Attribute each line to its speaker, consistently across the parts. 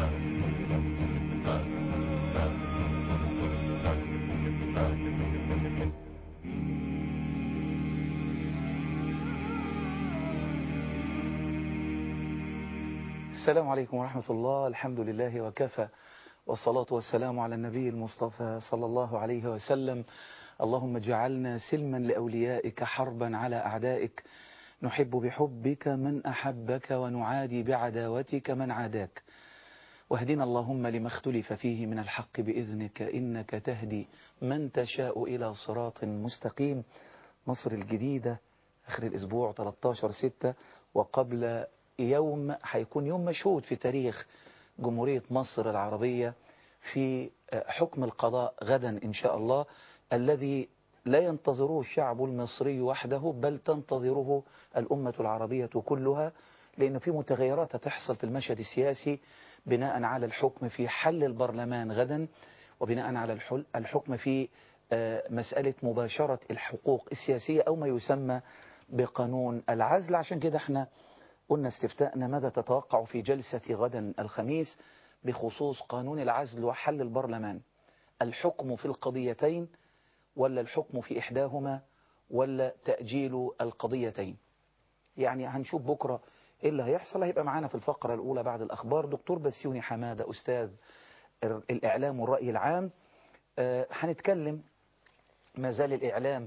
Speaker 1: السلام عليكم ورحمة الله. الحمد لله وكفى، والصلاة والسلام على النبي المصطفى صلى الله عليه وسلم. اللهم اجعلنا سلما لأوليائك، حربا على أعدائك، نحب بحبك من أحبك، ونعادي بعداوتك من عاداك. واهدنا اللهم لما اختلف فيه من الحق بإذنك، إنك تهدي من تشاء إلى صراط مستقيم. مصر الجديدة آخر الأسبوع 13/6، وقبل يوم هيكون يوم مشهود في تاريخ جمهورية مصر العربية في حكم القضاء غدا إن شاء الله، الذي لا ينتظره الشعب المصري وحده، بل تنتظره الأمة العربية كلها، لأن في متغيرات هتحصل في المشهد السياسي بناء على الحكم في حل البرلمان غدا، وبناء على الحكم في مسألة مباشرة الحقوق السياسية أو ما يسمى بقانون العزل. عشان كده احنا قلنا استفتاءنا ماذا تتوقع في جلسة غدا الخميس بخصوص قانون العزل وحل البرلمان، الحكم في القضيتين ولا الحكم في إحداهما ولا تأجيل القضيتين؟ يعني هنشوف بكرة إيه اللي هيحصل. هيبقى معانا في الفقرة الأولى بعد الأخبار دكتور بسيوني حمادة، أستاذ الإعلام والرأي العام. هنتكلم ما زال الإعلام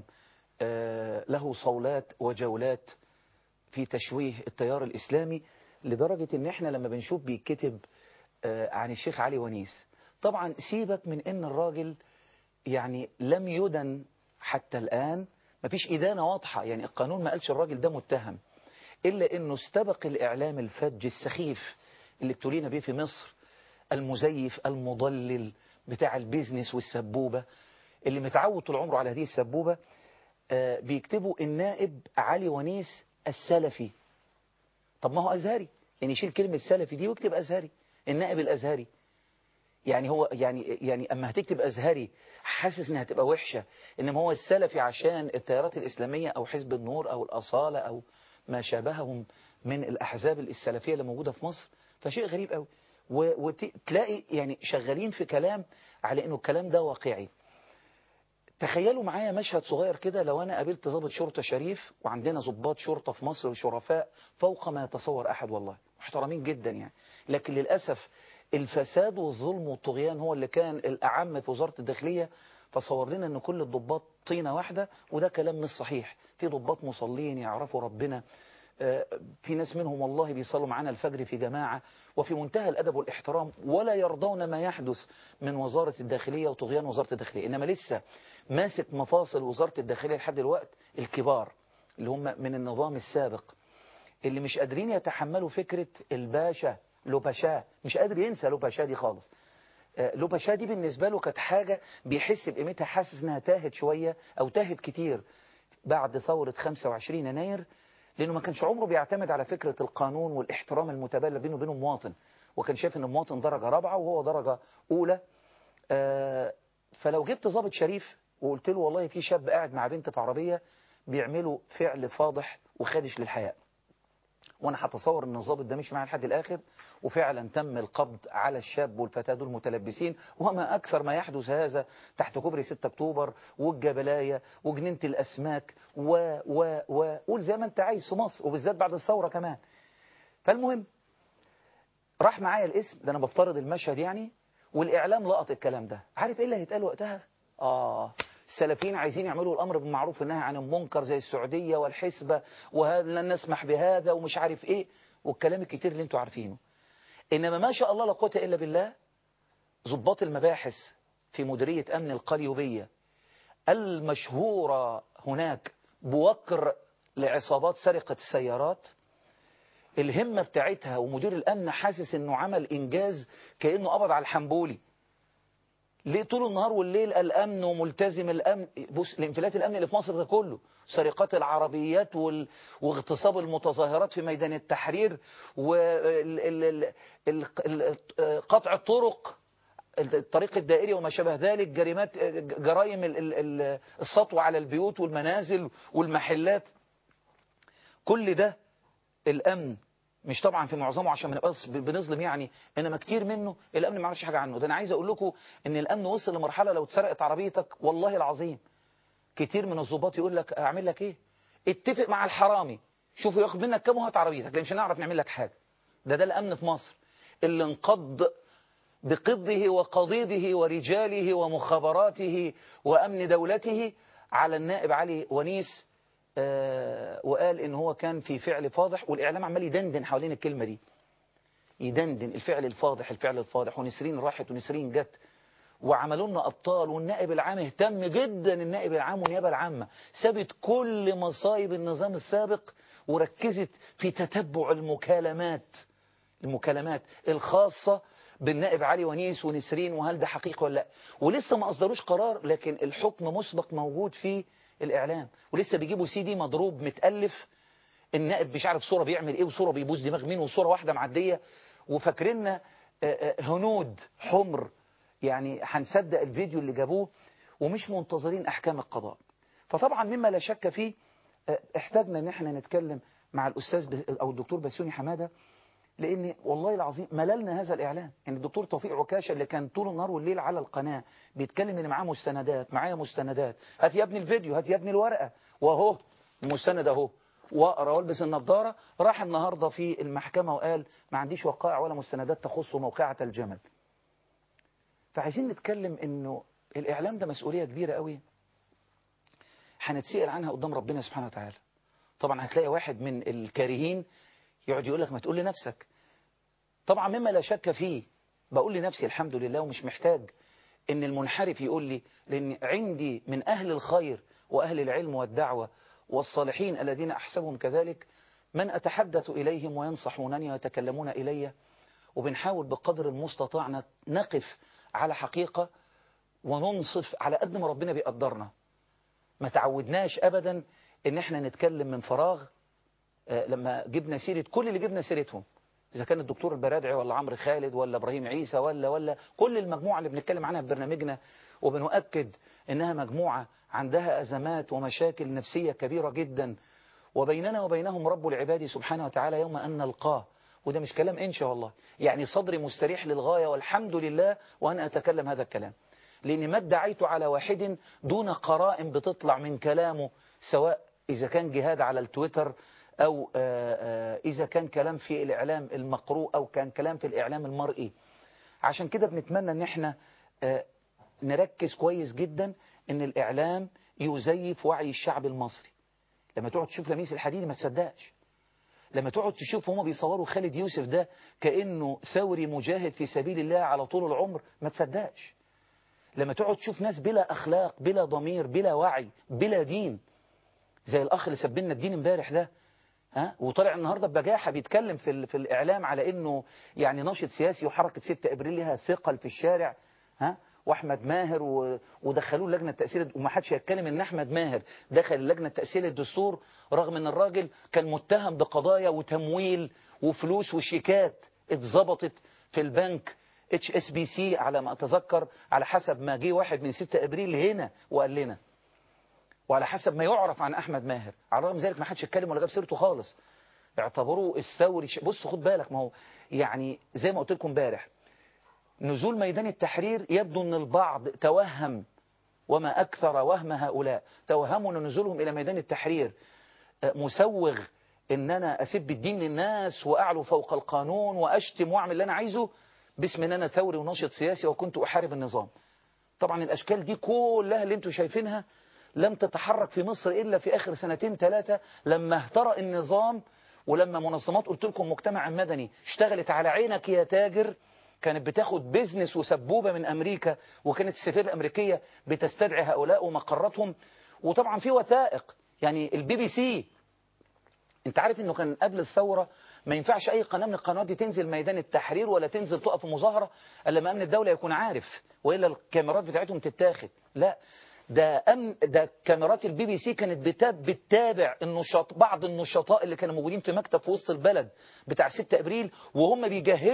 Speaker 1: له صولات وجولات في تشويه التيار الإسلامي، لدرجة ان احنا لما بنشوف بيتكتب عن الشيخ علي ونيس، طبعا سيبك من ان الراجل يعني لم يدن حتى الآن، مفيش إدانة واضحة، يعني القانون ما قالش الراجل ده متهم، إلا انه استبق الإعلام الفج السخيف اللي ابتلينا بيه في مصر، المزيف المضلل بتاع البيزنس والسبوبة، اللي متعود طول عمره على هذه السبوبة. بيكتبوا النائب علي ونيس السلفي. طب ما هو أزهري، يعني يشيل كلمة سلفي دي ويكتب أزهري، النائب الأزهري. يعني هو يعني أما هتكتب أزهري حاسس إنها هتبقى وحشة، إنما هو السلفي عشان التيارات الإسلامية أو حزب النور أو الأصالة أو ما شابههم من الأحزاب السلفية اللي موجودة في مصر. فشيء غريب قوي، وتلاقي يعني شغالين في كلام على إنه الكلام ده واقعي. تخيلوا معايا مشهد صغير كده، لو أنا قابلت ضابط شرطة شريف، وعندنا ضباط شرطة في مصر شرفاء فوق ما يتصور أحد، والله محترمين جدا يعني، لكن للأسف الفساد والظلم والطغيان هو اللي كان الأعم في وزارة الداخلية، فصور لنا أن كل الضباط طينة واحدة، وده كلام مش صحيح. في ضباط مصلين يعرفوا ربنا، في ناس منهم والله بيصلوا معانا الفجر في جماعة وفي منتهى الأدب والاحترام، ولا يرضون ما يحدث من وزارة الداخلية وطغيان وزارة الداخلية. إنما لسه ماسك مفاصل وزارة الداخلية لحد الوقت الكبار اللي هم من النظام السابق، اللي مش قادرين يتحملوا فكرة الباشا لوباشا، مش قادر ينسى لوباشا دي خالص. لوباشا دي بالنسبة له كانت حاجة بيحس بقيمتها، حاسس انها تاهت شوية او تاهت كتير بعد ثورة 25 يناير، لأنه ما كانش عمره بيعتمد على فكرة القانون والاحترام المتبادل بينه وبين المواطن، وكان شايف ان المواطن درجة رابعة وهو درجة أولى. فلو جبت ضابط شريف وقلت له والله في شاب قاعد مع بنت في عربية بيعملوا فعل فاضح وخادش للحياء، وانا هتصور ان الضابط ده مش معاه لحد الاخر، وفعلا تم القبض على الشاب والفتاة دول متلبسين، وما اكثر ما يحدث هذا تحت كوبري 6 اكتوبر والجبلاية وجنينة الاسماك قول زي ما انت عايز في مصر، وبالذات بعد الثورة كمان. فالمهم راح معايا الاسم ده، انا بفترض المشهد يعني، والاعلام لقط الكلام ده. عارف ايه اللي هيتقال وقتها؟ السلفيين عايزين يعملوا الامر بالمعروف والنهي عن المنكر زي السعودية والحسبة، وهذا لن نسمح بهذا ومش عارف ايه، والكلام الكتير اللي انتوا عارفينه. انما ما شاء الله لا قوه الا بالله، ضباط المباحث في مديرية امن القليوبية المشهورة هناك بوقر لعصابات سرقة السيارات، الهمة بتاعتها ومدير الامن حاسس انه عمل انجاز كأنه قبض على الحنبولي. ليه طول النهار والليل الأمن وملتزم الأمن؟ بص الانفلات الأمن اللي في مصر ده كله، سرقات العربيات واغتصاب المتظاهرات في ميدان التحرير، وقطع الطرق، الطريق الدائري وما شابه ذلك، جرائم السطو على البيوت والمنازل والمحلات، كل ده الأمن مش طبعا في معظمه عشان ما نبقاش بنظلم يعني، انما كتير منه الامن ما عملش حاجه عنه. ده انا عايز اقول لكم ان الامن وصل لمرحله لو اتسرقت عربيتك والله العظيم كتير من الضباط يقول لك اعمل لك ايه، اتفق مع الحرامي شوفوا ياخد منك كام وهات عربيتك، لان مش هنعرف نعمل لك حاجه. ده الامن في مصر اللي انقض بقضه وقضيضه ورجاله ومخابراته وامن دولته على النائب علي ونيس. وقال ان هو كان في فعل فاضح، والاعلام عمال يدندن حوالين الكلمه دي، يدندن الفعل الفاضح الفعل الفاضح، ونسرين راحت ونسرين جت وعملوا لنا ابطال. والنائب العام اهتم جدا، النائب العام والنيابه العامه سابت كل مصايب النظام السابق وركزت في تتبع المكالمات الخاصه بالنائب علي ونيس ونسرين، وهل ده حقيقي ولا لا. ولسه ما اصدروش قرار، لكن الحكم مسبق موجود في الاعلام، ولسه بيجيبوا CD مضروب متالف، النائب مش عارف صوره بيعمل ايه وصوره بيبوس دماغ مين وصوره واحده معديه، وفاكريننا هنود حمر يعني هنصدق الفيديو اللي جابوه، ومش منتظرين احكام القضاء. فطبعا مما لا شك فيه احتاجنا ان احنا نتكلم مع الاستاذ او الدكتور بسيوني حماده، لان والله العظيم مللنا هذا الاعلام. يعني الدكتور توفيق عكاشه اللي كان طول النهار والليل على القناه بيتكلم ان معاه مستندات، معايا مستندات، هات يا ابني الفيديو، هات يا ابني الورقه، واهو المستند اهو، واقرا والبس النضاره. راح النهارده في المحكمه وقال ما عنديش وقائع ولا مستندات تخص موقعة الجمل. فعايزين نتكلم انه الاعلام ده مسؤوليه كبيره قوي هنتسأل عنها قدام ربنا سبحانه وتعالى. طبعا هتلاقي واحد من الكارهين يقعد يقول لك ما تقول لنفسك. طبعا مما لا شك فيه بقول لنفسي الحمد لله، ومش محتاج ان المنحرف يقول لي، لان عندي من اهل الخير واهل العلم والدعوه والصالحين الذين احسبهم كذلك من اتحدث اليهم وينصحونني ويتكلمون الي، وبنحاول بقدر المستطاع نقف على حقيقه وننصف على قد ما ربنا بيقدرنا. ما تعودناش ابدا ان احنا نتكلم من فراغ. لما جبنا سيره كل اللي جبنا سيرتهم، إذا كان الدكتور البرادعي ولا عمرو خالد ولا إبراهيم عيسى ولا كل المجموعة اللي بنتكلم عنها في برنامجنا، وبنؤكد إنها مجموعة عندها أزمات ومشاكل نفسية كبيرة جدا، وبيننا وبينهم رب العباد سبحانه وتعالى يوم أن نلقاه. وده مش كلام إن شاء الله، يعني صدري مستريح للغاية والحمد لله وأنا أتكلم هذا الكلام، لأني ما ادعيت على واحد دون قرائن بتطلع من كلامه، سواء إذا كان جهاد على التويتر أو إذا كان كلام في الإعلام المقروء أو كان كلام في الإعلام المرئي. عشان كده بنتمنى أن احنا نركز كويس جدا أن الإعلام يزيف وعي الشعب المصري. لما تقعد تشوف لميس الحديدي ما تصدقش، لما تقعد تشوف هما بيصوروا خالد يوسف ده كأنه ثوري مجاهد في سبيل الله على طول العمر ما تصدقش، لما تقعد تشوف ناس بلا أخلاق بلا ضمير بلا وعي بلا دين، زي الأخ اللي سبنا الدين امبارح ده، وطلع النهاردة ببجاحة بيتكلم في الإعلام على إنه يعني ناشط سياسي وحركة 6 أبريل لها ثقل في الشارع، وأحمد ماهر ودخلوه لجنة تأثير، وما حدش يتكلم إن أحمد ماهر دخل لجنة تأثير الدستور رغم إن الراجل كان متهم بقضايا وتمويل وفلوس وشيكات اتظبطت في البنك HSBC على ما أتذكر، على حسب ما جه واحد من 6 أبريل هنا وقال لنا، وعلى حسب ما يعرف عن أحمد ماهر. على الرغم من ذلك ما حدش يتكلم ولا جاب سيرته خالص، اعتبروه الثوري. بص خد بالك، ما هو يعني زي ما قلت لكم امبارح، نزول ميدان التحرير يبدو أن البعض توهم، وما أكثر وهم هؤلاء، توهموا أن نزولهم إلى ميدان التحرير مسوغ أن أنا أسب الدين للناس وأعلو فوق القانون وأشتم وأعمل اللي أنا عايزه باسم أن أنا ثوري وناشط سياسي وكنت أحارب النظام. طبعا الأشكال دي كلها اللي انتوا شايفينها لم تتحرك في مصر إلا في آخر 2-3 لما اهترأ النظام، ولما منظمات قلت لكم مجتمع مدني اشتغلت على عينك يا تاجر، كانت بتاخد بيزنس وسبوبة من أمريكا، وكانت السفيرة الأمريكية بتستدعي هؤلاء ومقراتهم. وطبعا في وثائق، يعني الBBC انت عارف انه كان قبل الثورة ما ينفعش اي قناة من القنوات دي تنزل ميدان التحرير ولا تنزل تقف في مظاهرة الا لما امن الدولة يكون عارف، والا الكاميرات بتاعتهم تتاخد. لا، ده كاميرات الBBC كانت بتتابع بعض النشطاء اللي كانوا موجودين في مكتب في وسط البلد بتاع 6 أبريل وهم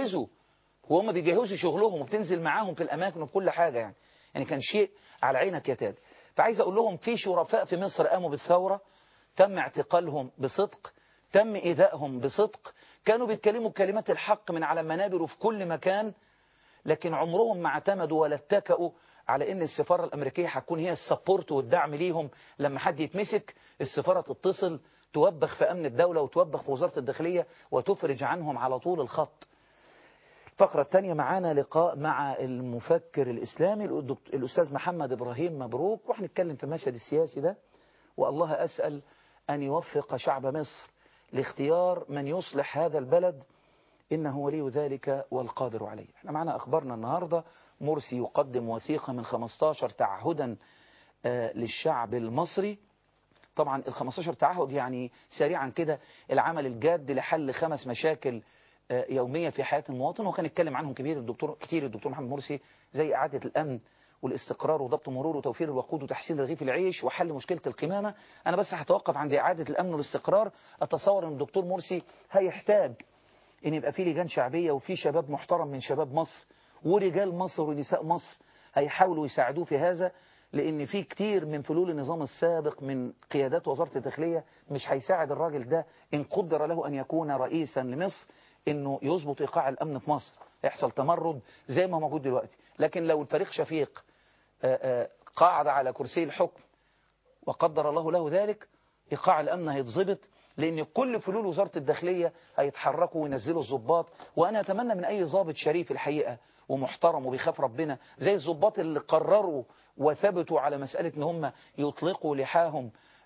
Speaker 1: بيجهزوا شغلهم، وبتنزل معاهم في الأماكن وفي كل حاجة. يعني كان شيء على عينك يا تاج. فعايز أقول لهم في شرفاء في مصر قاموا بالثورة، تم اعتقالهم بصدق، تم إيذائهم بصدق، كانوا بيتكلموا كلمات الحق من على المنابر وفي كل مكان، لكن عمرهم ما اعتمدوا ولا اتكأوا على ان السفارة الامريكية هتكون هي السبورت والدعم ليهم. لما حد يتمسك السفارة تتصل توبخ في امن الدولة وتوبخ في وزارة الداخلية وتفرج عنهم على طول الخط. الفقرة الثانية معانا لقاء مع المفكر الإسلامي الأستاذ محمد إبراهيم مبروك، وهنتكلم في المشهد السياسي ده، والله أسأل أن يوفق شعب مصر لاختيار من يصلح هذا البلد، إنه ولي ذلك والقادر عليه. احنا معنا أخبارنا النهاردة. مرسي يقدم وثيقة من 15 تعهدا للشعب المصري. طبعا ال 15 تعهد يعني سريعا كده العمل الجاد لحل 5 مشاكل يومية في حياة المواطن، وكان يتكلم عنهم كتير الدكتور محمد مرسي، زي إعادة الأمن والاستقرار وضبط مرور وتوفير الوقود وتحسين رغيف العيش وحل مشكلة القمامة. أنا بس هتوقف عند إعادة الأمن والاستقرار. أتصور أن الدكتور مرسي هيحتاج أن يبقى في لجان شعبية وفي شباب محترم من شباب مصر ورجال مصر ونساء مصر هيحاولوا يساعدوه في هذا، لأن في كتير من فلول النظام السابق من قيادات وزارة الداخلية مش هيساعد الراجل ده إن قدر له أن يكون رئيسا لمصر إنه يظبط إيقاع الأمن في مصر. يحصل تمرد زي ما موجود دلوقتي. لكن لو الفريق شفيق قاعد على كرسي الحكم وقدر الله له ذلك، إيقاع الأمن هيتظبط، لأن كل فلول وزارة الداخلية هيتحركوا وينزلوا الضباط. وأنا أتمنى من أي ضابط شريف الحقيقة ومحترم وبيخاف ربنا زي الضباط اللي قرروا وثبتوا على مسألة إن هم يطلقوا لحاهم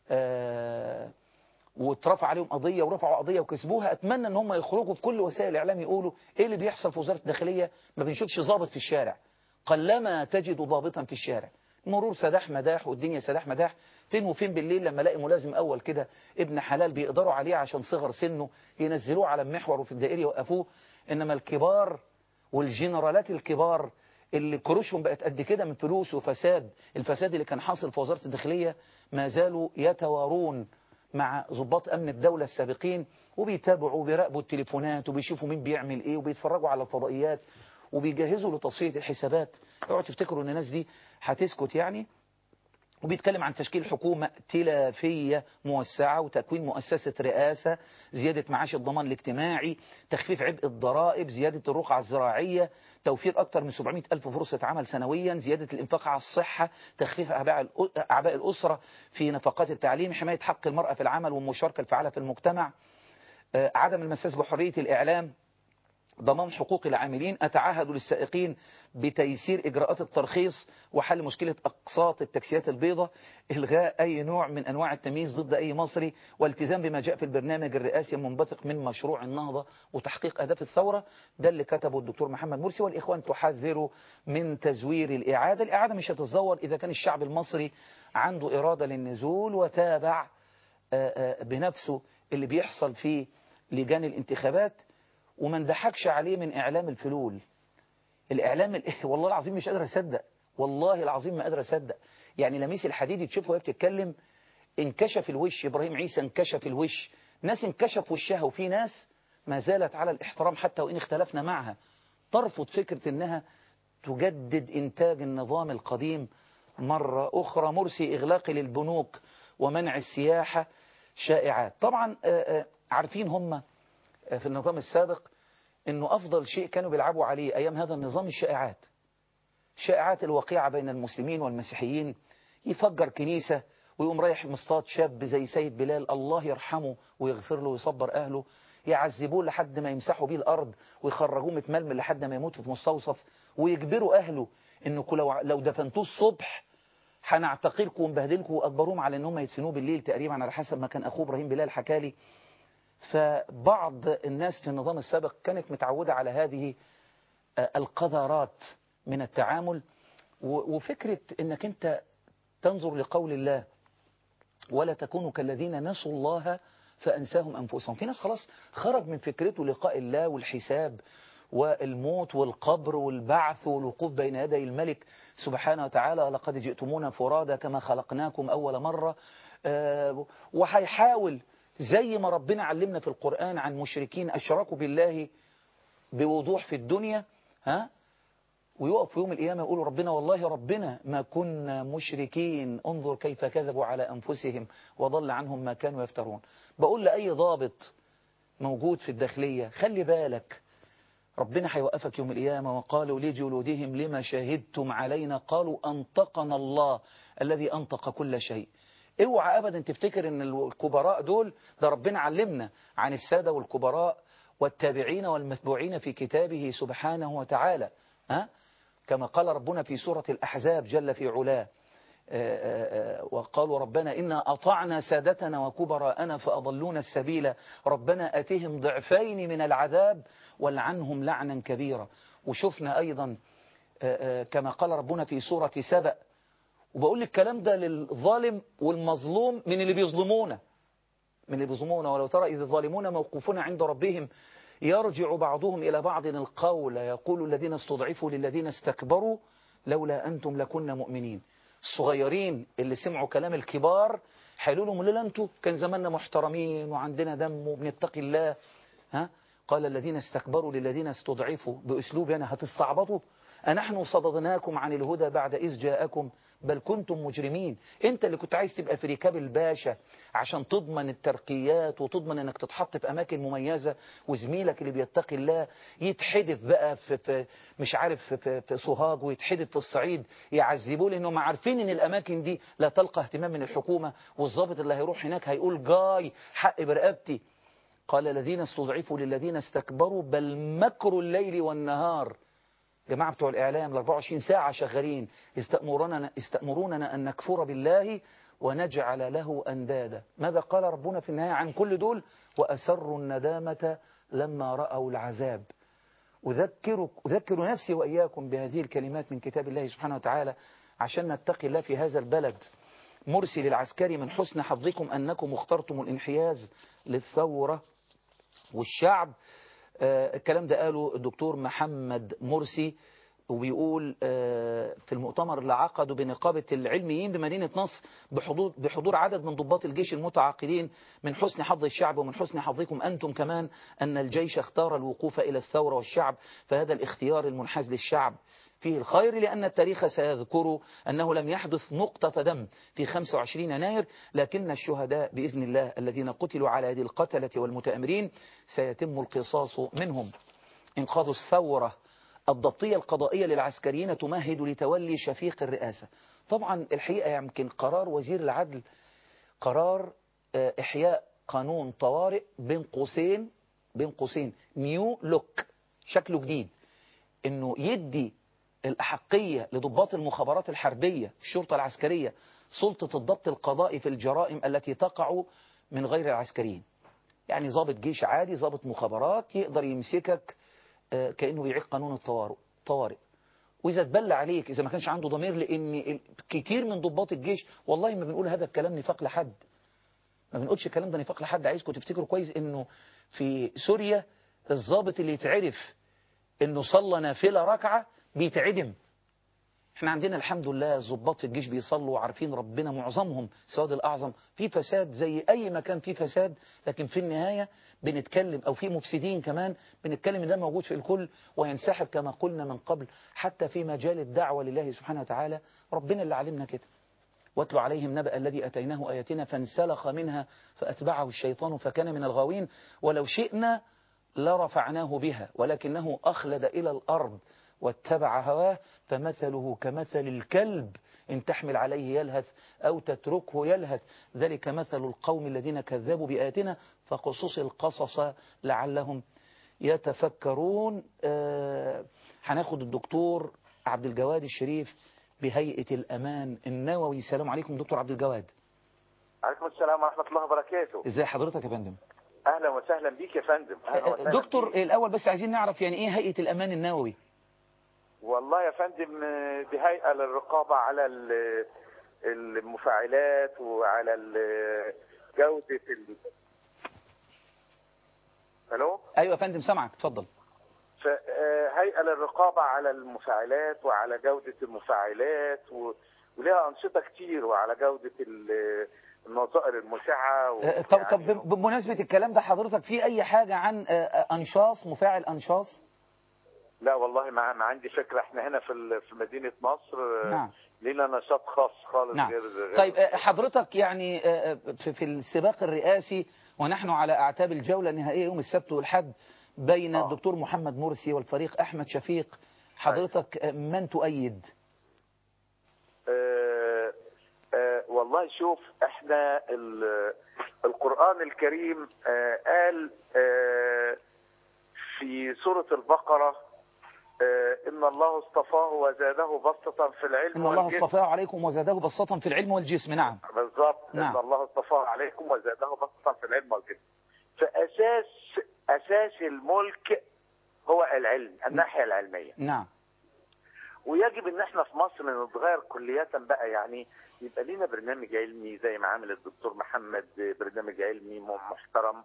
Speaker 1: واترفع عليهم قضية ورفعوا قضية وكسبوها، أتمنى ان هم يخرجوا في كل وسائل الإعلام يقولوا إيه اللي بيحصل في وزارة الداخلية. ما بنشوفش ضابط في الشارع، قلما تجد ضابطا في الشارع. مرور سداح مداح والدنيا سداح مداح. فين وفين بالليل لما الاقي ملازم أول كده ابن حلال بيقدروا عليه عشان صغر سنه ينزلوه على المحور وفي الدائري يوقفوه. إنما الكبار والجنرالات الكبار اللي كروشهم بقت قد كده من فلوس وفساد، الفساد اللي كان حاصل في وزارة الداخلية، ما زالوا يتوارون مع ضباط أمن الدولة السابقين، وبيتابعوا وبيراقبوا التليفونات وبيشوفوا مين بيعمل إيه وبيتفرجوا على الفضائيات وبيجهزوا لتصفية الحسابات. اوعوا تفتكروا ان الناس دي هتسكت يعني. وبيتكلم عن تشكيل حكومة ائتلافية موسعة وتكوين مؤسسة رئاسة، زيادة معاش الضمان الاجتماعي، تخفيف عبء الضرائب، زيادة الرقعة الزراعية، توفير أكثر من 700 ألف فرصة عمل سنويا، زيادة الإنفاق على الصحة، تخفيف أعباء الأسرة في نفقات التعليم، حماية حق المرأة في العمل والمشاركة الفعالة في المجتمع، عدم المساس بحرية الإعلام، ضمان حقوق العاملين، أتعهد للسائقين بتيسير إجراءات الترخيص وحل مشكلة أقساط التاكسيات البيضاء، إلغاء أي نوع من أنواع التمييز ضد أي مصري، والتزام بما جاء في البرنامج الرئاسي المنبثق من مشروع النهضة وتحقيق أهداف الثورة. ده اللي كتبه الدكتور محمد مرسي. والإخوان تحذره من تزوير الإعادة. الإعادة مش هتتزور إذا كان الشعب المصري عنده إرادة للنزول وتابع بنفسه اللي بيحصل في لجان الانتخابات، وما نضحكش عليه من إعلام الفلول. الإعلام والله العظيم مش قادر أصدق، والله العظيم ما قادر أصدق. يعني لميس الحديدي تشوفه وهي بتتكلم انكشف الوش، إبراهيم عيسى انكشف الوش، ناس انكشف وشها، وفي ناس ما زالت على الاحترام حتى وإن اختلفنا معها، ترفض فكرة إنها تجدد إنتاج النظام القديم مرة أخرى. مرسي إغلاق للبنوك ومنع السياحة، شائعات. طبعا عارفين هم في النظام السابق انه افضل شيء كانوا بيلعبوا عليه ايام هذا النظام الشائعات، شائعات الوقيعة بين المسلمين والمسيحيين. يفجر كنيسة ويقوم رايح مصطاد شاب زي سيد بلال، الله يرحمه ويغفر له ويصبر اهله، يعذبوه لحد ما يمسحوا بيه الارض ويخرجوه متململ لحد ما يموت في مستوصف، ويجبروا اهله انكم لو دفنتوه الصبح هنعتقلكم ونبهدلكم، واجبروهم على انهم يدفنوه بالليل تقريبا على حسب ما كان اخوه ابراهيم بلال حكالي. فبعض الناس في النظام السابق كانت متعودة على هذه القذرات من التعامل. وفكرة انك انت تنظر لقول الله ولا تكونوا كالذين نسوا الله فأنساهم أنفسهم. في ناس خلاص خرج من فكرته لقاء الله والحساب والموت والقبر والبعث والوقوف بين يدي الملك سبحانه وتعالى، لقد جئتمونا فرادا كما خلقناكم أول مرة. وهيحاول زي ما ربنا علمنا في القرآن عن مشركين أشركوا بالله بوضوح في الدنيا، ويقف في يوم القيامة يقولوا ربنا والله ربنا ما كنا مشركين، انظر كيف كذبوا على أنفسهم وضل عنهم ما كانوا يفترون. بقول لأي ضابط موجود في الداخلية. خلي بالك ربنا هيوقفك يوم القيامة، وقالوا لجلودهم لما شهدتم علينا قالوا أنطقنا الله الذي أنطق كل شيء. اوعى أبدا تفتكر ان الكبراء دول، ده ربنا علمنا عن السادة والكبراء والتابعين والمتبوعين في كتابه سبحانه وتعالى، كما قال ربنا في سورة الأحزاب جل في علاه، وقالوا ربنا إنا أطعنا سادتنا وكبراءنا فأضلونا السبيل ربنا أتهم ضعفين من العذاب والعنهم لعنا كبيرا. وشفنا أيضا كما قال ربنا في سورة سبأ، وبقول الكلام ده للظالم والمظلوم من اللي بيظلمونا، ولو ترى إذ الظالمون موقوفون عند ربهم يرجع بعضهم إلى بعض القول يقول الذين استضعفوا للذين استكبروا لولا أنتم لكنا مؤمنين. الصغيرين اللي سمعوا كلام الكبار حيقولوا لهم لا أنتم كان زماننا محترمين وعندنا دم وبنتقي الله. قال الذين استكبروا للذين استضعفوا بأسلوب أنا هتستعبطوا أنحن صددناكم عن الهدى بعد إذ جاءكم بل كنتم مجرمين. انت اللي كنت عايز تبقى في ركاب الباشا عشان تضمن الترقيات وتضمن انك تتحط في اماكن مميزة، وزميلك اللي بيتقي الله يتحدف بقى في مش عارف في سوهاج، ويتحدف في الصعيد يعذبوه لانهم عارفين ان الاماكن دي لا تلقى اهتمام من الحكومة، والضابط اللي هيروح هناك هيقول جاي حق برقبتي. قال الذين استضعفوا للذين استكبروا بل مكروا الليل والنهار. جماعة بتوع الإعلام 24 ساعة شغالين استأمروننا أن نكفر بالله ونجعل له أندادا. ماذا قال ربنا في النهاية عن كل دول؟ وأسروا الندامة لما رأوا العذاب. أذكر نفسي وإياكم بهذه الكلمات من كتاب الله سبحانه وتعالى عشان نتقي الله في هذا البلد. مرسل العسكري من حسن حظكم أنكم اخترتم الانحياز للثورة والشعب. الكلام ده قاله الدكتور محمد مرسي، وبيقول في المؤتمر اللي عقده بنقابة العلميين بمدينة نصر بحضور عدد من ضباط الجيش المتعاقدين: من حسن حظ الشعب ومن حسن حظكم أنتم كمان أن الجيش اختار الوقوف إلى الثورة والشعب، فهذا الاختيار المنحاز للشعب فيه الخير، لأن التاريخ سيذكر أنه لم يحدث نقطة دم في 25 يناير، لكن الشهداء بإذن الله الذين قتلوا على يد القتلة والمتآمرين سيتم القصاص منهم. إنقاذ الثورة الضبطية القضائية للعسكريين تمهد لتولي شفيق الرئاسة. طبعا الحقيقة يمكن قرار وزير العدل قرار إحياء قانون طوارئ بين قوسين نيو لوك، شكله جديد، إنه يدي الأحقية لضباط المخابرات الحربية الشرطة العسكرية سلطة الضبط القضائي في الجرائم التي تقع من غير العسكريين. يعني ضابط جيش عادي، ضابط مخابرات يقدر يمسكك كأنه بيعيق قانون الطوارئ، وإذا تبلى عليك إذا ما كانش عنده ضمير، لأن كتير من ضباط الجيش والله ما بنقول هذا الكلام نفاق لحد، ما بنقولش الكلام ده نفاق لحد. عايزكم تفتكروا كويس إنه في سوريا الضابط اللي يتعرف إنه صلى نافلة ركعة بيتعدم. احنا عندنا الحمد لله ضباط في الجيش بيصلوا وعارفين ربنا، معظمهم سواد الأعظم. في فساد زي أي مكان فيه فساد، لكن في النهاية بنتكلم، أو في مفسدين كمان بنتكلم إن ده موجود في الكل وينسحب كما قلنا من قبل. حتى في مجال الدعوة لله سبحانه وتعالى ربنا اللي علمنا كده: واتلو عليهم نبأ الذي أتيناه آياتنا فانسلخ منها فأتبعه الشيطان فكان من الغاوين ولو شئنا لرفعناه بها ولكنه أخلد إلى الأرض واتبع هواه فمثله كمثل الكلب إن تحمل عليه يلهث أو تتركه يلهث ذلك مثل القوم الذين كذبوا بآياتنا فقصص القصص لعلهم يتفكرون. هناخد الدكتور عبد الجواد الشريف بهيئة الأمان النووي. السلام عليكم دكتور عبد الجواد.
Speaker 2: عليكم السلام ورحمة الله وبركاته.
Speaker 1: ازي حضرتك يا فندم؟
Speaker 2: أهلا وسهلا بيك يا فندم.
Speaker 1: دكتور بيك. الأول بس عايزين نعرف يعني إيه هيئة الأمان النووي؟
Speaker 2: والله يا فندم دي هيئة للرقابة على المفاعلات وعلى جودة ألو؟
Speaker 1: أيوة يا فندم سامعك اتفضل.
Speaker 2: هيئة للرقابة على المفاعلات وعلى جودة المفاعلات ولها أنشطة كتير، وعلى جودة النظائر المشعة.
Speaker 1: طب بمناسبة الكلام ده حضرتك في أي حاجة عن أنشاص مفاعل أنشاص؟
Speaker 2: لا والله ما عندي فكره. احنا هنا في مدينه نصر
Speaker 1: نعم.
Speaker 2: لينا نشاط خاص خالص.
Speaker 1: نعم.
Speaker 2: غير
Speaker 1: طيب حضرتك يعني في السباق الرئاسي ونحن على أعتاب الجولة النهائية يوم السبت والحد بين الدكتور محمد مرسي والفريق أحمد شفيق، حضرتك من تؤيد؟
Speaker 2: والله شوف، احنا القرآن الكريم قال في سورة البقرة إن الله اصطفاه وزاده بسطة في العلم
Speaker 1: إن الله
Speaker 2: والجسم.
Speaker 1: اصطفاه عليكم وزاده بسطة في العلم والجسم. نعم
Speaker 2: بالضبط.
Speaker 1: نعم.
Speaker 2: إن الله اصطفاه عليكم وزاده بسطة في العلم والجسم. فأساس الملك هو العلم، الناحية العلمية.
Speaker 1: نعم.
Speaker 2: ويجب ان احنا في مصر نتغير كلية بقى، يعني يبقى لينا برنامج علمي زي ما عامل الدكتور محمد، برنامج علمي محترم،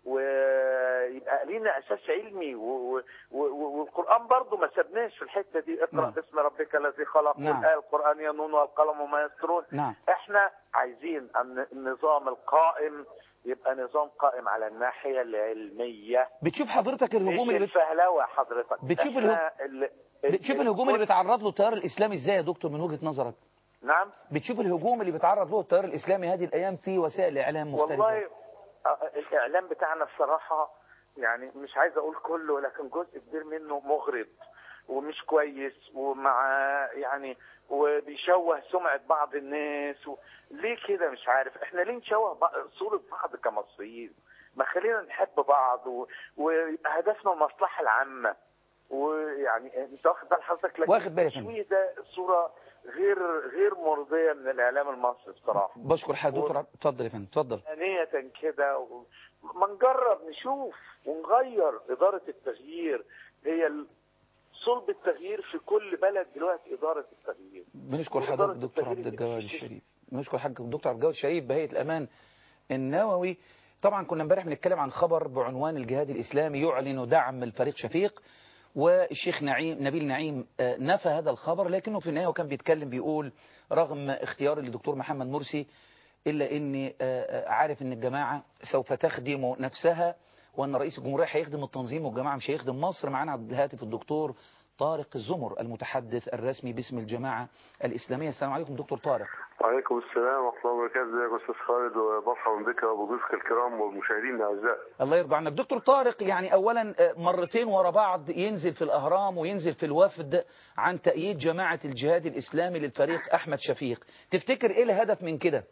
Speaker 2: ويبقى لينا اساس علمي. والقرآن برضو ما سبناش في الحتة دي. اقرأ باسم ربك الذي خلق.
Speaker 1: نعم.
Speaker 2: والآية القرآن ينون والقلم وما يسطرون.
Speaker 1: نعم.
Speaker 2: احنا عايزين ان النظام القائم يبقى نظام قائم على الناحية العلمية.
Speaker 1: بتشوف حضرتك الهجوم
Speaker 2: مش
Speaker 1: اللي
Speaker 2: الفهلوة حضرتك.
Speaker 1: بتشوف بتشوف الهجوم اللي بيتعرض له التيار الإسلامي ازاي يا دكتور من وجهة نظرك؟
Speaker 2: نعم.
Speaker 1: بتشوف الهجوم اللي بيتعرض له التيار الإسلامي هذه الأيام في وسائل الإعلام مختلفة؟
Speaker 2: والله الإعلام بتاعنا بصراحة يعني مش عايز أقول كله، لكن جزء كبير منه مغرض ومش كويس، ومع يعني وبيشوه سمعة بعض الناس. ليه كده؟ مش عارف. احنا ليه نشوه صورة بعض كمصريين؟ ما خلينا نحب بعض ويبقى هدفنا المصلحة العامة. ويعني انت واخد بال حضرتك؟ لكن
Speaker 1: واخد بالي.
Speaker 2: التشويه ده صورة غير مرضية من الإعلام المصري بصراحة.
Speaker 1: بشكر حضرتك دكتور. اتفضل يا فندم اتفضل.
Speaker 2: ثانية كده ما نجرب نشوف ونغير. إدارة التغيير هي صلب التغيير في كل بلد دلوقتي. إدارة التغيير.
Speaker 1: بنشكر حضرتك دكتور عبد الجواد الشريف. بنشكر حضرتك دكتور عبد الجواد الشريف بهيئة الأمان النووي. طبعا كنا امبارح بنتكلم عن خبر بعنوان الجهاد الإسلامي يعلن دعم الفريق شفيق، والشيخ نبيل نعيم نفى هذا الخبر، لكنه في النهاية وكان بيتكلم بيقول رغم اختيار للدكتور محمد مرسي إلا إني عارف إن الجماعة سوف تخدم نفسها، وأن رئيس الجمهورية هيخدم التنظيم والجماعة مش هيخدم مصر. معنا على الهاتف الدكتور طارق الزمر المتحدث الرسمي باسم الجماعة الإسلامية. السلام عليكم دكتور طارق.
Speaker 3: وعليكم السلام ورحمة الله وبركاته. ازيك يا أستاذ خالد، ومرحبا بك وبضيوفك الكرام والمشاهدين الأعزاء.
Speaker 1: الله يرضى عنك دكتور طارق. يعني أولا مرتين ورا بعض ينزل في الأهرام وينزل في الوفد عن تأييد جماعة الجهاد الإسلامي للفريق أحمد شفيق، تفتكر إيه الهدف من كده؟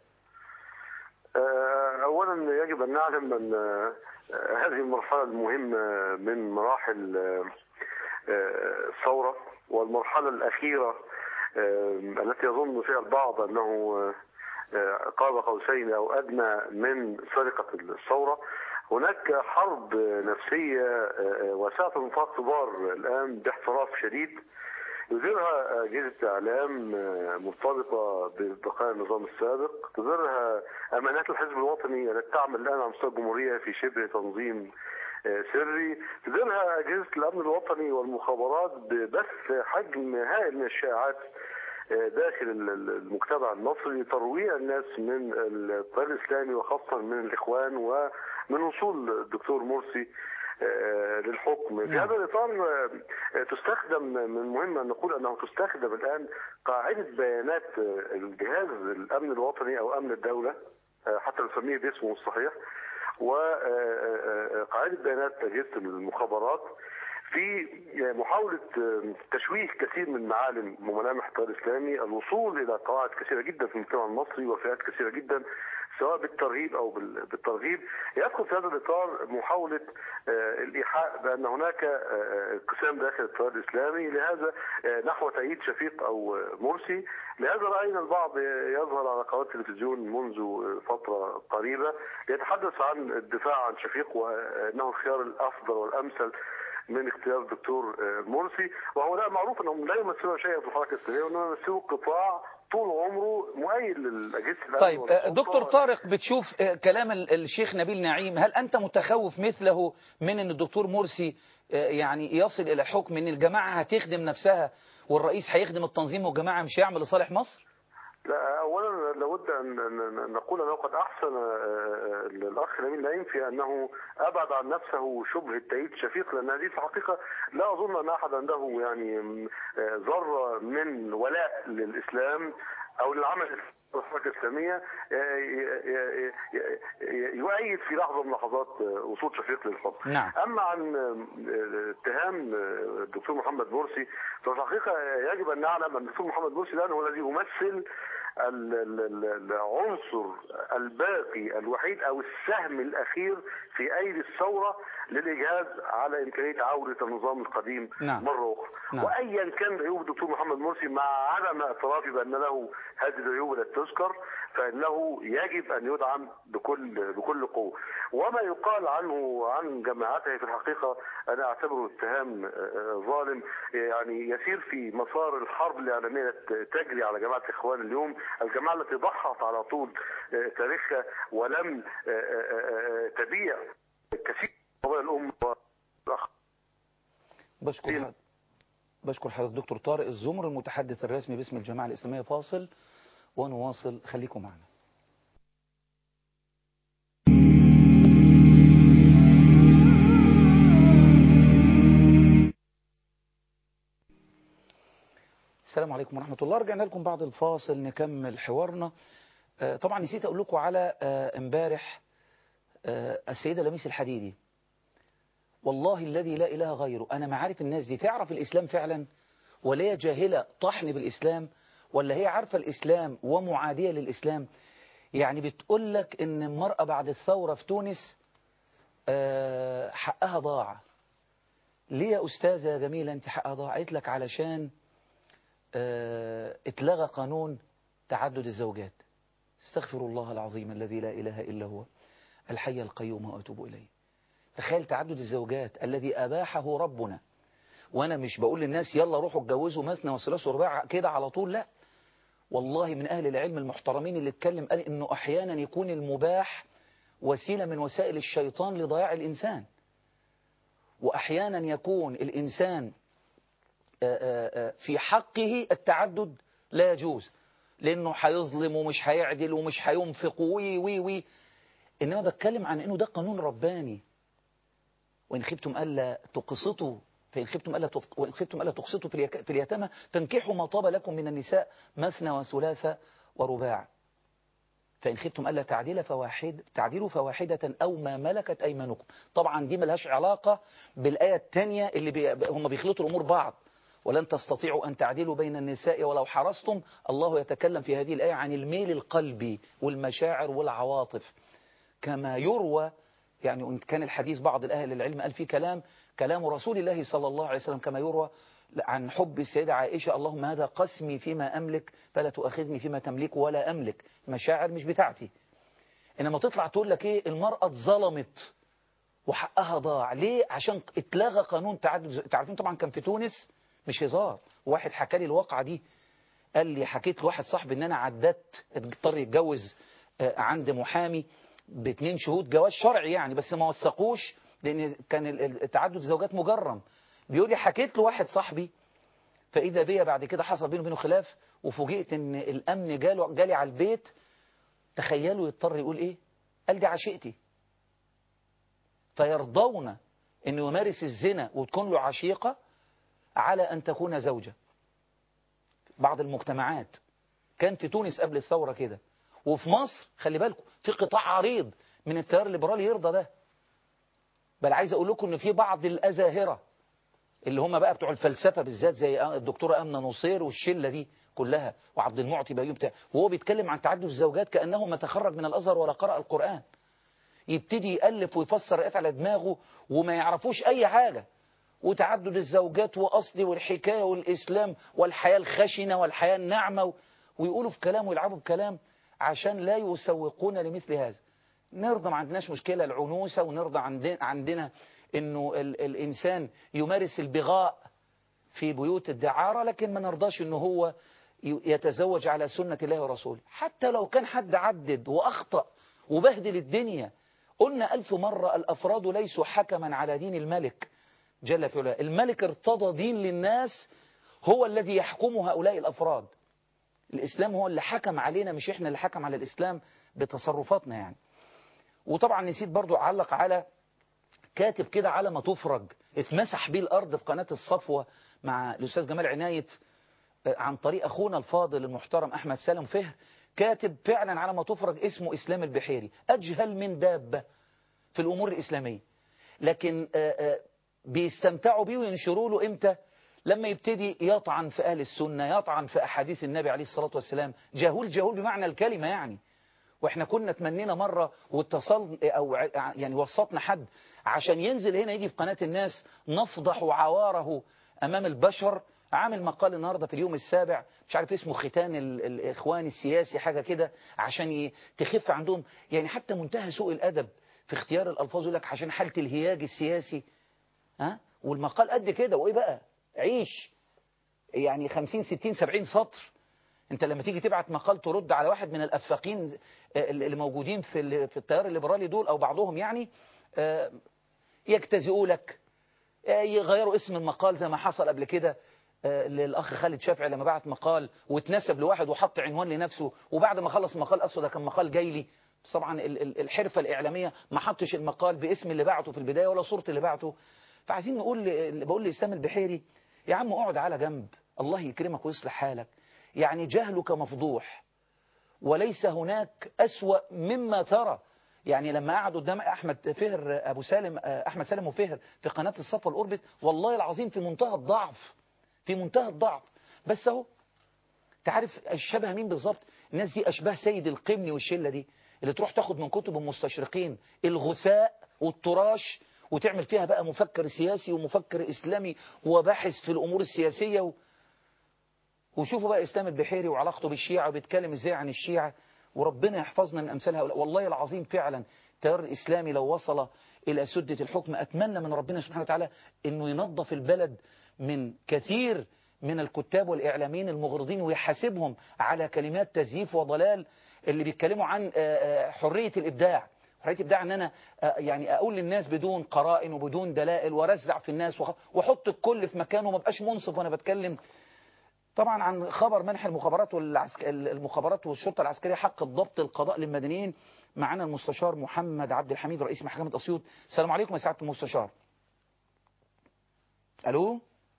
Speaker 3: أولا يجب أن نعلم أن هذه المرحلة المهمة من مراحل الثورة، والمرحلة الأخيرة التي يظن فيها البعض أنه قاب قوسين أو أدنى من سرقة الثورة. هناك حرب نفسية واسعة النطاق تدار الآن باحتراف شديد يديرها أجهزة إعلام مرتبطة ببقاء النظام السابق، تديرها أمانات الحزب الوطني التي تعمل الآن على مستوى الجمهورية في شبه تنظيم سري، تديرها أجهزة الأمن الوطني والمخابرات ببث حجم هائل من الشائعات داخل المجتمع المصري، ترويع الناس من التيار الإسلامي وخاصة من الإخوان ومن وصول الدكتور مرسي للحكم. في هذا الإطار تستخدم، من المهم أن نقول أنه تستخدم الآن قاعدة بيانات الجهاز الأمن الوطني أو أمن الدولة حتى نسميه باسمه الصحيح، وقاعدة بيانات أجهزة المخابرات في محاولة تشويه كثير من معالم وملامح التيار الإسلامي، الوصول إلى قواعد كثيرة جدا في المجتمع المصري وفئات كثيرة جدا سواء بالترهيب أو بالترغيب. يدخل في هذا الإطار محاولة الإيحاء بأن هناك انقسام داخل التيار الإسلامي، لهذا نحو تأييد شفيق أو مرسي. لهذا رأينا البعض يظهر على قنوات التلفزيون منذ فترة قريبة يتحدث عن الدفاع عن شفيق وأنه الخيار الأفضل والأمثل من اختيار الدكتور مرسي، وهؤلاء معروف انهم لا يمثلون شيئا في الحركه الاسلاميه، وانهم يمثلون قطاع طول عمره مؤيد للاجهزه الامن.
Speaker 1: طيب دكتور طارق، بتشوف كلام الشيخ نبيل نعيم، هل انت متخوف مثله من ان الدكتور مرسي يعني يصل الى حكم ان الجماعه هتخدم نفسها والرئيس هيخدم التنظيم والجماعه مش هيعمل لصالح مصر؟
Speaker 3: لا، اولا لابد أن نقول أنه قد أحسن الأخ نبيل نعيم في أنه أبعد عن نفسه شبه التأييد شفيق، لأن هذه في الحقيقة لا أظن أن أحد عنده يعني ذرة من ولاء للإسلام أو للعمل الحركة الإسلامية يؤيد في لحظة من لحظات وصول شفيق للحكم.
Speaker 1: نعم.
Speaker 3: أما عن اتهام الدكتور محمد مرسي، ففي الحقيقة يجب أن نعلم أن الدكتور محمد مرسي الآن هو الذي يمثل العنصر الباقي الوحيد أو السهم الأخير في أيدي الثورة للإجهاز على إمكانية عودة النظام القديم.
Speaker 1: نعم.
Speaker 3: مرة أخرى.
Speaker 1: نعم.
Speaker 3: وأيا كان عيوب الدكتور محمد مرسي مع عدم اعترافي بأن له هذه العيوب التي تذكر، فإنه يجب أن يدعم بكل قوة. وما يقال عنه عن جماعته في الحقيقة أنا أعتبره اتهام ظالم، يعني يسير في مسار الحرب الإعلامية تجري على جماعة الإخوان اليوم، الجماعة التي ضحت على طول تاريخها ولم تبيع كثير من قضايا الأمة.
Speaker 1: بشكر حضرتك دكتور طارق الزمر المتحدث الرسمي باسم الجماعة الإسلامية. فاصل ونواصل، خليكم معنا. السلام عليكم ورحمة الله. رجعنا لكم بعد الفاصل نكمل حوارنا. طبعا نسيت أقول لكم على امبارح السيدة لميس الحديدي. والله الذي لا إله غيره، أنا ما عارف الناس دي تعرف الإسلام فعلا ولا هي جاهلة طحن بالإسلام، ولا هي عارفة الإسلام ومعادية للإسلام. يعني بتقول لك إن المرأة بعد الثورة في تونس حقها ضاع. ليه يا أستاذة يا جميلة أنت حقها ضاع؟ قالت لك علشان اتلغى قانون تعدد الزوجات. استغفر الله العظيم الذي لا إله إلا هو الحي القيوم وأتوب إليه. تخيل تعدد الزوجات الذي أباحه ربنا. وأنا مش بقول للناس يلا روحوا اتجوزوا مثنى وثلاث ورباع كده على طول، لا والله من أهل العلم المحترمين اللي اتكلم قال إنه أحيانا يكون المباح وسيلة من وسائل الشيطان لضياع الإنسان، وأحيانا يكون الإنسان في حقه التعدد لا يجوز لأنه هيظلم ومش هيعدل ومش هينفق وي. إنما بتكلم عن إنه ده قانون رباني. وإن خفتم ألا تقسطوا وإن خفتم ألا تقسطوا في اليتامى فانكحوا ما طاب لكم من النساء مثنى وثلاث ورباع، فإن خفتم ألا تعدلوا فواحدة أو ما ملكت أيمانكم. طبعا دي ملهاش علاقة بالآية الثانية اللي هم بيخلطوا الأمور بعض. ولن تستطيعوا أن تعدلوا بين النساء ولو حرصتم. الله يتكلم في هذه الآية عن الميل القلبي والمشاعر والعواطف كما يروى. يعني إن كان الحديث بعض الأهل العلم قال فيه كلام رسول الله صلى الله عليه وسلم كما يروى عن حب السيدة عائشة: اللهم هذا قسمي فيما أملك فلا تؤاخذني فيما تملك ولا أملك. مشاعر مش بتاعتي. إنما تطلع تقول لك إيه؟ المرأة اتظلمت وحقها ضاع. ليه؟ عشان اتلغى قانون تعدد. تعرفين طبعا كان في تونس مش هزار. واحد حكى لي الواقعة دي، قال لي حكيت لواحد صاحبي ان انا عدت اضطر يتجوز عند محامي ب2 شهود جواز شرعي يعني، بس ما وثقوش لان كان التعدد الزوجات مجرم. بيقول لي حكيت لواحد صاحبي فاذا بيا بعد كده حصل بينه وبينه خلاف وفوجئت ان الامن جالي على البيت. تخيلوا يضطر يقول ايه؟ قال دي عشيقتي. فيرضون انه يمارس الزنا وتكون له عشيقة على أن تكون زوجة. بعض المجتمعات كان في تونس قبل الثورة كده، وفي مصر خلي بالكم في قطاع عريض من التيار الليبرالي يرضى ده. بل عايز أقول لكم إن في بعض الأزاهرة اللي هم بقى بتوع الفلسفة بالذات زي الدكتورة أمنة نصير والشلة دي كلها وعبد المعطي بيوم بتاع، وهو بيتكلم عن تعدد الزوجات كأنه ما تخرج من الأزهر ولا قرأ القرآن. يبتدي يألف ويفسر آيات على دماغه وما يعرفوش أي حاجة. وتعدد الزوجات وأصلي والحكاية والإسلام والحياة الخشنة والحياة الناعمة ويقولوا في كلام ويلعبوا بكلام عشان لا يسوقون لمثل هذا. نرضى، ما عندناش مشكلة العنوسة، ونرضى عندنا إنه الإنسان يمارس البغاء في بيوت الدعارة، لكن ما نرضاش إنه هو يتزوج على سنة الله ورسوله. حتى لو كان حد عدد وأخطأ وبهدل الدنيا، قلنا 1000 مرة الأفراد ليسوا حكما على دين الملك جل في علاه. الملك ارتضى دين للناس هو الذي يحكم هؤلاء الأفراد. الإسلام هو اللي حكم علينا، مش إحنا اللي حكم على الإسلام بتصرفاتنا يعني. وطبعا نسيت برضو أعلق على كاتب كده على ما تفرج اتمسح بيه الأرض في قناة الصفوة مع الأستاذ جمال عناية عن طريق أخونا الفاضل المحترم أحمد سالم فهر، كاتب فعلا على ما تفرج اسمه إسلام البحيري، أجهل من دابة في الأمور الإسلامية، لكن بيستمتعوا بيه وينشروا له إمتى؟ لما يبتدي يطعن في أهل السنة، يطعن في أحاديث النبي عليه الصلاة والسلام، جهول بمعنى الكلمة يعني. واحنا كنا تمنينا مرة واتصل أو يعني وسطنا حد عشان ينزل هنا يجي في قناة الناس نفضح عواره أمام البشر. عامل مقال النهاردة في اليوم السابع مش عارف اسمه ختان الإخوان السياسي حاجة كده، عشان تخف عندهم يعني حتى منتهى سوء الأدب في اختيار الألفاظ، يقول لك عشان حالة الهياج السياسي. والمقال قد كده، وإيه بقى عيش يعني 50 60 70 سطر. انت لما تيجي تبعت مقال ترد على واحد من الأفاقين اللي موجودين في التيار الليبرالي دول أو بعضهم يعني، يجتزئوا لك، يغيروا اسم المقال زي ما حصل قبل كده للأخ خالد شافعي لما بعت مقال واتنسب لواحد وحط عنوان لنفسه، وبعد ما خلص المقال أصله ده كان مقال جاي لي. بس طبعا الحرفة الإعلامية ما حطش المقال باسم اللي بعته في البداية ولا صورة اللي بعته. فعايزين بقول لإسلام البحيري يا عم اقعد على جنب، الله يكرمك ويصلح حالك، يعني جهلك مفضوح وليس هناك أسوأ مما ترى. يعني لما قعد قدام أحمد سالم وفهر في قناة الصفوة الأوربت، والله العظيم في منتهى الضعف، في منتهى الضعف. بس اهو تعرف الشبه مين بالظبط؟ الناس دي أشباه سيد القمني والشلة دي اللي تروح تاخد من كتب المستشرقين الغثاء والتراش وتعمل فيها بقى مفكر سياسي ومفكر إسلامي وباحث في الأمور السياسية وشوفوا بقى إسلام البحيري وعلاقته بالشيعة وبيتكلم إزاي عن الشيعة، وربنا يحفظنا من أمثال هؤلاء. والله العظيم فعلا التيار الإسلامي لو وصل إلى سدة الحكم أتمنى من ربنا سبحانه وتعالى إنه ينظف البلد من كثير من الكتاب والإعلاميين المغرضين ويحاسبهم على كلمات تزييف وضلال اللي بيتكلموا عن حرية الإبداع. حرية الإبداع إن أنا يعني أقول للناس بدون قرائن وبدون دلائل ورزع في الناس وحط الكل في مكانه وما بقاش منصف وأنا بتكلم. طبعا عن خبر منح المخابرات والشرطة العسكرية حق الضبط القضاء للمدنيين، معنا المستشار محمد عبد الحميد رئيس محكمة أسيوط. السلام عليكم يا سعادة المستشار. الو.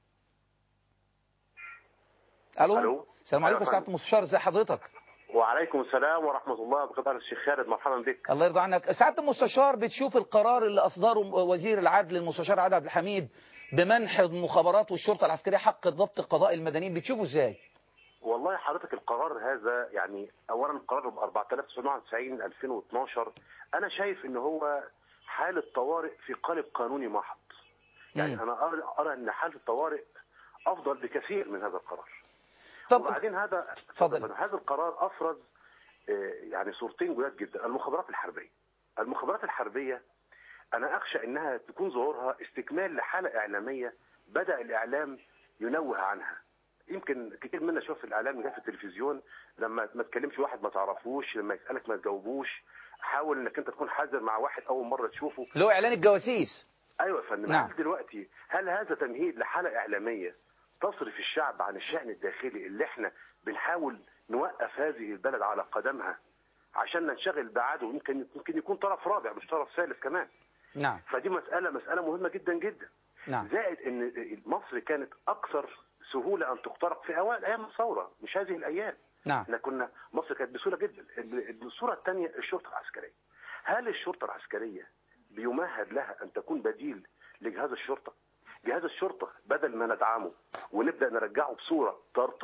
Speaker 1: السلام عليكم يا سعادة المستشار، ازي حضرتك؟
Speaker 3: وعليكم السلام ورحمة الله وبركاته. الشيخ خالد مرحبا بك.
Speaker 1: الله يرضى عنك. سعادة المستشار، بتشوف القرار اللي أصدره وزير العدل المستشار عادل عبد الحميد بمنح المخابرات والشرطة العسكرية حق الضبط القضاء المدنيين، بتشوفه ازاي؟
Speaker 3: والله حضرتك القرار هذا يعني أولا قرار 4999/2012 أنا شايف إن هو حالة طوارئ في قالب قانوني محض. يعني أنا أرى إن حالة الطوارئ أفضل بكثير من هذا القرار.
Speaker 1: طب
Speaker 3: وبعدين هذا القرار أفرز يعني صورتين جداد جدا. المخابرات الحربية أنا أخشى إنها تكون ظهورها استكمال لحالة إعلامية بدأ الإعلام ينوه عنها. يمكن كتير منا شوف الإعلام في التلفزيون لما ما تكلمش واحد ما تعرفوش، لما يسألك ما تجاوبوش، حاول إنك أنت تكون حذر مع واحد أول مرة تشوفه،
Speaker 1: اللي هو إعلان الجواسيس.
Speaker 3: أيوة يا فندم.
Speaker 1: نعم.
Speaker 3: دلوقتي هل هذا تمهيد لحالة إعلامية تصرف الشعب عن الشأن الداخلي اللي احنا بنحاول نوقف هذه البلد على قدمها عشان ننشغل بعده؟ يمكن يكون طرف رابع مش طرف ثالث كمان.
Speaker 1: نعم.
Speaker 3: فدي مسألة مهمة جدا جدا.
Speaker 1: نعم.
Speaker 3: زائد ان مصر كانت اكثر سهولة ان تخترق في اوائل ايام الثورة، مش هذه الايام.
Speaker 1: نعم.
Speaker 3: مصر كانت بسهولة جدا. الصورة الثانية الشرطة العسكرية. هل الشرطة العسكرية بيمهد لها ان تكون بديل لجهاز الشرطة؟ جهاز الشرطة بدل ما ندعمه ونبدأ نرجعه بصورة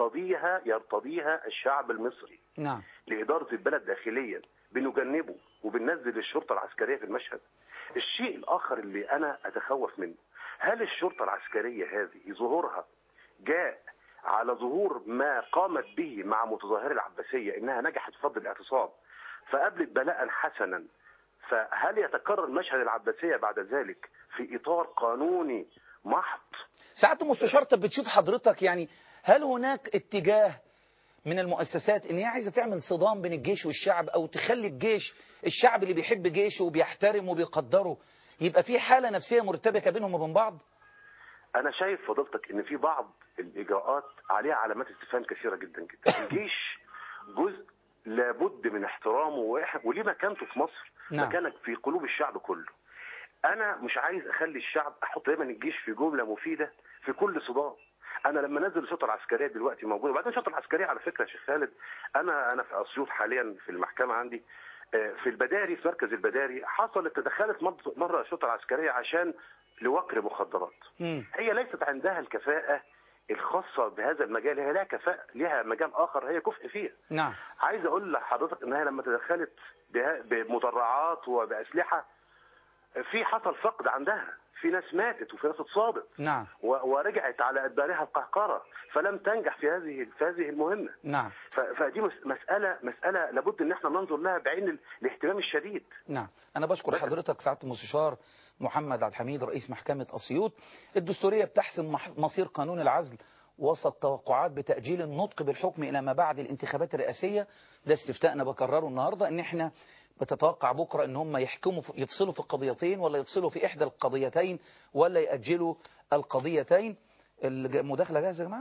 Speaker 3: يرتضيها الشعب المصري،
Speaker 1: نعم،
Speaker 3: لإدارة البلد داخليا، بنجنبه وبننزل الشرطة العسكرية في المشهد. الشيء الآخر اللي أنا أتخوف منه، هل الشرطة العسكرية هذه ظهورها جاء على ظهور ما قامت به مع متظاهري العباسية إنها نجحت في فض الاعتصام فقابلت بلاء حسنا، فهل يتكرر مشهد العباسية بعد ذلك في إطار قانوني محض؟
Speaker 1: ساعات المستشار، طب بتشوف حضرتك يعني هل هناك اتجاه من المؤسسات ان هي عايزه تعمل صدام بين الجيش والشعب، او تخلي الجيش، الشعب اللي بيحب جيشه وبيحترمه وبيقدره، يبقى في حاله نفسيه مرتبكه بينهم وبين بعض؟
Speaker 3: انا شايف فضيلتك ان في بعض الاجراءات عليها علامات استفهام كثيره جدا جدا. الجيش جزء لابد من احترامه وليه مكانته في مصر.
Speaker 1: نعم.
Speaker 3: مكانك في قلوب الشعب كله. انا مش عايز اخلي الشعب احط دايما الجيش في جمله مفيده في كل صدام. انا لما نزل الشرطه العسكريه دلوقتي موجوده، وبعدين الشرطه العسكريه على فكره يا شيخ خالد، انا في اسيوط حاليا في المحكمه عندي في البداري، في مركز البداري حصلت تدخلت مره الشرطه العسكريه عشان لوكر مخدرات. هي ليست عندها الكفاءه الخاصه بهذا المجال، هي لها كفاءه، لها مجال اخر هي كفء فيه.
Speaker 1: نعم.
Speaker 3: عايز اقول لحضرتك انها لما تدخلت بمدرعات وباسلحه في حصل فقد عندها، في ناس ماتت وفي ناس اتصابت.
Speaker 1: نعم.
Speaker 3: ورجعت على ادبارها القهقره، فلم تنجح في هذه المهمه.
Speaker 1: نعم.
Speaker 3: فدي مساله لابد ان احنا ننظر لها بعين الاهتمام الشديد.
Speaker 1: نعم. انا بشكر حضرتك سعاده المستشار محمد عبد الحميد رئيس محكمه اسيوط. الدستوريه بتحسم مصير قانون العزل وسط توقعات بتاجيل النطق بالحكم الى ما بعد الانتخابات الرئاسيه. ده استفتاءنا بكرره النهارده، ان احنا بتتوقع بكره ان هم يحكموا يفصلوا في القضيتين، ولا يفصلوا في احدى القضيتين، ولا ياجلوا القضيتين. المداخله جاهزه يا جماعه؟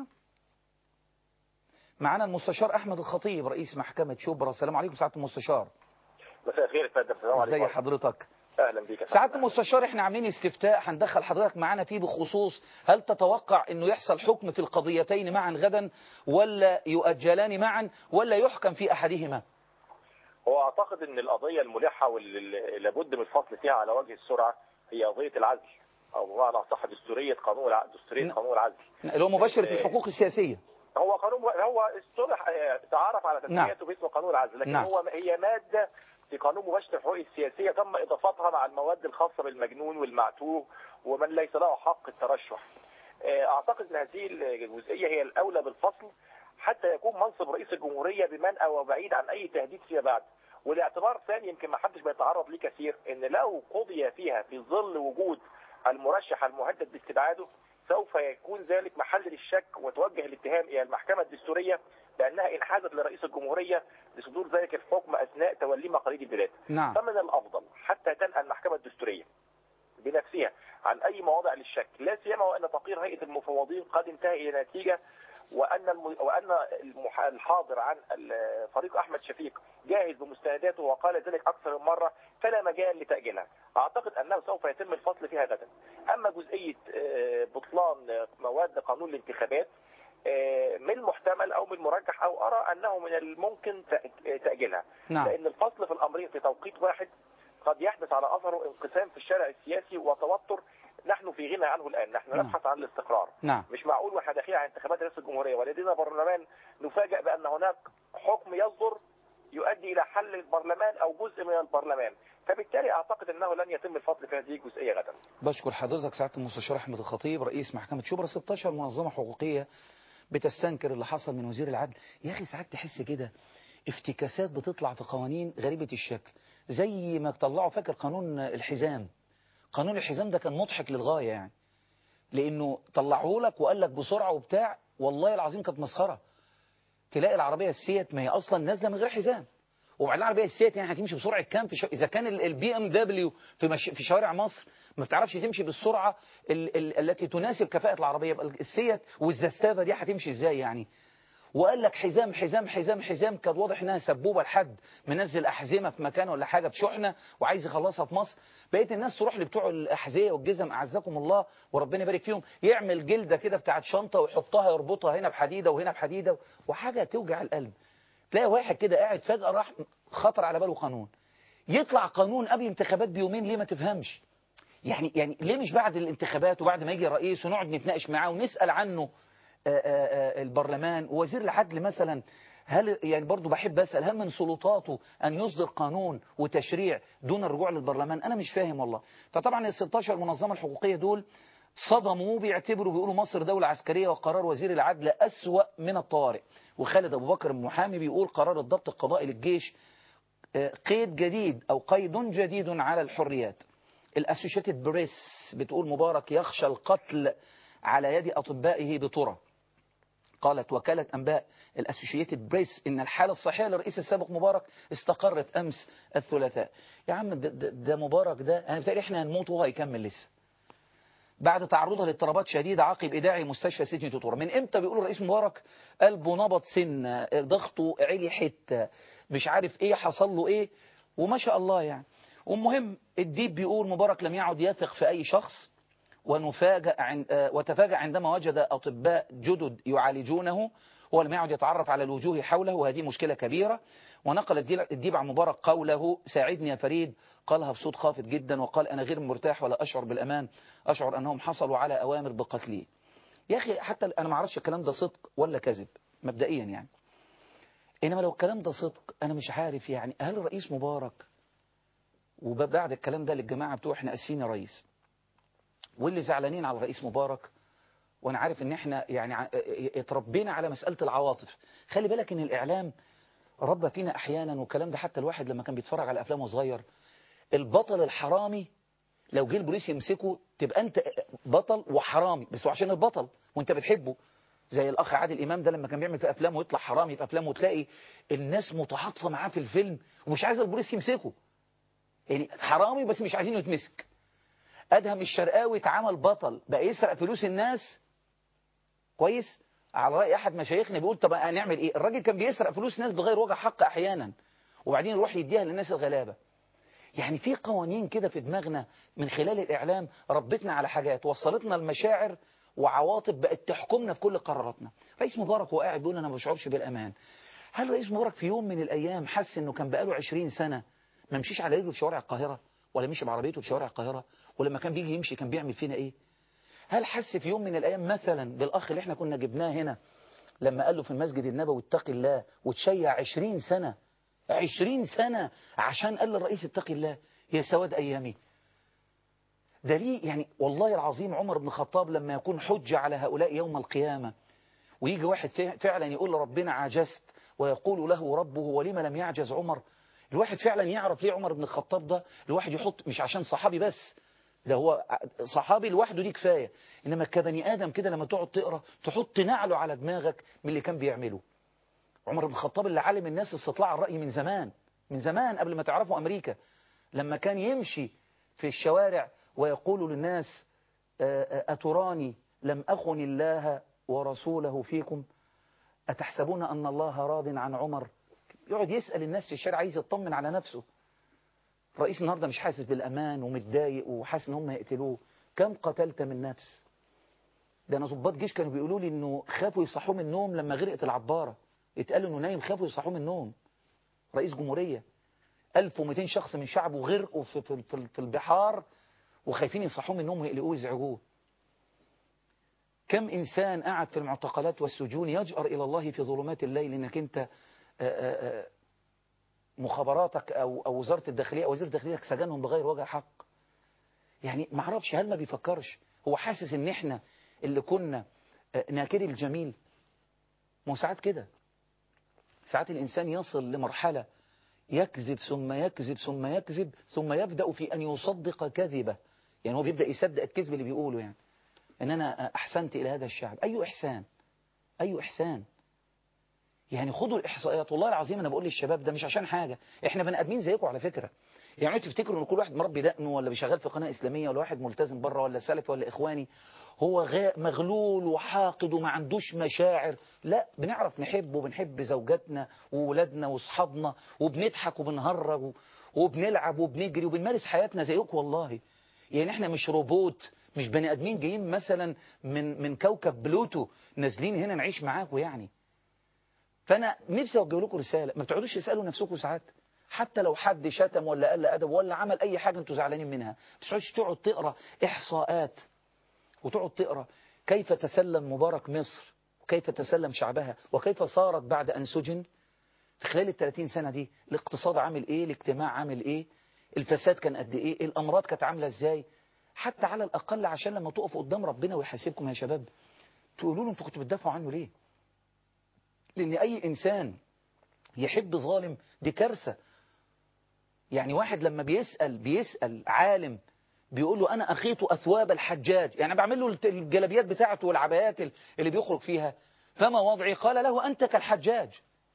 Speaker 1: معانا المستشار احمد الخطيب رئيس محكمه شبرا. السلام عليكم سعاده المستشار.
Speaker 4: مساء الخير يا فندم. السلام عليكم.
Speaker 1: ازي حضرتك؟
Speaker 4: اهلا بيك
Speaker 1: سعاده المستشار. احنا عاملين استفتاء هندخل حضرتك معانا فيه بخصوص هل تتوقع انه يحصل حكم في القضيتين معا غدا، ولا يؤجلان معا، ولا يحكم في احدهما؟
Speaker 4: هو اعتقد ان القضيه الملحه واللي لابد من الفصل فيها على وجه السرعه هي قضيه العزل، او بمعنى اصح دستوريه قانون العزل
Speaker 1: اللي هو مباشره الحقوق السياسيه.
Speaker 4: هو قانون، هو الصلح تعرف على تسميته باسم قانون العزل، لكن هي ماده في قانون مباشره الحقوق السياسيه تم اضافتها مع المواد الخاصه بالمجنون والمعتوه ومن ليس له حق الترشح. اعتقد ان هذه الجزئيه هي الاولى بالفصل حتى يكون منصب رئيس الجمهوريه بمنأى وبعيد عن اي تهديد فيما بعد. والاعتبار ثاني يمكن ما حدش بيتعرض ليه كثير، ان لو قضي فيها في ظل وجود المرشح المهدد باستبعاده سوف يكون ذلك محل للشك، وتوجه الاتهام الى المحكمه الدستوريه بانها انحازت لرئيس الجمهوريه لصدور ذلك الحكم اثناء تولي مقاليد البلاد.
Speaker 1: نعم.
Speaker 4: فمن الافضل حتى تنهى المحكمه الدستوريه بنفسها عن اي مواضع للشك، لا سيما وان تقرير هيئه المفوضين قد انتهى الى نتيجه، وان الحاضر عن فريق احمد شفيق جاهز بمستنداته وقال ذلك اكثر من مره، فلا مجال لتاجيلها. اعتقد انه سوف يتم الفصل فيها غدا. اما جزئيه بطلان مواد قانون الانتخابات من المحتمل او من المرجح او ارى انه من الممكن تاجيلها.
Speaker 1: نعم.
Speaker 4: لان الفصل في الامرين في توقيت واحد قد يحدث على اثره انقسام في الشارع السياسي وتوتر نحن في غنى عنه الان. نحن نبحث عن الاستقرار.
Speaker 1: نعم.
Speaker 4: مش معقول واحنا داخلين على انتخابات رئاسه الجمهوريه ولدينا برلمان نفاجئ بان هناك حكم يصدر يؤدي الى حل البرلمان او جزء من البرلمان. فبالتالي اعتقد انه لن يتم الفصل في هذه الجزئيه غدا.
Speaker 1: بشكر حضرتك سعاده المستشار احمد الخطيب رئيس محكمه شبرا. 16 منظمه حقوقيه بتستنكر اللي حصل من وزير العدل. يا اخي ساعات تحس كده افتكاسات بتطلع في قوانين غريبه الشكل، زي ما طلعوا فاكر قانون الحزام. قانون الحزام ده كان مضحك للغايه يعني، لانه طلعوه لك وقال لك بسرعه وبتاع، والله العظيم كانت مسخره. تلاقي العربيه السيات ما هي اصلا نازله من غير حزام، وبعدين العربيه السيات يعني هتمشي بسرعه كام اذا كان البي ام دبليو في شوارع مصر ما بتعرفش تمشي بالسرعه التي تناسب كفاءه العربيه، يبقى السيات والزستافه دي هتمشي ازاي يعني؟ وقال لك حزام حزام حزام حزام. كان واضح انها سبوبه لحد منزل احزمه في مكان ولا حاجه بشحنه وعايز يخلصها في مصر. بقيت الناس تروح لبتوع الاحذيه والجزم اعزكم الله وربنا يبارك فيهم، يعمل جلده كده بتاعت شنطه ويحطها يربطها هنا بحديده وهنا بحديده، وحاجه توجع القلب. تلاقي واحد كده قاعد فجاه راح خطر على باله قانون، يطلع قانون قبل الانتخابات بيومين. ليه ما تفهمش؟ يعني ليه مش بعد الانتخابات وبعد ما يجي الرئيس ونقعد نتناقش معاه ونسال عنه البرلمان ووزير العدل مثلا؟ هل يعني برضو بحب أسأل، هل من سلطاته أن يصدر قانون وتشريع دون الرجوع للبرلمان؟ أنا مش فاهم والله. فطبعا ال 16 منظمة الحقوقية دول صدموا، بيقولوا مصر دولة عسكرية وقرار وزير العدل أسوأ من الطوارئ. وخالد أبو بكر المحامي بيقول قرار الضبط القضائي للجيش قيد جديد أو قيد جديد على الحريات. الأسوشيتد بريس بتقول مبارك يخشى القتل على يد أطبائه بطرة. قالت وكالة أنباء الأسوشيتد بريس إن الحالة الصحية للرئيس السابق مبارك استقرت أمس الثلاثاء. يا عم ده مبارك ده أنا بتقول إحنا هنموت وهو هيكمل لسه. بعد تعرضها لاضطرابات شديدة عقب إيداعه مستشفى سجن توتورا. من إمتى بيقولوا الرئيس مبارك قلبه نبض سنة، ضغطه عالي حتة، مش عارف إيه حصل له إيه، وما شاء الله يعني. والمهم الديب بيقول مبارك لم يعد يثق في أي شخص، وتفاجأ عندما وجد أطباء جدد يعالجونه، ولم يعد يتعرف على الوجوه حوله، وهذه مشكلة كبيرة. ونقل الديب عن مبارك قوله: ساعدني يا فريد، قالها بصوت خافت جدا، وقال: أنا غير مرتاح ولا أشعر بالأمان، أشعر أنهم حصلوا على أوامر بقتلي. يا أخي حتى أنا ما اعرفش الكلام ده صدق ولا كذب مبدئيا يعني، إنما لو الكلام ده صدق أنا مش عارف يعني هل الرئيس مبارك، وبعد الكلام ده للجماعة بتوع احنا اسفين يا رئيس واللي زعلانين على الرئيس مبارك، وانا عارف ان احنا يعني اتربينا على مسألة العواطف. خلي بالك ان الاعلام ربى فينا احيانا، والكلام ده حتى الواحد لما كان بيتفرج على افلام صغير، البطل الحرامي لو جه البوليس يمسكه تبقى انت بطل وحرامي، بس عشان البطل وانت بتحبه. زي الاخ عادل امام ده لما كان بيعمل في افلامه ويطلع حرامي في افلامه، وتلاقي الناس متعاطفه معاه في الفيلم ومش عايز البوليس يمسكه، يعني حرامي بس مش عايزينه يتمسك. أدهم الشرقاوي اتعمل بطل بقى يسرق فلوس الناس، كويس، على رأي أحد مشايخنا بيقول طب هنعمل إيه؟ الراجل كان بيسرق فلوس ناس بغير وجه حق أحيانا، وبعدين يروح يديها للناس الغلابة. يعني في قوانين كده في دماغنا من خلال الإعلام ربتنا على حاجات، وصلتنا المشاعر وعواطف بقت تحكمنا في كل قراراتنا. رئيس مبارك هو قاعد بيقول أنا ما بشعرش بالأمان. هل رئيس مبارك في يوم من الأيام حس إنه كان بقاله 20 سنة ما مشيش على رجله في شوارع القاهرة، ولا مشي بعربيته في شوارع القاهرة، ولما كان بيجي يمشي كان بيعمل فينا إيه؟ هل حس في يوم من الأيام مثلا بالأخ اللي احنا كنا جبناه هنا لما قال له في المسجد النبوي اتق الله، وتشيع 20 سنة 20 سنة عشان قال للرئيس اتق الله؟ يا سواد أيامي. ده ليه يعني والله العظيم عمر بن الخطاب لما يكون حجة على هؤلاء يوم القيامة، ويجي واحد فعلا يقول لربنا عجزت، ويقول له ربه ولما لم يعجز عمر، الواحد فعلا يعرف ليه عمر بن الخطاب ده الواحد يحط، مش عشان صحابي بس، ده هو صحابي لوحده دي كفاية، إنما كبني آدم كده لما تقعد تقرأ تحط نعله على دماغك من اللي كان بيعمله. عمر بن الخطاب اللي علم الناس استطلاع الرأي من زمان، من زمان قبل ما تعرفوا أمريكا، لما كان يمشي في الشوارع ويقول للناس أتراني لم أخن الله ورسوله فيكم، أتحسبون أن الله راض عن عمر؟ يقعد يسأل الناس في الشارع، عايز يطمن على نفسه. رئيس النهاردة مش حاسس بالأمان ومتضايق وحاسس ان هم يقتلوه. كم قتلت من نفس؟ ده أنا ضباط جيش كانوا بيقولوا لي إنه خافوا يصحوه من النوم لما غرقت العبارة، اتقال إنه نايم خافوا يصحوه من النوم. رئيس جمهورية 1200 شخص من شعبه غرقوا في البحار وخايفين يصحوه من النوم ويقلقوه ويزعجوه. كم إنسان قاعد في المعتقلات والسجون يجأر إلى الله في ظلمات الليل إنك أنت مخابراتك أو وزارة الداخلية أو وزير الداخلية سجنهم بغير وجه حق. يعني ما اعرفش هل ما بيفكرش هو حاسس إن إحنا اللي كنا ناكري الجميل؟ مو ساعات كده، ساعات الإنسان يصل لمرحلة يكذب ثم يكذب ثم يكذب ثم يبدأ في أن يصدق كذبه. يعني هو بيبدأ يصدق الكذب اللي بيقوله، يعني إن أنا أحسنت إلى هذا الشعب. أي إحسان؟ أي إحسان؟ يعني خدوا الإحصائيات، والله العظيم أنا بقول للشباب ده مش عشان حاجة، إحنا بني آدمين زيكم على فكرة. يعني تفتكروا إن كل واحد مربي دقنه ولا بيشغل في قناة إسلامية ولا واحد ملتزم بره ولا سلفي ولا إخواني هو مغلول وحاقد وما عندوش مشاعر؟ لا، بنعرف نحب وبنحب زوجاتنا وولادنا واصحابنا وبنضحك وبنهرج وبنلعب وبنجري وبنمارس حياتنا زيكم والله. يعني احنا مش روبوت، مش بني ادمين جايين مثلا من كوكب بلوتو نازلين هنا نعيش معاكم يعني. فانا نفسي اوجه لكم رساله، ما بتقعدوش تسالوا نفسكم ساعات حتى لو حد شتم ولا قل ادب ولا عمل اي حاجه انتوا زعلانين منها، بس تقعد تقرا احصاءات وتقعد تقرا كيف تسلم مبارك مصر وكيف تسلم شعبها وكيف صارت بعد ان سجن في خلال ال30 سنه دي. الاقتصاد عامل ايه، الاجتماع عامل ايه، الفساد كان قد ايه، الامراض كانت عامله ازاي، حتى على الاقل عشان لما تقفوا قدام ربنا ويحاسبكم يا شباب تقولوا له انتوا كنتوا بتدافعوا عنه ليه؟ لان اي انسان يحب ظالم دي كارثه. يعني واحد لما بيسأل عالم بيقول له أنا أخيط أثواب الحجاج، يعني بعمل له الجلبيات بتاعته والعبايات اللي بيخرج فيها، فما وضعي؟ قال له أنت كالحجاج،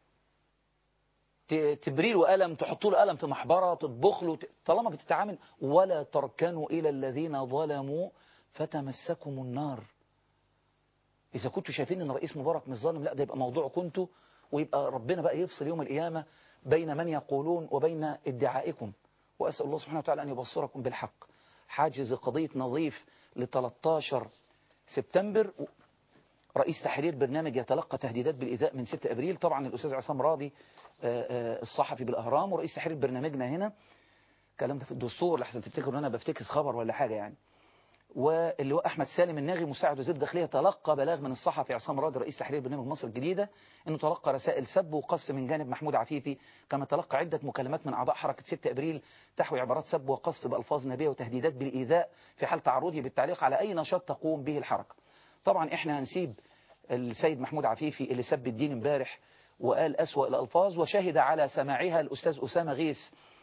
Speaker 1: تبري له قلم، تحط له قلم في محبرة، تطبخ له، طالما بتتعامل. ولا تركنوا إلى الذين ظلموا فتمسكم النار. إذا كنتوا شايفين أن رئيس مبارك مش ظالم، لا ده يبقى موضوع كنتوا، ويبقى ربنا بقى يفصل يوم القيامة بين من يقولون وبين ادعائكم. وأسأل الله سبحانه وتعالى أن يبصركم بالحق. حاجز قضية نظيف ل 13 سبتمبر، رئيس تحرير برنامج يتلقى تهديدات بالإيذاء من 6 أبريل. طبعا الأستاذ عصام راضي الصحفي بالأهرام ورئيس تحرير برنامجنا هنا، كلام ده في الدستور لحسن تفتكروا ان انا بفتكس خبر ولا حاجة يعني. واللي هو احمد سالم الناغي مساعد وزير الداخليه تلقى بلاغ من الصحفي عصام راضي رئيس تحرير برنامج مصر الجديده انه تلقى رسائل سب وقصف من جانب محمود عفيفي، كما تلقى عده مكالمات من اعضاء حركه 6 ابريل تحوي عبارات سب وقصف بالفاظ نابيه وتهديدات بالايذاء في حال تعرضه بالتعليق على اي نشاط تقوم به الحركه. طبعا احنا هنسيب السيد محمود عفيفي اللي سب الدين امبارح وقال اسوأ الالفاظ، وشهد على سماعها الاستاذ اسامه غيث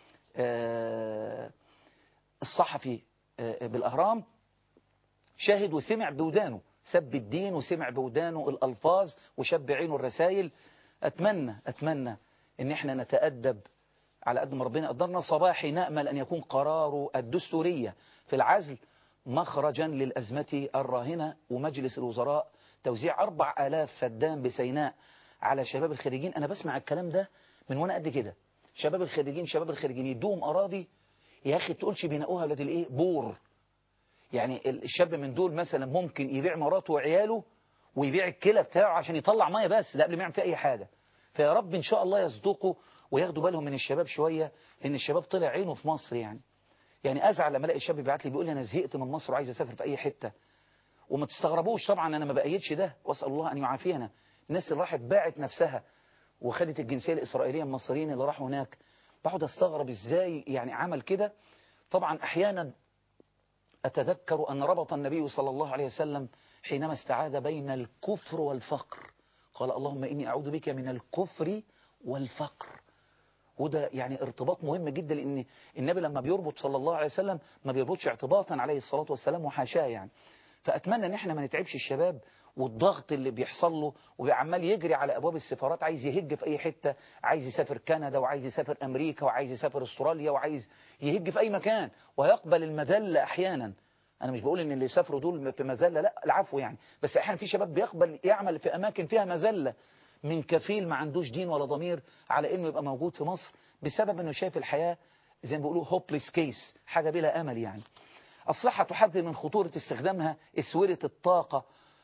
Speaker 1: الصحفي بالاهرام، شاهد وسمع بودانه سب الدين وسمع بودانه الألفاظ وشب عينه الرسائل. أتمنى إن احنا نتأدب على قد ما ربنا قدرنا. صباحي نأمل أن يكون قرار الدستورية في العزل مخرجا للأزمة الراهنة، ومجلس الوزراء توزيع 4000 فدان بسيناء على شباب الخريجين. أنا بسمع الكلام ده من وانا قد كده، شباب الخريجين يدوهم أراضي يا أخي تقولش بينقوها ولاد الإيه بور. يعني الشاب من دول مثلا ممكن يبيع مراته وعياله ويبيع الكلى بتاعه عشان يطلع ميه بس، لا قبل ما يعمل فيه اي حاجه. فيا رب ان شاء الله يصدقوا وياخدوا بالهم من الشباب شويه، لان الشباب طلع عينه في مصر يعني ازعل لما الاقي الشاب بيبعت لي بيقول لي انا زهقت من مصر وعايز اسافر في اي حته. وما تستغربوش طبعا انا ما بأيدش ده، واسال الله ان يعافينا. الناس اللي راحت باعت نفسها وخدت الجنسيه الاسرائيليه، المصريين اللي راحوا هناك، بقعد استغرب ازاي يعني عمل كده. طبعا احيانا أتذكر أن ربط النبي صلى الله عليه وسلم حينما استعاذ بين الكفر والفقر، قال اللهم إني أعوذ بك من الكفر والفقر. وده يعني ارتباط مهم جدا، لأن النبي لما بيربط صلى الله عليه وسلم ما بيربطش اعتباطا عليه الصلاة والسلام وحاشاه يعني. فأتمنى أن احنا ما نتعبش الشباب والضغط اللي بيحصل له وعمال يجري على أبواب السفارات، عايز يهج في أي حتة، عايز يسافر كندا وعايز يسافر أمريكا وعايز يسافر استراليا وعايز يهج في أي مكان، ويقبل المذلة أحيانا. أنا مش بقول إن اللي يسافروا دول في مذلة، لا العفو يعني، بس أحيانا في شباب بيقبل يعمل في أماكن فيها مذلة من كفيل ما عندوش دين ولا ضمير على إنه يبقى موجود في مصر بسبب إنه شايف الحياة زي ما بيقولوا hopeless case، حاجة بلا أمل يعني. الصحة تحذر من خطورة استخدامها اسورة الطاقة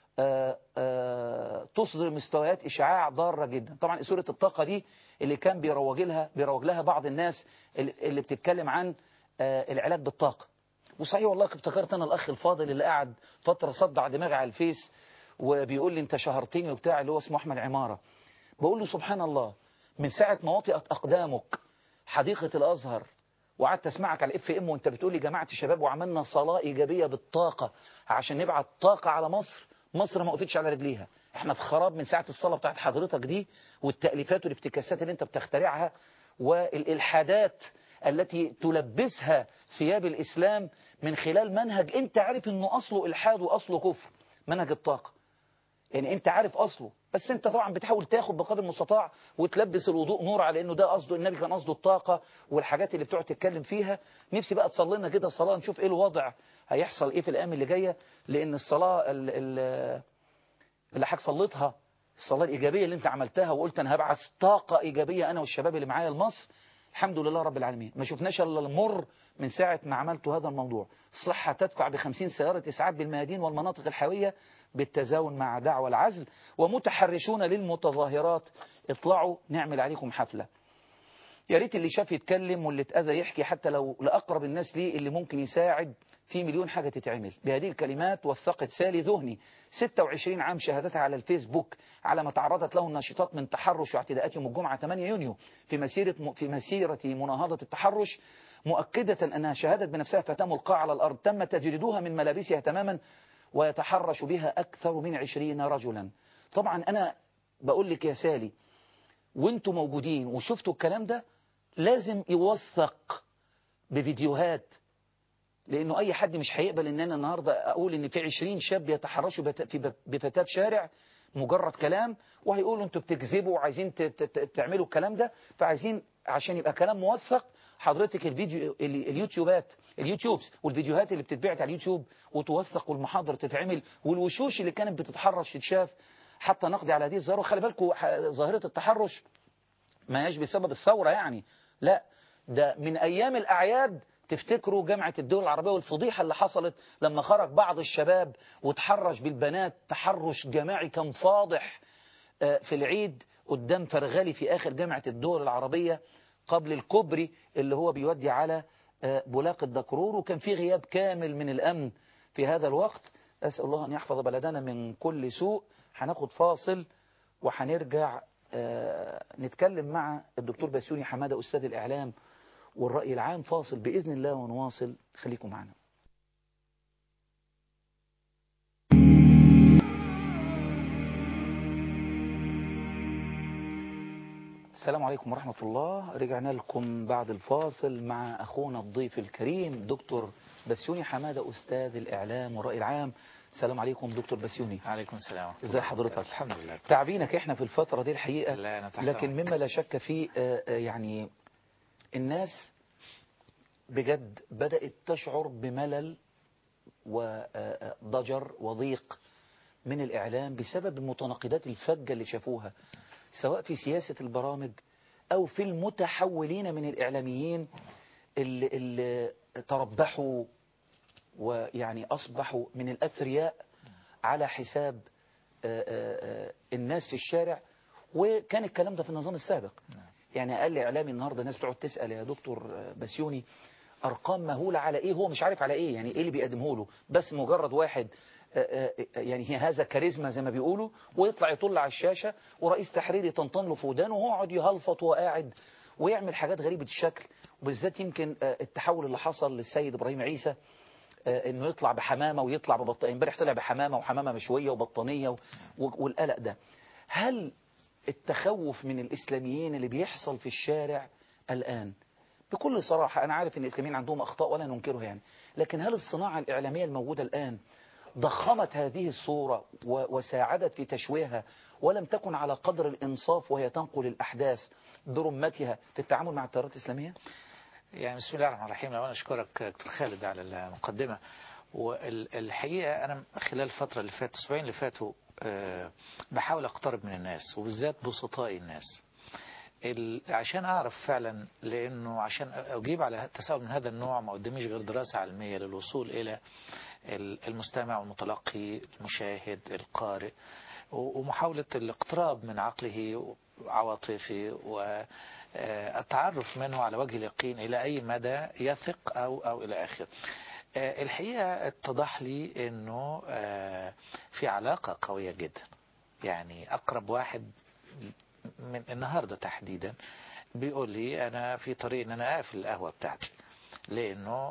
Speaker 1: تصدر مستويات إشعاع ضارة جدا. طبعا اسورة الطاقة دي اللي كان بيروج لها بعض الناس اللي بتتكلم عن العلاج بالطاقة. وصحيح والله افتكرت أنا الأخ الفاضل اللي قاعد فترة صدع دماغي على الفيس وبيقول لي أنت شهرتني وبتاع، اللي هو اسمه أحمد عمارة. بقول له سبحان الله، من ساعة ما وطئت أقدامك حديقة الأزهر وقعدت اسمعك على اف ام وانت بتقول لي جماعه الشباب وعملنا صلاه ايجابيه بالطاقه عشان نبعت طاقه على مصر ما وقفتش على رجليها. احنا في خراب من ساعه الصلاه بتاعت حضرتك دي والتاليفات والافتكاسات اللي انت بتخترعها والالحادات التي تلبسها ثياب الاسلام من خلال منهج انت عارف انه اصله الحاد واصله كفر، منهج الطاقه. يعني انت عارف اصله، بس انت طبعا بتحاول تاخد بقدر المستطاع وتلبس الوضوء نور على انه ده قصده، النبي كان قصده الطاقه والحاجات اللي بتقعد تتكلم فيها. نفسي بقى تصلي لنا كده صلاه نشوف ايه الوضع هيحصل ايه في الايام اللي جايه، لان الصلاه اللي حضرتك صليتها، الصلاه الايجابيه اللي انت عملتها وقلت انا هبعث طاقه ايجابيه انا والشباب اللي معايا لمصر، الحمد لله رب العالمين ما شفناش الا المر من ساعه ما عملت هذا الموضوع. الصحه تدفع ب50 سياره اسعاف بالميادين والمناطق الحيويه بالتزاون مع دعوى العزل، ومتحرشون للمتظاهرات اطلعوا نعمل عليكم حفله. يا ريت اللي شاف يتكلم واللي اتأذى يحكي، حتى لو لأقرب الناس ليه اللي ممكن يساعد، في مليون حاجة تتعمل. بهذه الكلمات وثقت سالي ذهني 26 عام شهادتها على الفيسبوك على ما تعرضت له الناشطات من تحرش واعتداءات يوم الجمعة 8 يونيو في مسيرة مناهضة التحرش، مؤكدة أنها شهدت بنفسها فتاة ملقاة على الأرض تم تجريدها من ملابسها تماما ويتحرش بها أكثر من 20 رجلا. طبعا أنا بقول لك يا سالي وانتوا موجودين وشفتوا الكلام ده لازم يوثق بفيديوهات، لأنه أي حد مش هيقبل إن أنا النهاردة أقول إن في 20 شاب يتحرشوا بفتاة في شارع مجرد كلام، وهيقولوا أنتوا بتكذبوا وعايزين تعملوا الكلام ده. فعايزين عشان يبقى كلام موثق، حضرتك اليوتيوبات اليوتيوبس والفيديوهات اللي بتتبعت على اليوتيوب وتوثق والمحاضر تتعمل والوشوش اللي كانت بتتحرش تتشاف حتى نقضي على هذه الظاهرة. خلي بالكم ظاهرة التحرش ما هيش بسبب الثورة يعني، لا ده من أيام الأعياد. تفتكروا جامعة الدول العربية والفضيحة اللي حصلت لما خرج بعض الشباب وتحرش بالبنات تحرش جماعي كان فاضح في العيد قدام فرغالي في آخر جامعة الدول العربية قبل الكوبري اللي هو بيودي على بولاق الدكرور، وكان في غياب كامل من الأمن في هذا الوقت. أسأل الله أن يحفظ بلدنا من كل سوء. هناخد فاصل وهنرجع نتكلم مع الدكتور بسيوني حمادة أستاذ الإعلام والرأي العام. فاصل بإذن الله ونواصل، خليكم معنا. السلام عليكم ورحمة الله. رجعنا لكم بعد الفاصل مع أخونا الضيف الكريم دكتور بسيوني حمادة أستاذ الإعلام والرأي العام. السلام عليكم دكتور بسيوني.
Speaker 5: عليكم السلام.
Speaker 1: ازي حضرتك؟
Speaker 5: الحمد لله.
Speaker 1: تعبينك احنا في الفترة دي الحقيقة، لكن
Speaker 5: أنا
Speaker 1: مما لا شك فيه يعني الناس بجد بدأت تشعر بملل وضجر وضيق من الإعلام بسبب المتناقضات الفجة اللي شافوها سواء في سياسة البرامج أو في المتحولين من الإعلاميين اللي تربحوا ويعني أصبحوا من الأثرياء على حساب الناس في الشارع. وكان الكلام ده في النظام السابق. يعني أقل إعلامي النهاردة الناس بتقعد تسأل يا دكتور بسيوني أرقام مهولة على إيه، هو مش عارف على إيه، يعني إيه اللي بيقدمه له، بس مجرد واحد يعني هذا كاريزما زي ما بيقولوا، ويطلع يطل على الشاشة ورئيس تحريري تنطن له في ودانه وهو يقعد يهلفط وقاعد ويعمل حاجات غريبة الشكل. وبالذات يمكن التحول اللي حصل للسيد إبراهيم عيسى انه يطلع بحمامة ويطلع ببطانية. امبارح طلع بحمامة وحمامة مشوية وبطانية والقلق ده. هل التخوف من الإسلاميين اللي بيحصل في الشارع الآن بكل صراحة، أنا عارف أن الإسلاميين عندهم أخطاء ولا ننكرها يعني، لكن هل الصناعة الإعلامية الموجودة الآن ضخمت هذه الصورة وساعدت في تشويهها ولم تكن على قدر الإنصاف وهي تنقل الأحداث برمتها في التعامل مع التيارات الإسلامية؟
Speaker 5: يعني بسم الله الرحمن الرحيم. أنا أشكرك دكتور خالد على المقدمة. والحقيقة أنا خلال الفترة اللي فاتت الأسبوعين اللي فاتوا بحاول أقترب من الناس وبالذات بسطاء الناس عشان أعرف فعلا، لأنه عشان أجيب على تساؤل من هذا النوع ما قداميش غير دراسة علمية للوصول إلى المستمع والمتلقي المشاهد القارئ ومحاولة الاقتراب من عقله وعواطفه والتعرف منه على وجه اليقين إلى أي مدى يثق أو إلى آخره. الحقيقة اتضح لي أنه في علاقة قوية جدا. يعني أقرب واحد من النهاردة تحديدا بيقول لي أنا في طريق أن أنا أقفل القهوة بتاعتي، لأنه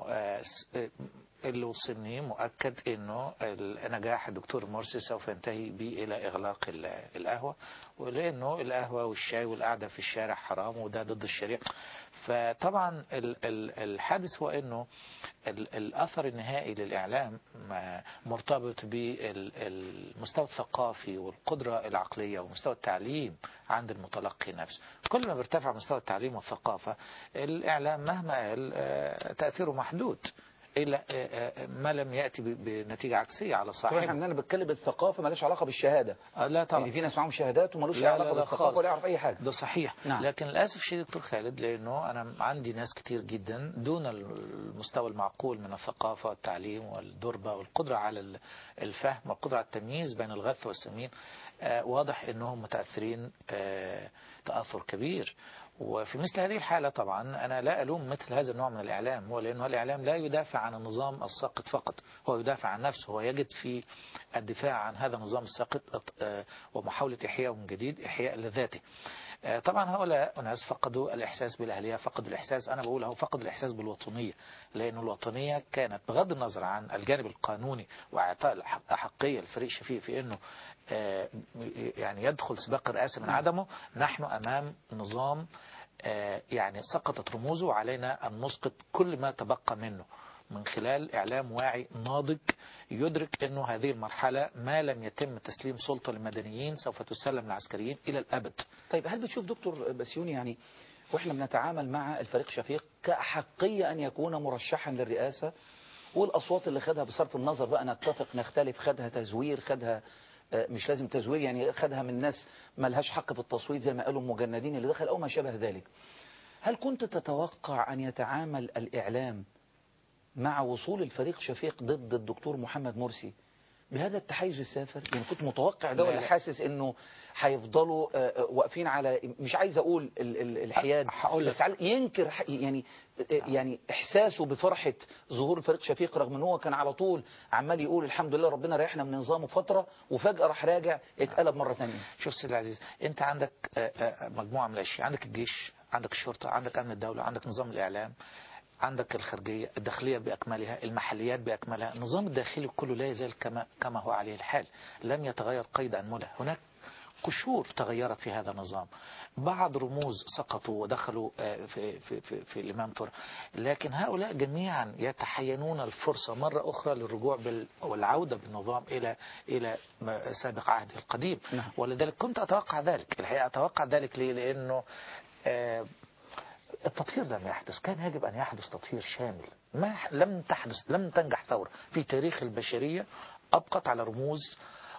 Speaker 5: اللي وصلني مؤكد أنه نجاح الدكتور مرسي سوف ينتهي بي إلى إغلاق القهوة، ولأنه القهوة والشاي والقعدة في الشارع حرام وده ضد الشريعة. فطبعا الحادث هو أنه الأثر النهائي للإعلام مرتبط بالمستوى الثقافي والقدرة العقلية ومستوى التعليم عند المتلقي نفسه. كل ما بيرتفع مستوى التعليم والثقافة الإعلام مهما قال تأثيره محدود إلا ما لم يأتي بنتيجة عكسية على صاحبه.
Speaker 1: طبعا أنا بتكلم بالثقافة مالهاش علاقة بالشهادة.
Speaker 5: لا طبعا.
Speaker 1: يعني في ناس معهم شهادات ومالوش علاقة بالثقافة ولا يعرف أي حاجة.
Speaker 5: ده صحيح.
Speaker 1: نعم.
Speaker 5: لكن للأسف الشديد دكتور خالد، لأنه أنا عندي ناس كتير جدا دون المستوى المعقول من الثقافة والتعليم والدربة والقدرة على الفهم والقدرة على التمييز بين الغث والسمين. واضح أنهم متأثرين تأثر كبير. وفي مثل هذه الحالة طبعا أنا لا ألوم مثل هذا النوع من الإعلام، هو لأنه الإعلام لا يدافع عن النظام الساقط فقط، هو يدافع عن نفسه. هو يجد في الدفاع عن هذا النظام الساقط ومحاولة إحياءه من جديد إحياء لذاته. طبعا هؤلاء الناس فقدوا الإحساس بالأهلية، فقدوا الإحساس، أنا بقول هو فقدوا الإحساس بالوطنية، لأن الوطنية كانت بغض النظر عن الجانب القانوني وإعطاء الأحقية لفريق شفيق في أنه يعني يدخل سباق الرئاسة من عدمه. نحن أمام نظام يعني سقطت رموزه، وعلينا أن نسقط كل ما تبقى منه من خلال إعلام واعي ناضج يدرك أنه هذه المرحلة ما لم يتم تسليم سلطة للمدنيين سوف تسلم للعسكريين إلى الأبد.
Speaker 1: طيب هل بتشوف دكتور بسيوني يعني واحنا بنتعامل مع الفريق شفيق كأحقية أن يكون مرشحا للرئاسة، والأصوات اللي خدها بصرف النظر بقى نتفق نختلف، خدها تزوير، خدها مش لازم تزوير، يعني خدها من ناس ما لهاش حق في التصويت زي ما قالوا المجندين اللي دخل أو ما شابه ذلك. هل كنت تتوقع أن يتعامل الإعلام مع وصول الفريق شفيق ضد الدكتور محمد مرسي بهذا التحيز السافر؟ يعني كنت متوقع ده ولا حاسس انه هيفضلوا واقفين على، مش عايز اقول الحياد، بس ينكر يعني احساسه بفرحة ظهور الفريق شفيق، رغم ان هو كان على طول عمال يقول الحمد لله ربنا ريحنا من نظامه فترة، وفجأة راح راجع اتقلب مرة ثانيه.
Speaker 5: شوف سيدي العزيز، انت عندك مجموعة من الاشياء، عندك الجيش، عندك الشرطة، عندك امن الدولة، عندك نظام الاعلام، عندك الخارجية، الداخلية بأكملها، المحليات بأكملها. النظام الداخلي كله لا يزال كما هو عليه الحال، لم يتغير قيد أنملة. هناك قشور تغيرت في هذا النظام، بعض رموز سقطوا ودخلوا في الإمام ترى، لكن هؤلاء جميعا يتحينون الفرصة مرة أخرى للرجوع والعودة بالنظام إلى سابق عهده القديم. ولذلك كنت أتوقع ذلك. الحقيقة أتوقع ذلك ليه؟ لأنه التطهير لم يحدث، كان يجب أن يحدث تطهير شامل. لم تنجح ثورة في تاريخ البشرية أبقت على رموز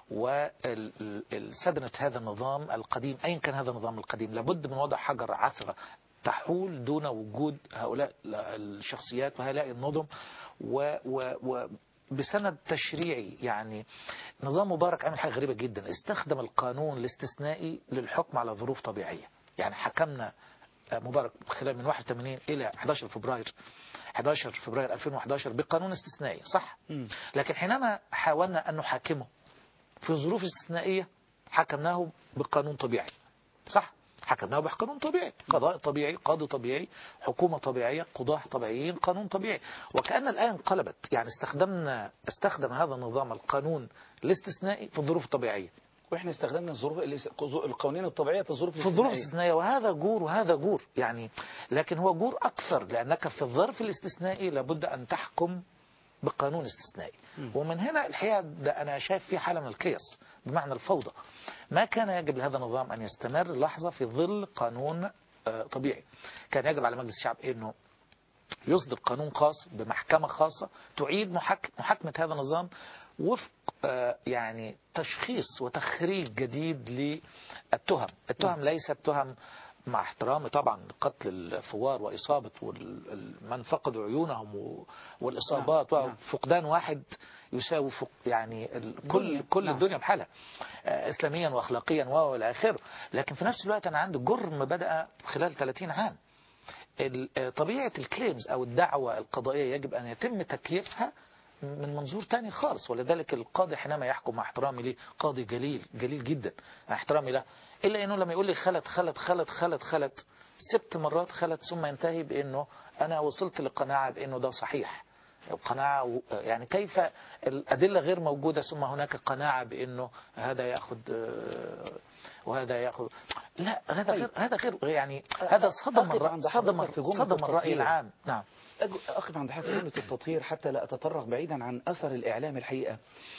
Speaker 5: وسدنة هذا النظام القديم، أين كان هذا النظام القديم. لابد من وضع حجر عثرة تحول دون وجود هؤلاء الشخصيات وهؤلاء النظم بسند تشريعي. يعني نظام مبارك عمل حاجة غريبة جدا، استخدم القانون الاستثنائي للحكم على ظروف طبيعية. يعني حكمنا مبارك خلال من 81 إلى 11 فبراير 2011 بقانون استثنائي، صح؟ لكن حينما حاولنا أن نحاكمه في ظروف استثنائية حكمناه بقانون طبيعي، صح؟ حكمناه بقانون طبيعي، قضاء طبيعي، قاضي طبيعي، حكومة طبيعية، قضاة طبيعيين، قانون طبيعي. وكأن الآن انقلبت، يعني استخدم هذا النظام القانون الاستثنائي في الظروف الطبيعية،
Speaker 1: واحنا استخدمنا القوانين الطبيعية في الظروف
Speaker 5: الاستثنائية. وهذا جور وهذا جور يعني، لكن هو جور أكثر، لأنك في الظرف الاستثنائي لابد أن تحكم بقانون استثنائي. ومن هنا الحقيقة أنا شايف في حالة من الكيس بمعنى الفوضى. ما كان يجب لهذا النظام أن يستمر لحظة في ظل قانون طبيعي. كان يجب على مجلس الشعب أنه يصدر قانون خاص بمحكمة خاصة تعيد محاكمة هذا النظام وفق يعني تشخيص وتخريج جديد للتهم. التهم ليست تهم، مع احترامي طبعا، قتل الثوار وإصابة من فقدوا عيونهم والإصابات، وفقدان واحد يساوي يعني كل الدنيا بحالها إسلاميا وأخلاقيا وإلى آخره. لكن في نفس الوقت أنا عندي جرم بدأ خلال 30 عام. طبيعة الكليمز أو الدعوة القضائية يجب أن يتم تكييفها من منظور تاني خالص. ولذلك القاضي حينما يحكم، مع احترامي ليه، قاضي جليل جدا، مع احترامي له، إلا أنه لما يقول لي خلت 6 مرات خلت، ثم ينتهي بأنه أنا وصلت لقناعة بأنه ده صحيح. قناعة يعني كيف الأدلة غير موجودة ثم هناك قناعة بأنه هذا يأخذ وهذا يأخذ. لا، هذا غير يعني هذا صدم الرأي العام. نعم.
Speaker 1: أقف عند حافة جملة التطهير حتى لا أتطرق بعيدا عن أثر الإعلام. الحقيقة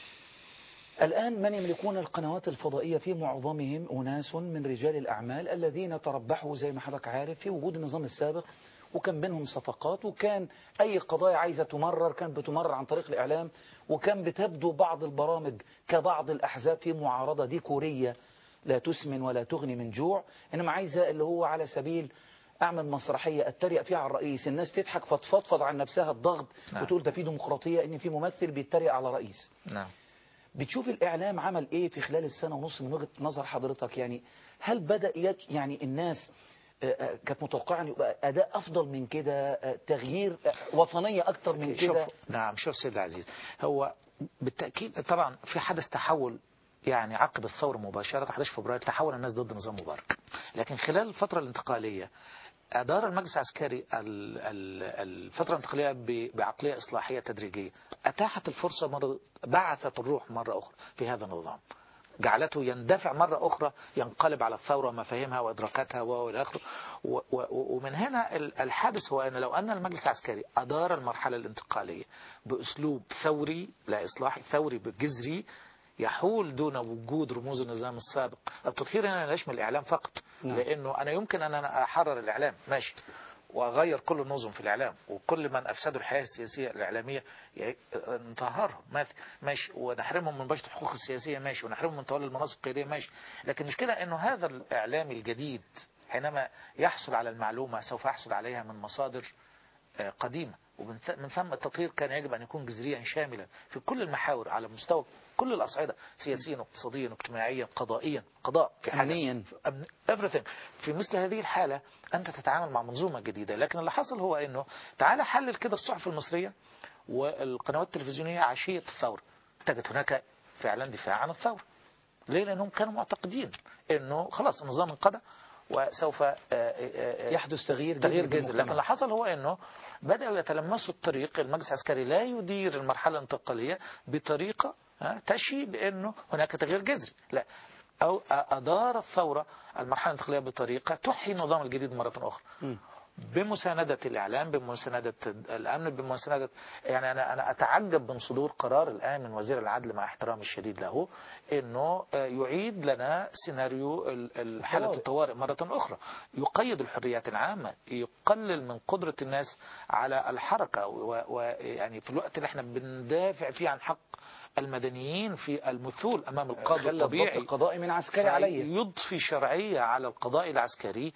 Speaker 1: الآن من يملكون القنوات الفضائية في معظمهم أناس من رجال الأعمال الذين تربحوا زي ما حضرتك عارف في وجود النظام السابق، وكان بينهم صفقات، وكان أي قضايا عايزة تمرر كانت بتمرر عن طريق الإعلام، وكان بتبدو بعض البرامج كبعض الأحزاب في معارضة ديكورية لا تسمن ولا تغني من جوع، إنما عايزة اللي هو على سبيل أعمل مسرحية أتريق فيها على الرئيس، الناس تضحك فتفضفض عن نفسها الضغط. نعم. وتقول ده في ديمقراطية إن في ممثل بيتريق على رئيس.
Speaker 5: نعم.
Speaker 1: بتشوف الإعلام عمل إيه في خلال السنة ونص من وجهة نظر حضرتك؟ يعني هل بدأ يعني الناس كانت متوقعة أن يبقى أداء أفضل من كده، تغيير وطنية أكتر من كده؟
Speaker 5: نعم. شوف سيد العزيز، هو بالتأكيد طبعا في حدث تحول، يعني عقب الثورة مباشرة 11 فبراير تحول الناس ضد نظام مبارك. لكن خلال الفترة الانتقالية أدار المجلس العسكري الفترة الانتقالية بعقلية إصلاحية تدريجية، أتاحت الفرصة بعثت الروح مرة أخرى في هذا النظام، جعلته يندفع مرة أخرى، ينقلب على الثورة ومفاهيمها وإدراكاتها وإلى آخره. ومن هنا الحادث هو أن لو أن المجلس العسكري أدار المرحلة الانتقالية بأسلوب ثوري لا إصلاحي، ثوري بجذري، يحول دون وجود رموز النظام السابق. التطهير هنا لا يشمل الإعلام فقط، لأنه أنا يمكن أن أنا أحرر الإعلام ماشي، وأغير كل النظم في الإعلام، وكل من أفسدوا الحياة السياسية الإعلامية نطهرهم ماشي، ونحرمهم من بشر الحقوق السياسية ماشي، ونحرمهم من تولي المناصب القيادية ماشي. لكن المشكلة أنه هذا الإعلام الجديد حينما يحصل على المعلومة سوف يحصل عليها من مصادر قديمة، ومن ثم التطهير كان يجب أن يكون جذريا شاملا في كل المحاور على مستوى كل الأصعدة، سياسيا واقتصاديا واجتماعيا قضائيا، قضاء في
Speaker 1: أمنيا
Speaker 5: everything. في مثل هذه الحالة أنت تتعامل مع منظومة جديدة. لكن اللي حصل هو أنه تعال حلل كده الصحف المصرية والقنوات التلفزيونية عشية الثورة، تجد هناك فعلا دفاع عن الثورة. ليه؟ لأنهم كانوا معتقدين أنه خلاص النظام انقضى وسوف
Speaker 1: يحدث تغيير
Speaker 5: جذري. لكن اللي حصل هو أنه بدأوا يتلمسوا الطريق. المجلس العسكري لا يدير المرحلة الانتقالية بطريقة تشي بأنه هناك تغيير جذري، لا، أو أدار الثورة المرحلة الانتقالية بطريقة تحيي النظام الجديد مرة أخرى بمساندة الإعلام، بمساندة الأمن، بمساندة يعني أنا أتعجب من صدور قرار الآن من وزير العدل مع احترامي الشديد له إنه يعيد لنا سيناريو حالة الطوارئ مرة أخرى، يقيد الحريات العامة، يقلل من قدرة الناس على الحركة، ويعني في الوقت اللي احنا بندافع فيه عن حق المدنيين في المثول أمام القاضي الطبيعي،
Speaker 1: الضبط القضائي من عسكري عليه،
Speaker 5: يضفي شرعية على القضاء العسكري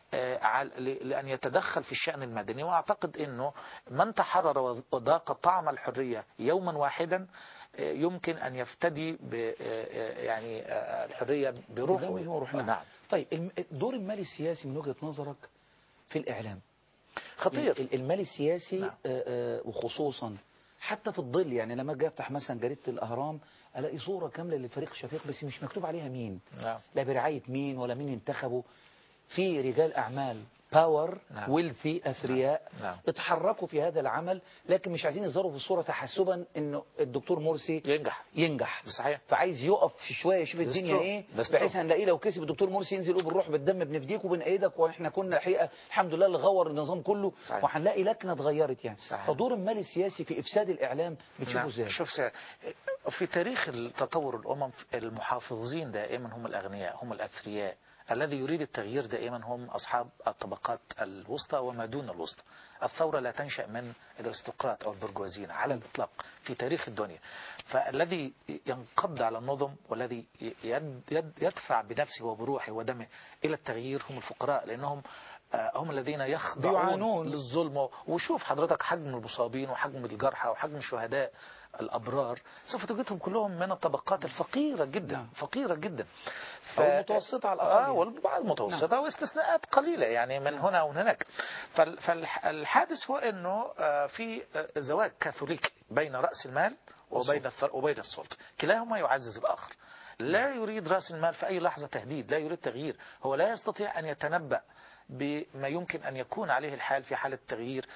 Speaker 5: لأن يتدخل في الشأن المدني. وأعتقد أنه من تحرر وذاق طعم الحرية يوما واحدا يمكن أن يفتدي يعني الحرية بروحه.
Speaker 1: نعم. طيب دور المال السياسي من وجهة نظرك في الإعلام
Speaker 5: خطير.
Speaker 1: المال السياسي
Speaker 5: نعم.
Speaker 1: وخصوصا حتى في الظل، يعني لما اجي افتح مثلا جريدة الأهرام الاقي صورة كاملة للفريق شفيق بس مش مكتوب عليها مين.
Speaker 5: نعم.
Speaker 1: لا برعاية مين ولا مين انتخبه. في رجال أعمال باور
Speaker 5: نعم.
Speaker 1: ويلثي أثرياء
Speaker 5: نعم.
Speaker 1: اتحركوا في هذا العمل، لكن مش عايزين يظهروا في الصورة تحسبا انه الدكتور مرسي ينجح.
Speaker 5: صحيح.
Speaker 1: فعايز يقف شوية يشوف الدنيا ايه، بحيث هنلاقيه لو كسب الدكتور مرسي ينزل يقول بالروح بالدم بنفديك وبنأيدك، واحنا كنا الحقيقة الحمد لله اللي غور النظام كله. صحيح. وهنلاقي لكنة اتغيرت يعني. صحيح. فدور المال السياسي في إفساد الإعلام بتشوفه ازاي؟
Speaker 5: شوف في تاريخ التطور الأمم المحافظين دائما هم الأغنياء، هم الأثرياء. الذي يريد التغيير دائما هم أصحاب الطبقات الوسطى وما دون الوسطى. الثورة لا تنشأ من الارستقراط أو البرجوازيين على الإطلاق في تاريخ الدنيا. فالذي ينقض على النظم والذي يدفع بنفسه وبروحه ودمه إلى التغيير هم الفقراء، لأنهم هم الذين يخضعون للظلم. وشوف حضرتك حجم المصابين وحجم الجرحى وحجم الشهداء الأبرار سوف تجدهم كلهم من الطبقات الفقيرة جدا. نعم. فقيرة جدا
Speaker 1: أو المتوسطة على الأقل
Speaker 5: والبعض المتوسطة. نعم. واستثناءات قليلة يعني من هنا ومن هناك. فالحادث هو أنه في زواج كاثوليكي بين رأس المال وبين السلطة، كلاهما يعزز الآخر. لا يريد رأس المال في أي لحظة تهديد، لا يريد تغيير، هو لا يستطيع أن يتنبأ بما يمكن أن يكون عليه الحال في حالة تغيير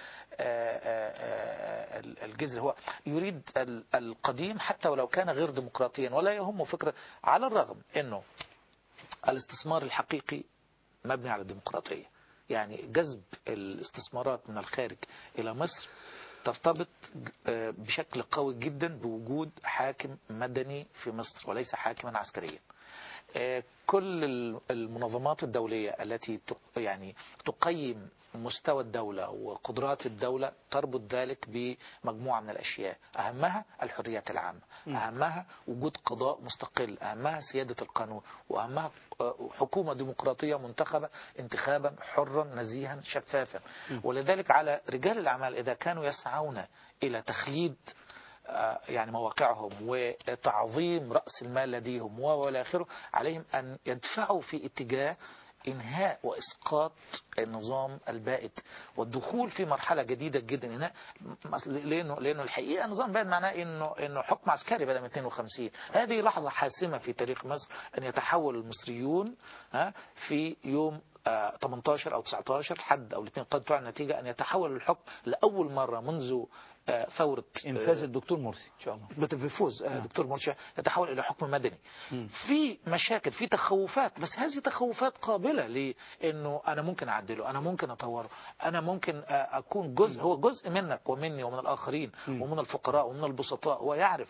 Speaker 5: الجذر. هو يريد القديم حتى ولو كان غير ديمقراطيا، ولا يهمه فكرة، على الرغم أنه الاستثمار الحقيقي مبني على الديمقراطية. يعني جذب الاستثمارات من الخارج إلى مصر ترتبط بشكل قوي جدا بوجود حاكم مدني في مصر وليس حاكما عسكريا. كل المنظمات الدولية التي يعني تقيم مستوى الدولة وقدرات الدولة تربط ذلك بمجموعة من الأشياء، أهمها الحريات العامة، أهمها وجود قضاء مستقل، أهمها سيادة القانون، وأهمها حكومة ديمقراطية منتخبة انتخابا حرا نزيها شفافا. ولذلك على رجال الأعمال إذا كانوا يسعون إلى تخليد يعني مواقعهم وتعظيم رأس المال لديهم والى اخره، عليهم أن يدفعوا في اتجاه إنهاء وإسقاط النظام البائد والدخول في مرحلة جديدة جدا هنا. لأنه الحقيقة النظام البائد معناه إنه حكم عسكري بدأ من 52. هذه لحظة حاسمة في تاريخ مصر أن يتحول المصريون في يوم 18 أو 19 حد أو الاثنين قد تعلن النتيجة أن يتحول الحكم لأول مرة منذ ثورة
Speaker 1: انفاذ الدكتور مرسي ان شاء الله
Speaker 5: بيفوز دكتور مرسي يتحول الى حكم مدني. في مشاكل، في تخوفات، بس هذه تخوفات قابلة لانه انا ممكن اعدله، انا ممكن اطوره، انا ممكن اكون جزء، هو جزء منك ومني ومن الاخرين ومن الفقراء ومن البسطاء، ويعرف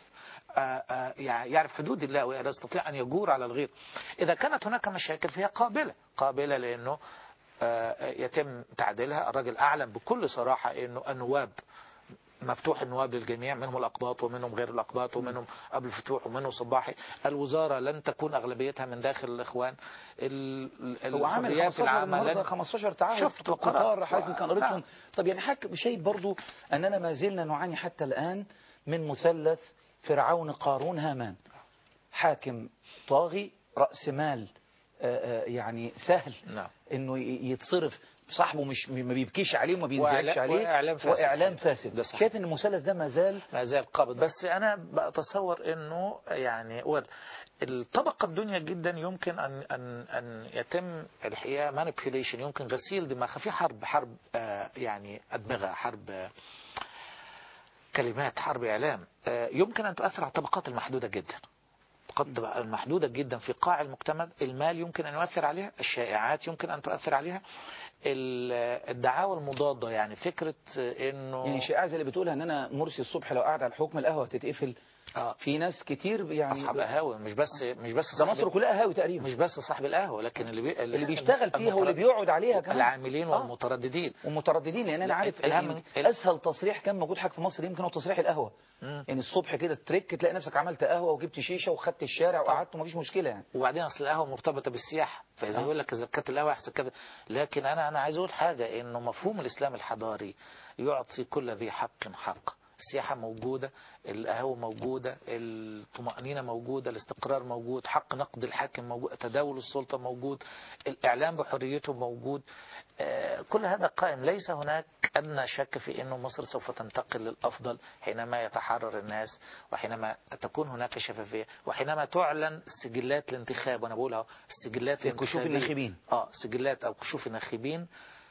Speaker 5: يعرف حدود الله ولا يستطيع ان يجور على الغير. اذا كانت هناك مشاكل فهي قابلة لانه يتم تعديلها. الراجل اعلن بكل صراحة انه النواب مفتوح، النواب للجميع، منهم الأقباط ومنهم غير الأقباط ومنهم أبو الفتوح ومنهم صباحي. الوزارة لن تكون أغلبيتها من داخل الإخوان.
Speaker 1: هو عامل 15 تعهد
Speaker 5: شفت وقرأت
Speaker 1: حضرتك كان قريتهم. طب يعني حضرتك شايف برضو أننا ما زلنا نعاني حتى الآن من مثلث فرعون قارون هامان، حاكم طاغي رأس مال يعني سهل انه يتصرف، صاحبه مش ما بيبكيش عليه وما بينزعجش عليه، واعلام فاسد. شايف ان المثلث ده ما زال
Speaker 5: قابض. بس انا بتصور انه يعني الطبقه الدنيا جدا يمكن ان يتم الحقيقه مانيبيوليشن، يمكن غسيل دماغها في حرب يعني ادمغه، حرب كلمات، حرب اعلام يمكن ان تؤثر على الطبقات المحدوده جدا، قد محدودة جدا في قاع المجتمع. المال يمكن أن يؤثر عليها، الشائعات يمكن أن تؤثر عليها، الدعاوى المضادة، يعني فكرة إنه
Speaker 1: يعني شائعة زي اللي بتقولها إن أنا مرسي الصبح لو قاعد على الحكم القهوة تتقفل. في ناس كتير يعني
Speaker 5: أصحاب قهاوي، مش بس
Speaker 1: ده مصر كلها قهاوي تقريبا،
Speaker 5: مش بس صاحب القهوة، لكن اللي
Speaker 1: بيشتغل فيها واللي بيقعد عليها كمان،
Speaker 5: العاملين والمترددين.
Speaker 1: لأن أنا عارف أسهل تصريح كان موجود حاجة في مصر يمكن هو تصريح القهوة. يعني الصبح كده تريك تلاقي نفسك عملت قهوة وجبت شيشة وخدت الشارع وقعدت ومفيش مشكلة يعني.
Speaker 5: وبعدين أصل القهوة مرتبطة بالسياحة، فإذا يقول لك إذا كانت القهوة أحسن كذا. لكن أنا عايز أقول حاجة، إنه مفهوم الإسلام الحضاري يعطي كل ذي حق حق. السياحة موجودة، القهوة موجودة، الطمأنينة موجودة، الاستقرار موجود، حق نقد الحاكم موجود، تداول السلطة موجود، الإعلام بحريته موجود. كل هذا قائم. ليس هناك أدنى شك في أنه مصر سوف تنتقل للأفضل حينما يتحرر الناس، وحينما تكون هناك شفافية، وحينما تعلن سجلات الانتخاب. وأنا بقولها سجلات
Speaker 1: كشوف الناخبين،
Speaker 5: سجلات أو كشوف الناخبين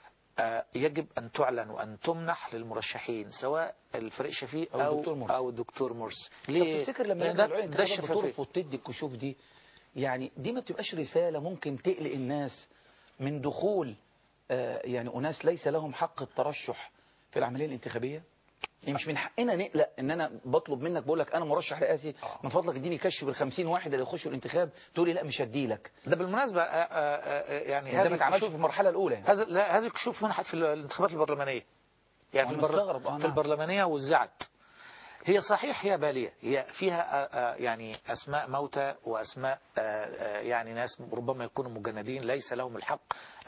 Speaker 5: يجب أن تعلن وأن تمنح للمرشحين، سواء الفريق شفيق أو الدكتور مرسي.
Speaker 1: ليه؟ تفتكر لما الانتخابات بترفض تدي الكشوف دي، يعني دي ما بتبقاش رسالة ممكن تقلق الناس من دخول يعني أناس ليس لهم حق الترشح في العملية الانتخابية؟ يعني مش من حقنا نقلق ان انا بطلب منك، بقول لك انا مرشح رئاسي من فضلك اديني كشف ال50 واحد اللي يخشوا الانتخاب، تقول لي لا مش هدي لك.
Speaker 5: ده بالمناسبه يعني
Speaker 1: هذا ما اتعملش في المرحله الاولى يعني.
Speaker 5: هذه الكشوف منحت في الانتخابات البرلمانيه، يعني
Speaker 1: في
Speaker 5: البرلمانيه وزعت. هي صحيح هي بالية، هي فيها يعني أسماء موتى وأسماء يعني ناس ربما يكونوا مجندين ليس لهم الحق،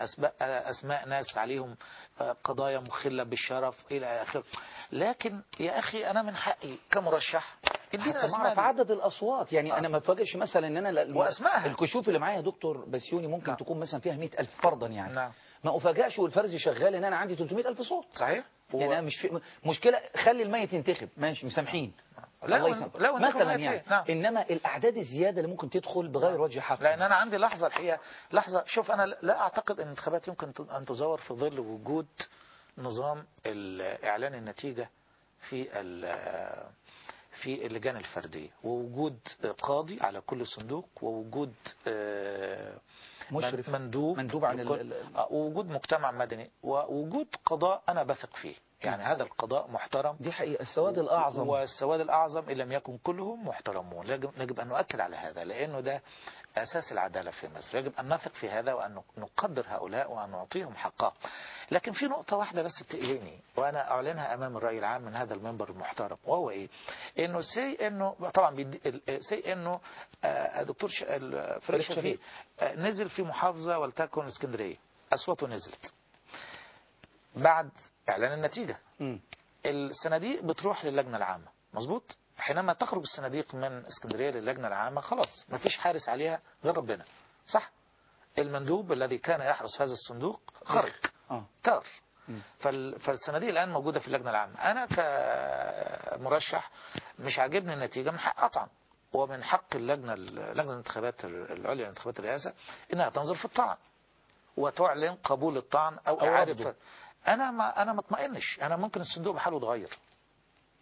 Speaker 5: أسماء ناس عليهم قضايا مخلة بالشرف إلى آخره. لكن يا أخي أنا من حقي كمرشح ادينا
Speaker 1: أسماء في عدد الأصوات. يعني أنا ما اتفاجئش مثلا إن أنا
Speaker 5: وأسمائها
Speaker 1: الكشوف اللي معايا دكتور بسيوني ممكن تكون مثلا فيها 100,000 فرضا يعني.
Speaker 5: ما
Speaker 1: أفاجئش والفرز شغال إن أنا عندي 300,000 صوت.
Speaker 5: صحيح.
Speaker 1: يعني أنا مش في مشكلة، خلي الميت ينتخب ماشي مسامحين،
Speaker 5: لا
Speaker 1: مثلا يعني. إنما الأعداد الزيادة اللي ممكن تدخل بغير وجه حق.
Speaker 5: لأن أنا عندي لحظة الحقيقة، لحظة شوف، أنا لا أعتقد أن الانتخابات يمكن أن تزور في ظل وجود نظام إعلان النتيجة في اللجان الفردية، ووجود قاضي على كل صندوق، ووجود
Speaker 1: مشرف
Speaker 5: مندوب عن ووجود مجتمع مدني، ووجود قضاء أنا بثق فيه. يعني هذا القضاء محترم،
Speaker 1: دي حقيقة. السواد الأعظم
Speaker 5: والسواد الأعظم إن لم يكن كلهم محترمون. يجب أن نؤكد على هذا، لأنه ده أساس العدالة في مصر. يجب أن نثق في هذا وأن نقدر هؤلاء وأن نعطيهم حقهم. لكن في نقطة واحدة بس بتقلقني، وأنا أعلنها أمام الرأي العام من هذا المنبر المحترم، وهو إيه؟ إنه إنه طبعا إنه دكتور فريد شفيق نزل في محافظة ولتكن اسكندرية، أصواته نزلت بعد إعلان النتيجة. الصناديق بتروح للجنة العامة، مظبوط؟ حينما تخرج الصناديق من اسكندرية للجنة العامة خلاص ما فيش حارس عليها غير ربنا، صح؟ المندوب الذي كان يحرس هذا الصندوق خرج طار. فالصناديق الآن موجودة في اللجنة العامة. أنا كمرشح مش عاجبني النتيجة، من حق أطعن، ومن حق لجنة الانتخابات العليا لانتخابات الرئاسة إنها تنظر في الطعن وتعلن قبول الطعن أو إعادة. أنا ما اطمئنش، أنا ممكن الصندوق بحاله يتغير،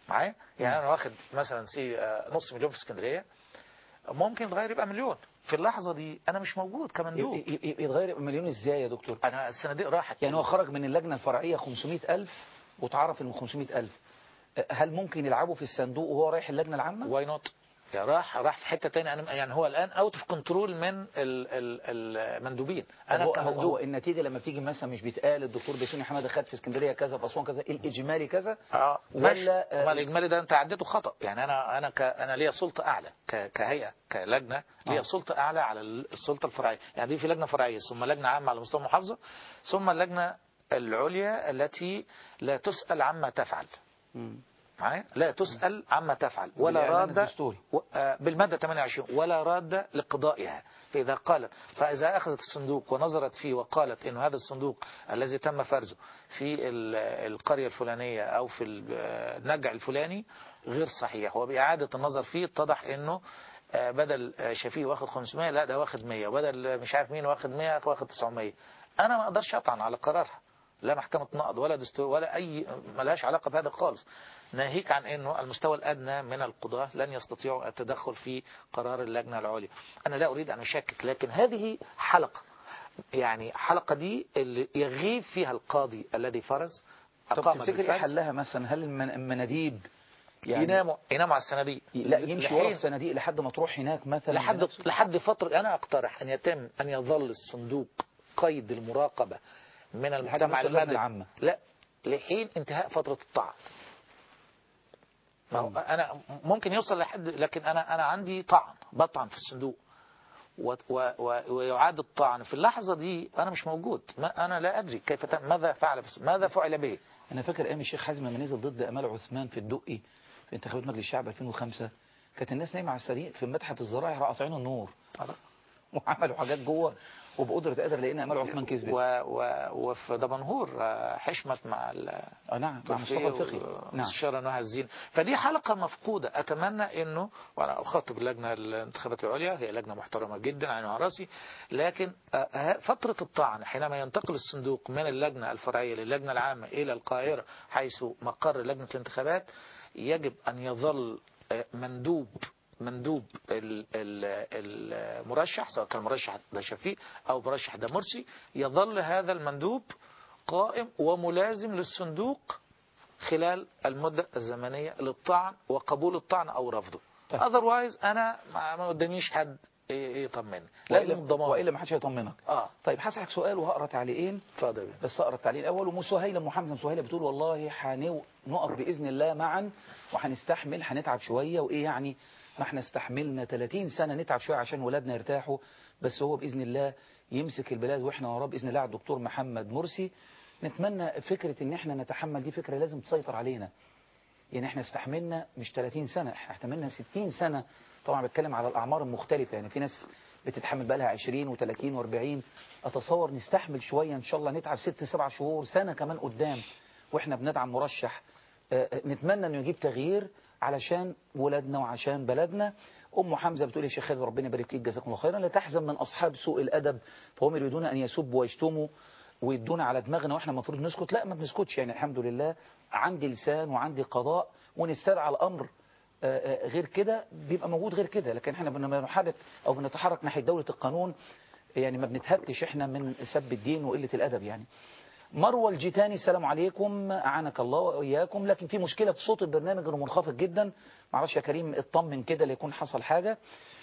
Speaker 5: معايا؟ يعني انا واخد مثلا نص مليون في اسكندريه، ممكن يتغير يبقى مليون في اللحظه دي، انا مش موجود كمندوب.
Speaker 1: يتغير يبقى مليون ازاي يا دكتور؟
Speaker 5: انا الصناديق راحت.
Speaker 1: يعني هو خرج من اللجنه الفرعيه 500,000 وتعرف انه 500,000، هل ممكن يلعبوا في الصندوق وهو رايح اللجنه العامه؟
Speaker 5: واي نوت؟ يعني راح في حته ثانيه. يعني هو الان اوت اوف كنترول من المندوبين. انا كمندوب،
Speaker 1: هو النتيجه لما بتيجي مثلا مش بيتقال الدكتور بيسوني حماده خد في اسكندريه كذا، في اسوان كذا، الاجمالي كذا
Speaker 5: ولا ما الاجمالي ده انت عديته خطا؟ يعني انا ليا سلطه اعلى كهيئه كلجنه، ليا سلطه اعلى على السلطه الفرعيه. يعني دي في لجنه فرعيه، ثم لجنه عامه على مستوى المحافظه، ثم اللجنه العليا التي لا تسال عما تفعل. معايا؟ لا تسأل عما تفعل ولا راد بالمادة 28 ولا راد لقضائها. فإذا قالت، فإذا أخذت الصندوق ونظرت فيه وقالت إنه هذا الصندوق الذي تم فرزه في القرية الفلانية أو في النجع الفلاني غير صحيح، وبإعادة النظر فيه اتضح إنه بدل شفيق واخد 500 لا ده واخد 100، وبدل مش عارف مين واخد 100 واخد 900، أنا ما أقدرش أطعن على قرارها، لا محكمة نقض ولا دستور ولا أي، ملهاش علاقة بهذا خالص. ناهيك عن أنه المستوى الأدنى من القضاة لن يستطيعوا التدخل في قرار اللجنة العليا. أنا لا أريد أن أشكك، لكن هذه حلقة، يعني حلقة دي اللي يغيب فيها القاضي الذي فرز
Speaker 1: أقام بالفرز. تفتكر إيه حلها مثلا؟ هل المناديب يعني
Speaker 5: يناموا على الصناديق؟
Speaker 1: لا يمشي ورا الصناديق لحد ما تروح هناك مثلا
Speaker 5: لحد فترة. أنا أقترح أن يظل الصندوق قيد المراقبة من المجتمع المدني لا لحين انتهاء فترة الطعن. ما هو أنا ممكن يوصل لحد، لكن أنا عندي بطعن في الصندوق ويعاد الطعن في اللحظة دي أنا مش موجود. أنا لا أدري كيف ماذا فعل به.
Speaker 1: أنا فاكر أيام الشيخ حازم لما نزل ضد أمال عثمان في الدقي في انتخابات مجلس الشعب 2005، كانت الناس نايمة على السرير في المتحف الزراعي قاطعين النور وعملوا حاجات جوه، وبقدرة قادر لقينا أمال عثمان كسبت.
Speaker 5: وفي دمنهور حشمت مع
Speaker 1: نعم مع مصطفى الفقي،
Speaker 5: نعم الشارع نهى الزين. فدي حلقة مفقودة. أتمنى إنه، وأنا أخاطب اللجنة الانتخابات العليا، هي لجنة محترمة جدا على راسي، لكن فترة الطعن حينما ينتقل الصندوق من اللجنة الفرعية للجنة العامة إلى القاهرة حيث مقر لجنة الانتخابات، يجب أن يظل مندوب المرشح، سواء كان مرشح ده شفيق أو مرشح ده مرسي، يظل هذا المندوب قائم وملازم للصندوق خلال المدة الزمنية للطعن وقبول الطعن أو رفضه. otherwise أنا ما قداميش حد يطمني، لازم الضمان،
Speaker 1: وإلا ما حدش هيطمنك. طيب هسألك سؤال وهقرا تعليقين.
Speaker 5: اتفضل.
Speaker 1: بس اقرا التعليق الاول. وسهيله محمد سهيله بتقول والله هنقف باذن الله معا وهنستحمل، هنتعب شويه، وايه يعني ما احنا استحملنا 30 سنه نتعب شويه عشان ولادنا يرتاحوا، بس هو باذن الله يمسك البلاد واحنا وراه باذن الله على الدكتور محمد مرسي. نتمنى فكره ان احنا نتحمل، دي فكره لازم تسيطر علينا. يعني احنا استحملنا مش 30 سنه، احنا احتملنا 60 سنه. طبعا بتكلم على الاعمار المختلفه، يعني في ناس بتتحمل بقى لها 20 و30 و40. اتصور نستحمل شويه ان شاء الله، نتعب 6-7 شهور سنه كمان قدام واحنا بندعم مرشح نتمنى انه يجيب تغيير علشان ولادنا وعشان بلدنا. ام حمزه بتقول يا شيخ خالد ربنا يبارك فيك جزاكم الله خيرا، لا تحزن من اصحاب سوء الادب فهم يريدون ان يسبوا ويشتموا ويدونا على دماغنا واحنا المفروض نسكت. لا ما بنسكتش، يعني الحمد لله عندي لسان وعندي قضاء ونستدعى الامر غير كده بيبقى موجود غير كده. لكن احنا بنحرك او بنتحرك ناحيه دوله القانون، يعني ما بنتهتش احنا من سب الدين وقله الادب. يعني مروه الجيتاني السلام عليكم اعانك الله واياكم، لكن في مشكله في صوت البرنامج انه منخفض جدا، معرفش يا كريم اطمن كده ليكون حصل حاجه.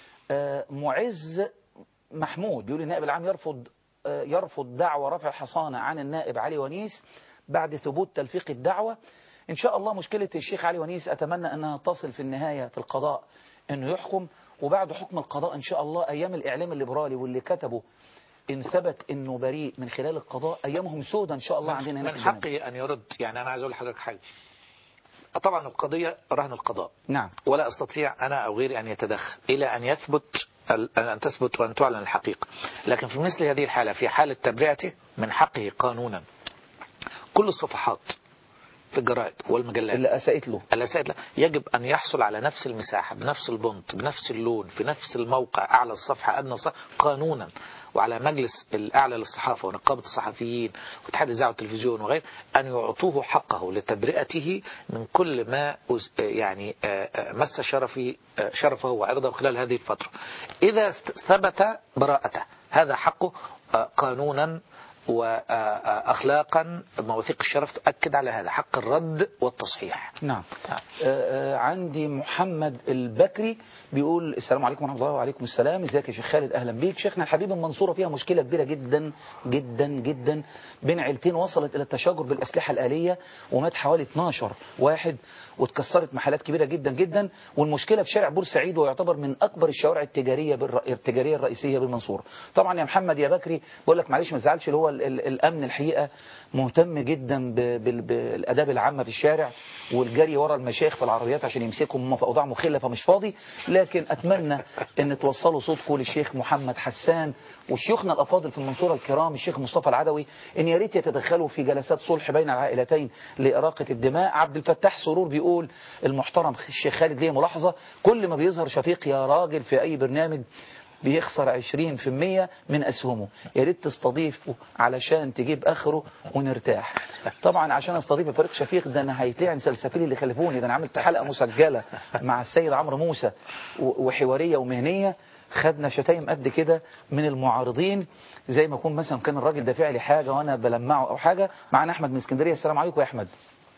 Speaker 1: معز محمود بيقول النائب العام يرفض دعوى رفع الحصانه عن النائب علي ونيس بعد ثبوت تلفيق الدعوه. إن شاء الله مشكلة الشيخ علي ونيس أتمنى أنها تصل في النهاية في القضاء أنه يحكم، وبعد حكم القضاء إن شاء الله أيام الإعلام الليبرالي واللي كتبوا إن ثبت أنه بريء من خلال القضاء أيامهم سودة إن شاء الله عندنا هنا.
Speaker 5: من حقه أن يرد. يعني أنا عايز أقول لحضرتك حاجة، طبعا القضية رهن القضاء،
Speaker 1: نعم،
Speaker 5: ولا أستطيع أنا أو غيري أن يتدخل إلى أن تثبت وأن تعلن الحقيقة. لكن في مثل هذه الحالة، في حالة تبرئته، من حقه قانونا كل الصفحات مثل الجرائد والمجلات
Speaker 1: اللي أسأت له
Speaker 5: يجب أن يحصل على نفس المساحة بنفس البنط بنفس اللون في نفس الموقع، أعلى الصفحة أدنى الصفحة قانونا، وعلى مجلس الأعلى للصحافة ونقابة الصحفيين واتحاد الإذاعة والتلفزيون وغير أن يعطوه حقه لتبرئته من كل ما يعني مس شرفه وعرضه خلال هذه الفترة. إذا ثبت براءته هذا حقه قانونا وأخلاقا. مواثيق الشرف تؤكد على هذا حق الرد والتصحيح.
Speaker 1: نعم. عندي محمد البكري بيقول السلام عليكم ورحمة الله. وعليكم السلام. ازيك يا شيخ خالد؟ أهلا بيك. شيخنا الحبيب، المنصورة فيها مشكلة كبيرة جدا جدا جدا بين عيلتين وصلت إلى التشاجر بالأسلحة الآلية، ومات حوالي 12 واحد، واتكسرت محلات كبيرة جدا جدا. والمشكلة في شارع بورسعيد، ويعتبر من أكبر الشوارع التجارية الرئيسية بالمنصورة. طبعا يا محمد يا بكري بقول لك معلش ما تزعلش، اللي هو الأمن الحقيقة مهتم جدا بالآداب العامة في الشارع، والجري ورا المشايخ في العربيات عشان يمسكهم في أوضاع مخلة، فمش فاضي. لكن أتمنى أن توصلوا صوتكم للشيخ محمد حسان وشيوخنا الأفاضل في المنصورة الكرام، الشيخ مصطفى العدوي، إن يا ريت يتدخلوا في جلسات صلح بين العائلتين لإراقة الدماء. عبد الفتاح سرور بيقول المحترم الشيخ خالد ليه ملاحظة، كل ما بيظهر شفيق يا راجل في أي برنامج بيخسر 20% من أسهمه، يا ريت تستضيفه علشان تجيب آخره ونرتاح. طبعا عشان استضيف فريق شفيق ده أنا هيتلعن سلسفيل اللي خلفوني، ده أنا عملت حلقة مسجلة مع السيد عمرو موسى وحوارية ومهنية، خدنا شتايم قد كده من المعارضين، زي ما يكون مثلا كان الراجل دافع لي حاجة وأنا بلمعه أو حاجة. معنا أحمد من اسكندرية. السلام عليكم يا أحمد.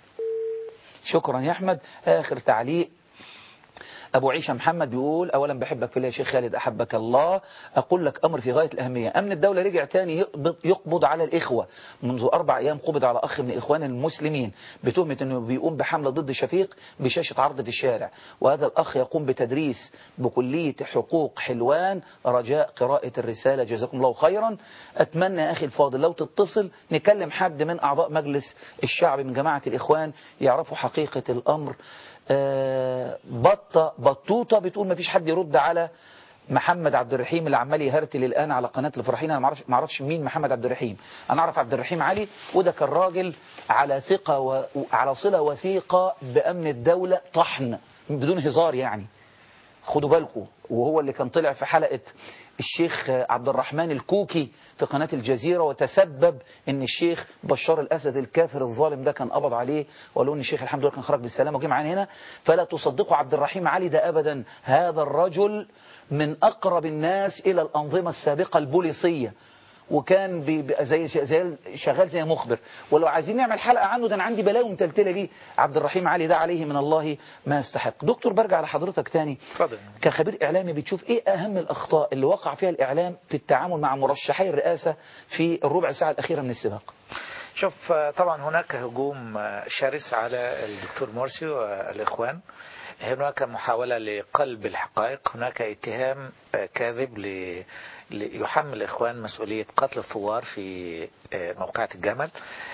Speaker 1: شكرا يا أحمد. آخر تعليق أبو عيشة محمد بيقول أولا بحبك في الله يا شيخ خالد، أحبك الله. أقول لك أمر في غاية الأهمية، أمن الدولة رجع تاني يقبض على الإخوة. منذ 4 أيام قبض على أخ من إخوان المسلمين بتهمة أنه بيقوم بحملة ضد شفيق بشاشة عرض في الشارع، وهذا الأخ يقوم بتدريس بكلية حقوق حلوان، رجاء قراءة الرسالة جزاكم الله خيرا. أتمنى يا أخي الفاضل لو تتصل نكلم حد من أعضاء مجلس الشعب من جماعة الإخوان يعرفوا حقيقة الأمر. بطوطة بتقول ما فيش حد يرد على محمد عبد الرحيم اللي عمال يهرتل الآن على قناة الفرحين. أنا ما اعرفش مين محمد عبد الرحيم، أنا أعرف عبد الرحيم علي، وده كان راجل على ثقة وعلى صلة وثيقة بأمن الدولة طحن بدون هزار يعني، خدوا بالكم. وهو اللي كان طلع في حلقة الشيخ عبد الرحمن الكوكي في قناة الجزيرة، وتسبب ان الشيخ بشار الأسد الكافر الظالم ده كان قبض عليه، وقالوا ان الشيخ الحمد لله كان خرج بالسلامة وجه معانا هنا. فلا تصدقوا عبد الرحيم علي ده أبدا، هذا الرجل من أقرب الناس إلى الأنظمة السابقة البوليسية، وكان زي شغال زي مخبر. ولو عايزين نعمل حلقة عنه ده انا عندي بلاوي متلتلة ليه. عبد الرحيم علي ده عليه من الله ما يستحق. دكتور برجع لحضرتك تاني كخبير إعلامي، بتشوف ايه أهم الأخطاء اللي وقع فيها الإعلام في التعامل مع مرشحي الرئاسة في الربع ساعة الأخيرة من السباق؟
Speaker 5: شوف، طبعا هناك هجوم شرس على الدكتور مرسي والإخوان، هناك محاولة لقلب الحقائق، هناك اتهام كاذب ليحمل الإخوان مسؤولية قتل الثوار في موقعة الجمل،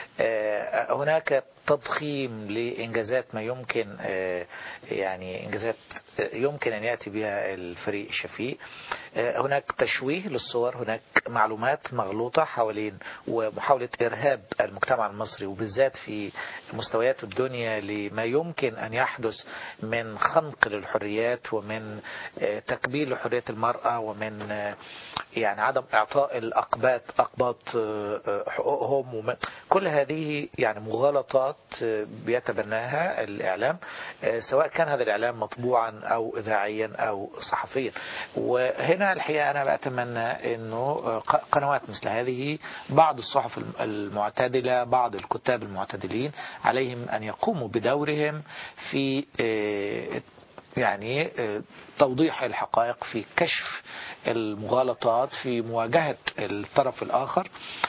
Speaker 5: هناك تضخيم لإنجازات ما يمكن يعني إنجازات يمكن أن يأتي بها الفريق الشفيق، هناك تشويه للصور، هناك معلومات مغلوطة حوالين ومحاولة إرهاب المجتمع المصري وبالذات في مستويات الدنيا لما يمكن أن يحدث من خنق للحريات ومن تكبيل لحرية المرأة ومن يعني عدم إعطاء أقباط حقوقهم، كل هذه يعني مغالطات بيتبناها الإعلام، سواء كان هذا الإعلام مطبوعا أو إذاعيا أو صحفيا. وهنا الحقيقة أنا بأتمنى أنه قنوات مثل هذه، بعض الصحف المعتدلة، بعض الكتاب المعتدلين، عليهم أن يقوموا بدورهم في يعني توضيح الحقائق، في كشف المغالطات، في مواجهة الطرف الآخر.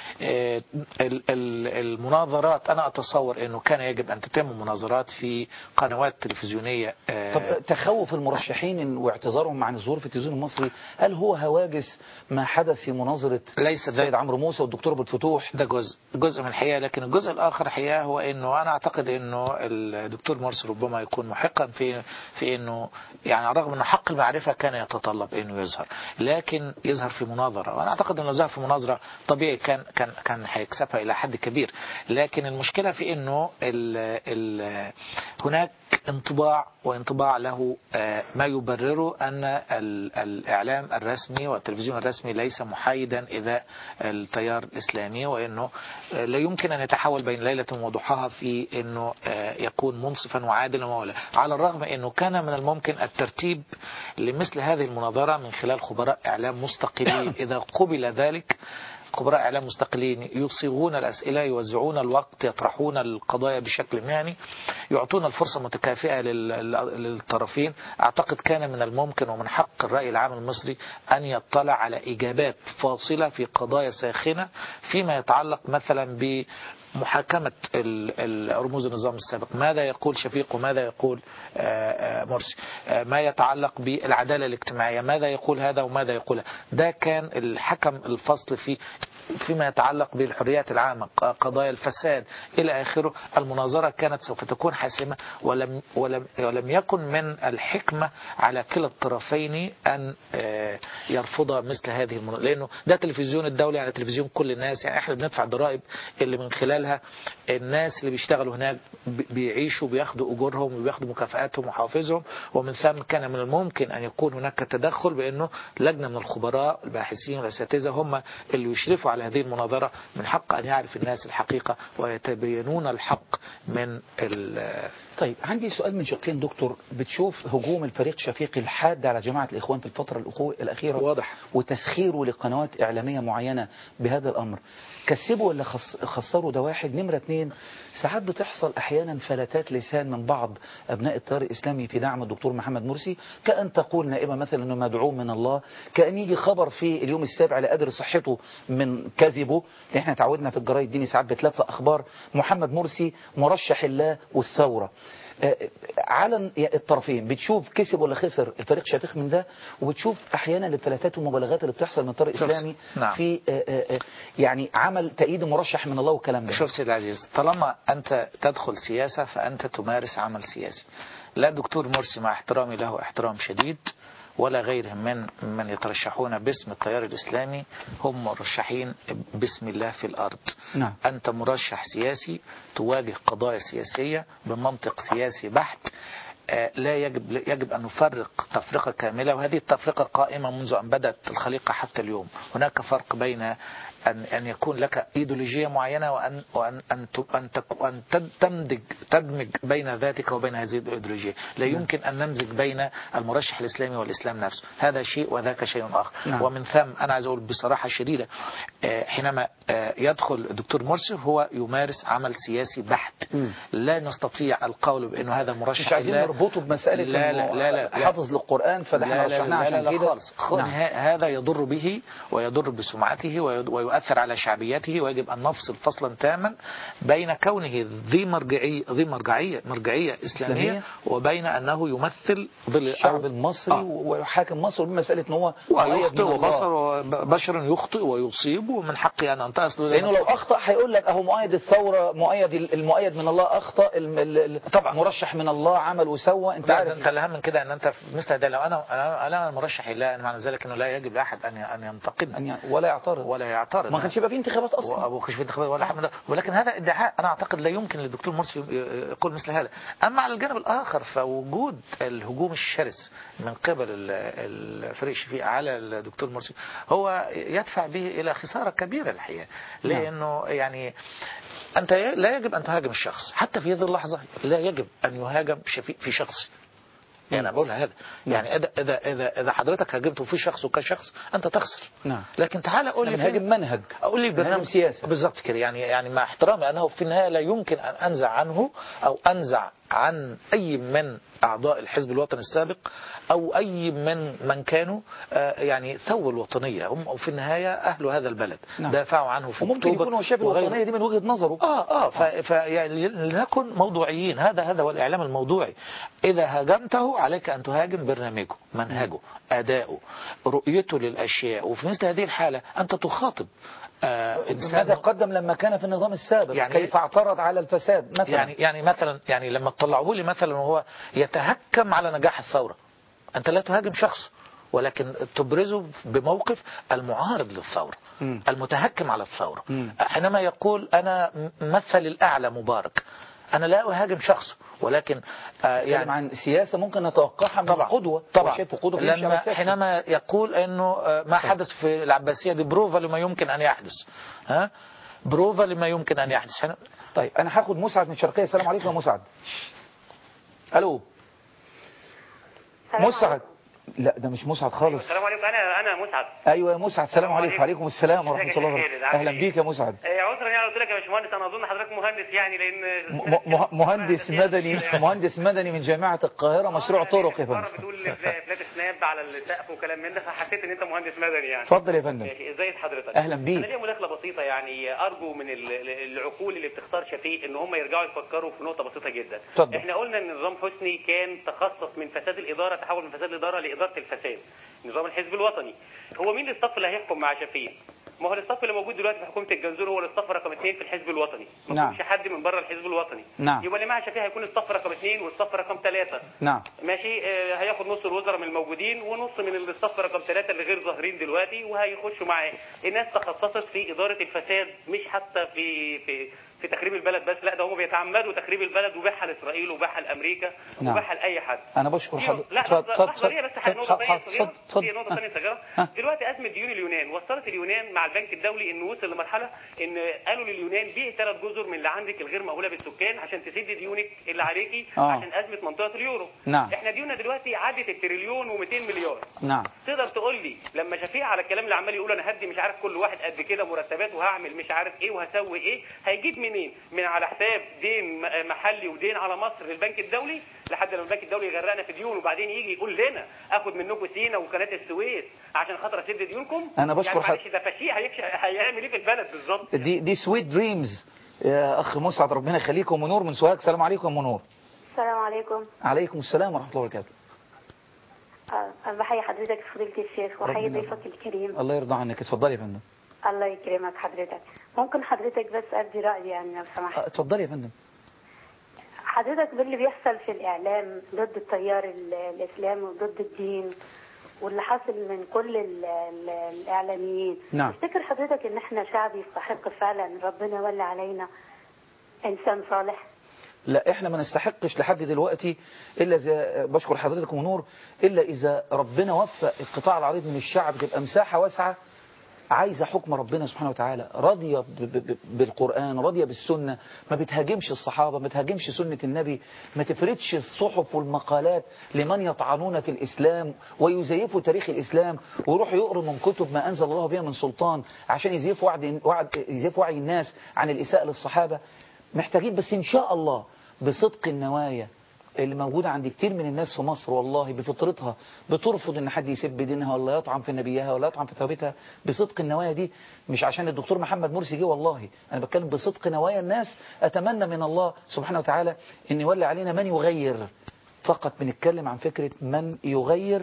Speaker 5: المناظرات أنا أتصور أنه كان يجب أن تتم مناظرات في قنوات تلفزيونية.
Speaker 1: طب تخوف المرشحين واعتذارهم عن الظهور في التلفزيون المصري، هل هو هواجس ما حدث في مناظرة السيد عمرو موسى والدكتور أبو الفتوح؟
Speaker 5: ده جزء من الحقيقة، لكن الجزء الآخر حقيقة هو أنه أنا أعتقد أنه الدكتور مرسي ربما يكون محقا في أنه يعني رغم أنه حق المعرفة كان يتطلب أنه يظهر، لكن يظهر في مناظرة، وأنا أعتقد أنه ظهر في مناظرة طبيعي كان كان هيكسبها إلى حد كبير. لكن المشكلة في أنه هناك انطباع له ما يبرره أن الإعلام الرسمي والتلفزيون الرسمي ليس محايدا إذا التيار الإسلامي، وأنه لا يمكن أن يتحول بين ليلة وضحاها في أنه يكون منصفا وعادلا ولا، على الرغم أنه كان من الممكن الترتيب لمثل هذه المناظرة من خلال خبراء إعلام مستقلين. إذا قبل ذلك خبراء إعلام مستقلين يصيغون الأسئلة، يوزعون الوقت، يطرحون القضايا بشكل مهني، يعطون الفرصة متكافئة للطرفين. أعتقد كان من الممكن ومن حق الرأي العام المصري أن يطلع على إجابات فاصلة في قضايا ساخنة فيما يتعلق مثلا محاكمة رموز النظام السابق، ماذا يقول شفيق وماذا يقول مرسي، ما يتعلق بالعدالة الاجتماعية ماذا يقول هذا وماذا يقول هذا. ده كان الحكم الفصل فيما يتعلق بالحريات العامة، قضايا الفساد إلى آخره. المناظرة كانت سوف تكون حاسمة، ولم يكن من الحكمة على كلا الطرفين أن يرفض مثل هذه المناظرة، لأنه ده تلفزيون الدولة، يعني تلفزيون كل الناس، يعني احنا بندفع ضرائب اللي من خلالها الناس اللي بيشتغلوا هناك بيعيشوا، بياخدوا أجورهم وبياخدوا مكافآتهم وحوافزهم. ومن ثم كان من الممكن أن يكون هناك تدخل بأنه لجنة من الخبراء الباحثين والأساتذة هم اللي يشرفوا على هذه المناظرة. من حق أن يعرف الناس الحقيقة ويتبينون الحق من
Speaker 1: طيب عندي سؤال من شقين دكتور. بتشوف هجوم الفريق شفيقي الحاد على جماعة الإخوان في الفترة الأخيرة
Speaker 5: واضح،
Speaker 1: وتسخيره لقنوات إعلامية معينة بهذا الأمر، كسبوا ولا خسروا؟ ده واحد. نمرة 2، ساعات بتحصل أحيانا فلتات لسان من بعض أبناء التيار الإسلامي في دعم الدكتور محمد مرسي، كأن تقول نائبة مثلا أنه مدعو من الله، كأن يجي خبر في اليوم السابع على قدر صحته من كذبه. احنا تعودنا في الجرايد الديني ساعات بتلف أخبار محمد مرسي مرشح الله والثورة. على الطرفين بتشوف كسب ولا خسر الفريق شفيق من ده، وبتشوف احيانا الفلاتات والمبالغات اللي بتحصل من الطريق الاسلامي في يعني عمل تأييد مرشح من الله والكلام ده.
Speaker 5: شوف سيد العزيز، طالما انت تدخل سياسة فانت تمارس عمل سياسي. لا دكتور مرسي مع احترامي له احترام شديد ولا غيرهم من يترشحون باسم التيار الإسلامي هم مرشحين باسم الله في الأرض.
Speaker 1: نعم.
Speaker 5: أنت مرشح سياسي تواجه قضايا سياسية بمنطق سياسي بحت. لا يجب أن نفرق تفرقة كاملة، وهذه التفرقة قائمة منذ أن بدأت الخليقة حتى اليوم. هناك فرق بين أن يكون لك إيديولوجية معينة وأن تدمج بين ذاتك وبين هذه الإيديولوجية. لا يمكن أن نمزج بين المرشح الإسلامي والإسلام نفسه، هذا شيء وذاك شيء آخر. ومن ثم أنا عايز أقول بصراحة شديدة، حينما يدخل الدكتور مرسي هو يمارس عمل سياسي بحت. لا نستطيع القول بأنه هذا مرشح.
Speaker 1: مش عايزين نربطه بمسألة
Speaker 5: لا
Speaker 1: حافظ للقرآن فده احنا رشحناه عشان كده.
Speaker 5: نعم. هذا يضر به ويضر بسمعته ويؤثر على شعبيته، ويجب أن نفصل فصلا تاما بين كونه ذي مرجعية إسلامية وبين أنه يمثل
Speaker 1: الشعب المصري ويحاكم مصر بمسألة أنه هو
Speaker 5: بشر يخطئ ويصيب ومن حقي أن أنتصر،
Speaker 1: لأنه لو أخطأ هيقول لك أهو مؤيد الثورة المؤيد من الله أخطأ، طبعا مرشح من الله عمل وسوى. أنت عارف
Speaker 5: أنت الأهم من كده أن أنت مثل هذا. لو أنا مرشح الله معنى ذلك أنه لا يجب لأحد أن ينتقدني
Speaker 1: ولا يعترض. ما كانش يبقى في انتخابات اصلا
Speaker 5: وما كانش في انتخابات ولا حاجه، ولكن هذا ادعاء انا اعتقد لا يمكن للدكتور مرسي يقول مثل هذا. اما على الجانب الاخر فوجود الهجوم الشرس من قبل الفريق شفيق على الدكتور مرسي هو يدفع به الى خساره كبيره الحقيقه، لانه يعني انت لا يجب ان تهاجم الشخص حتى في هذه اللحظه، لا يجب ان يهاجم شفيق في شخص. يعني أنا بقولها هذا، يعني إذا حضرتك هاجمته في شخص وكشخص أنت تخسر.
Speaker 1: نعم.
Speaker 5: لكن تعال قول لي
Speaker 1: هاجم منهج،
Speaker 5: قول لي برنامج
Speaker 1: سياسي
Speaker 5: بالضبط كده. يعني مع احترامي أنه في النهاية لا يمكن أن أنزع عنه أو أنزع عن أي من أعضاء الحزب الوطني السابق أو أي من كانوا يعني ثووا الوطنية. هم في النهاية أهل هذا البلد.
Speaker 1: نعم.
Speaker 5: دافعوا عنه في
Speaker 1: وممكن يكونوا شاف الوطنية دي من وجهة نظره.
Speaker 5: يعني لنكن موضوعيين. هذا هو الإعلام الموضوعي. إذا هاجمته عليك أن تهاجم برنامجه، منهجه، أداؤه، رؤيته للأشياء. وفي مثل هذه الحالة أنت تخاطب
Speaker 1: ماذا قدم لما كان في النظام السابق، يعني كيف اعترض على الفساد مثلا.
Speaker 5: يعني مثلا لما تطلعوا لي مثلا وهو يتهكم على نجاح الثورة، أنت لا تهاجم شخص ولكن تبرزه بموقف المعارض للثورة، المتهكم على الثورة. حينما يقول أنا مثل الأعلى مبارك، أنا لا أهاجم شخصه، ولكن
Speaker 1: يعني عن سياسة ممكن نتوقعها من القدوة.
Speaker 5: طبعا
Speaker 1: قدوة
Speaker 5: لما حينما يقول أنه ما حدث في العباسية دي بروفا لما يمكن أن يحدث، بروفا لما يمكن أن يحدث.
Speaker 1: طيب أنا هاخد مسعد من الشرقية. السلام عليكم يا مسعد. ألو مسعد. لا ده مش مسعد خالص.
Speaker 6: السلام عليكم. انا مسعد.
Speaker 1: ايوه يا مسعد. السلام عليكم. وعليكم السلام ورحمه الله وبركاته. اهلا بيك يا مسعد.
Speaker 6: عذرا يعني قلت لك يا باشمهندس، انا اظن حضرتك مهندس يعني، لان
Speaker 1: مهندس مدني مهندس مدني من جامعه القاهره، مشروع طرق يا فندم.
Speaker 6: بتقول فلات سناب على السقف وكلام من ده، فحسيت ان انت مهندس مدني يعني.
Speaker 1: اتفضل يا فندم.
Speaker 6: ازي حضرتك؟
Speaker 1: اهلا بيك.
Speaker 6: انا ليا مداخله بسيطه يعني، ارجو من العقول اللي بتختار شفيق ان هم يرجعوا يفكروا في نقطه بسيطه جدا.
Speaker 1: اتفضل.
Speaker 6: احنا قلنا ان نظام حسني كان تخصص من فساد الاداره، تحول من فساد الاداره لاداره الفساد، نظام الحزب الوطني. هو مين الاصطف اللي هيحكم مع شفيق؟ ما هو الاصطف اللي موجود دلوقتي في حكومه الجنزور هو الاصطف رقم 2 في الحزب الوطني، ما فيش حد من بره الحزب الوطني. يبقى اللي مع شفيق هيكون الصف رقم 2 والصف رقم 3. ماشي. هياخد نص الوزراء من الموجودين ونص من الصف رقم 3 اللي غير ظاهرين دلوقتي، وهيخشوا معاه الناس تخصصت في اداره الفساد، مش حتى في تخريب البلد بس، لا ده هم بيتعمدوا تخريب البلد وبيعها لاسرائيل وبيعها لامريكا وبيعها لاي حد.
Speaker 1: انا بشكر حضرتك.
Speaker 6: لا لحظه هي بس نقطه ثانيه صغيره. دلوقتي ازمه ديون اليونان وصلت اليونان مع البنك الدولي انه وصل لمرحله ان قالوا لليونان بيع 3 جزر من اللي عندك الغير مأهوله بالسكان عشان تسد ديونك اللي عليكي عشان ازمه منطقه اليورو. احنا ديوننا دلوقتي عدت التريليون و200 مليار. تقدر تقول لي لما شفيق على الكلام اللي عمال يقول انا هدي مش عارف كل واحد قد كده مرتبات وهعمل مش عارف ايه وهسوي ايه، هيجيب منين؟ من على حساب دين محلي ودين على مصر للبنك الدولي لحد لما البنك الدولي يغرقنا في ديون، وبعدين يجي يقول لنا اخد منكم سينا وقناه السويس عشان خاطر اسد ديونكم.
Speaker 1: انا بشكر
Speaker 6: يعني ده فشيء هيعمل ايه في البلد بالظبط؟
Speaker 1: دي سويت دريمز يا اخ مسعد، ربنا يخليكم. منور من سوهاج. السلام عليكم يا منور.
Speaker 7: السلام عليكم.
Speaker 1: عليكم السلام ورحمه الله وبركاته.
Speaker 7: بحيي حضرتك فضيلة الشيخ وحيي ضيفك الكريم.
Speaker 1: الله يرضى عنك. اتفضلي يا فندم.
Speaker 7: الله يكرمك حضرتك. ممكن حضرتك بس ادي رايي يعني لو سمحت؟
Speaker 1: اتفضلي يا فندم.
Speaker 7: حضرتك باللي بيحصل في الاعلام ضد التيار الاسلامي وضد الدين واللي حاصل من كل الاعلاميين، تفتكر حضرتك ان احنا شعب يستحق فعلا ربنا يولي علينا انسان صالح؟
Speaker 1: لا احنا ما نستحقش لحد دلوقتي الا زي بشكر حضرتك منور، الا اذا ربنا وفق القطاع العريض من الشعب تبقى مساحه واسعه عايزة حكم ربنا سبحانه وتعالى، راضية بالقرآن، راضية بالسنة، ما بتهاجمش الصحابة، ما بتهاجمش سنة النبي، ما تفردش الصحف والمقالات لمن يطعنون في الإسلام ويزيفوا تاريخ الإسلام ويروحوا يقروا من كتب ما أنزل الله بها من سلطان عشان يزيفوا وعي الناس عن الإساءة للصحابة. محتاجين بس إن شاء الله بصدق النوايا اللي موجودة عند كتير من الناس في مصر، والله بفطرتها بترفض ان حد يسب دينها ولا يطعن في نبيها ولا يطعن في ثوابتها، بصدق النوايا دي. مش عشان الدكتور محمد مرسي جه، والله انا بتكلم بصدق نوايا الناس. اتمنى من الله سبحانه وتعالى ان يولي علينا من يغير. فقط بنتكلم عن فكرة من يغير.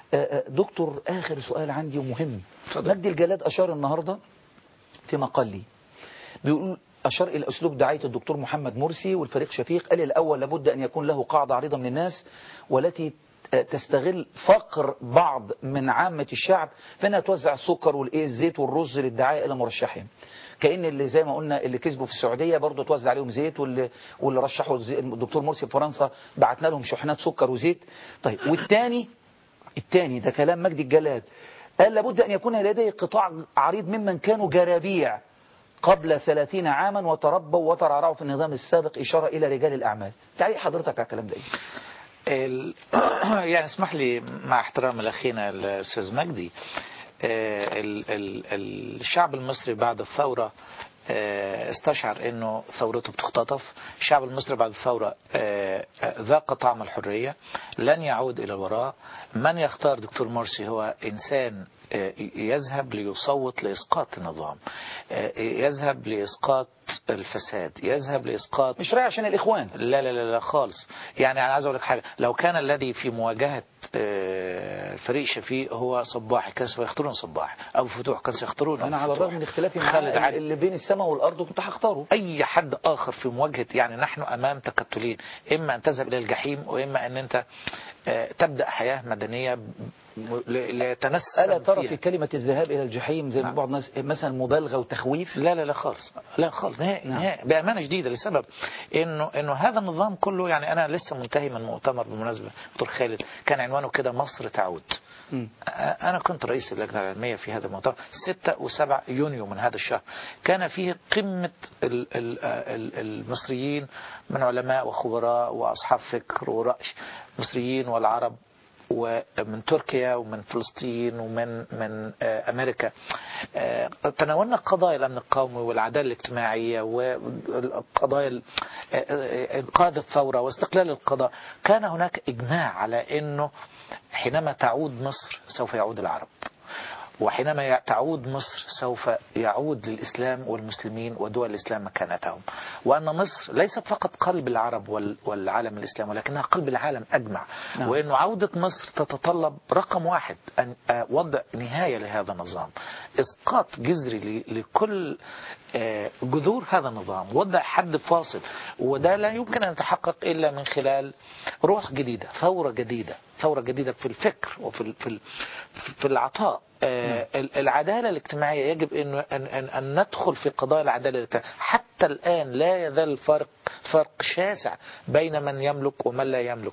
Speaker 1: دكتور اخر سؤال عندي ومهم. مجدي الجلاد اشار النهاردة في مقال لي، بيقول أشار إلى أسلوب دعاية الدكتور محمد مرسي والفريق شفيق. قال الأول لابد أن يكون له قاعدة عريضة من الناس والتي تستغل فقر بعض من عامة الشعب فإنها توزع السكر والزيت والرز للدعاية إلى مرشحين، كأن اللي زي ما قلنا اللي كسبوا في السعودية برضو توزع عليهم زيت، واللي رشحوا الدكتور مرسي في فرنسا بعتنا لهم شحنات سكر وزيت. طيب والتاني ده كلام مجدي الجلاد، قال لابد أن يكون لديه قطاع عريض ممن كانوا جرابيع قبل 30 عاما وتربوا وترعرعوا في النظام السابق، إشارة إلى رجال الأعمال. تعليق حضرتك على الكلام ده إيه؟
Speaker 5: يعني اسمح لي مع احترام الأخينا الأستاذ مجدي، الشعب المصري بعد الثورة استشعر انه ثورته بتختطف. الشعب المصري بعد الثورة ذاق طعم الحرية، لن يعود الى الوراء. من يختار دكتور مرسي هو انسان يذهب ليصوت لإسقاط النظام، يذهب لإسقاط الفساد، يذهب لإسقاط،
Speaker 1: مش رايح عشان الإخوان،
Speaker 5: لا لا لا, لا خالص. يعني أنا عايز أقول لك حاجة، لو كان الذي في مواجهة فريق شفيق هو صباحي كان سيختارون صباحي، أو فتوح كان سيختارون.
Speaker 1: أنا على الرغم من اختلافي مع اللي بين السماء والأرض كنت هختاره
Speaker 5: أي حد آخر في مواجهة. يعني نحن أمام تكتلين، إما أن تذهب إلى الجحيم وإما أن أنت تبدأ حياة مدنية ليتنسم
Speaker 1: ألا ترى
Speaker 5: فيها.
Speaker 1: في كلمة الذهاب إلى الجحيم زي ما بعض الناس مثلا مبالغة وتخويف؟
Speaker 5: لا خالص، لا خالص نهائي بأمانة شديدة، لسبب إنه هذا النظام كله. يعني أنا لسه منتهي من مؤتمر بالمناسبة دكتور خالد كان عنوانه كده مصر تعود. أنا كنت رئيس اللجنة العلمية في هذا المؤتمر 6 و7 يونيو من هذا الشهر. كان فيه قمة المصريين من علماء وخبراء وأصحاب فكر ورأي، مصريين والعرب ومن تركيا ومن فلسطين ومن أمريكا. تناولنا قضايا الأمن القومي والعدالة الاجتماعية وقضايا إنقاذ الثورة واستقلال القضاء. كان هناك إجماع على أنه حينما تعود مصر سوف يعود العرب، وحينما تعود مصر سوف يعود للإسلام والمسلمين ودول الإسلام مكانتهم، وأن مصر ليست فقط قلب العرب والعالم الإسلامي ولكنها قلب العالم أجمع. وأن عودة مصر تتطلب رقم واحد أن وضع نهاية لهذا النظام، إسقاط جذري لكل جذور هذا النظام، وضع حد فاصل. وده لا يمكن أن يتحقق إلا من خلال روح جديدة، ثورة جديدة في الفكر وفي العطاء. العدالة الاجتماعية يجب أن ندخل في قضايا العدالة الاجتماعية. حتى الآن لا يزال فرق شاسع بين من يملك ومن لا يملك.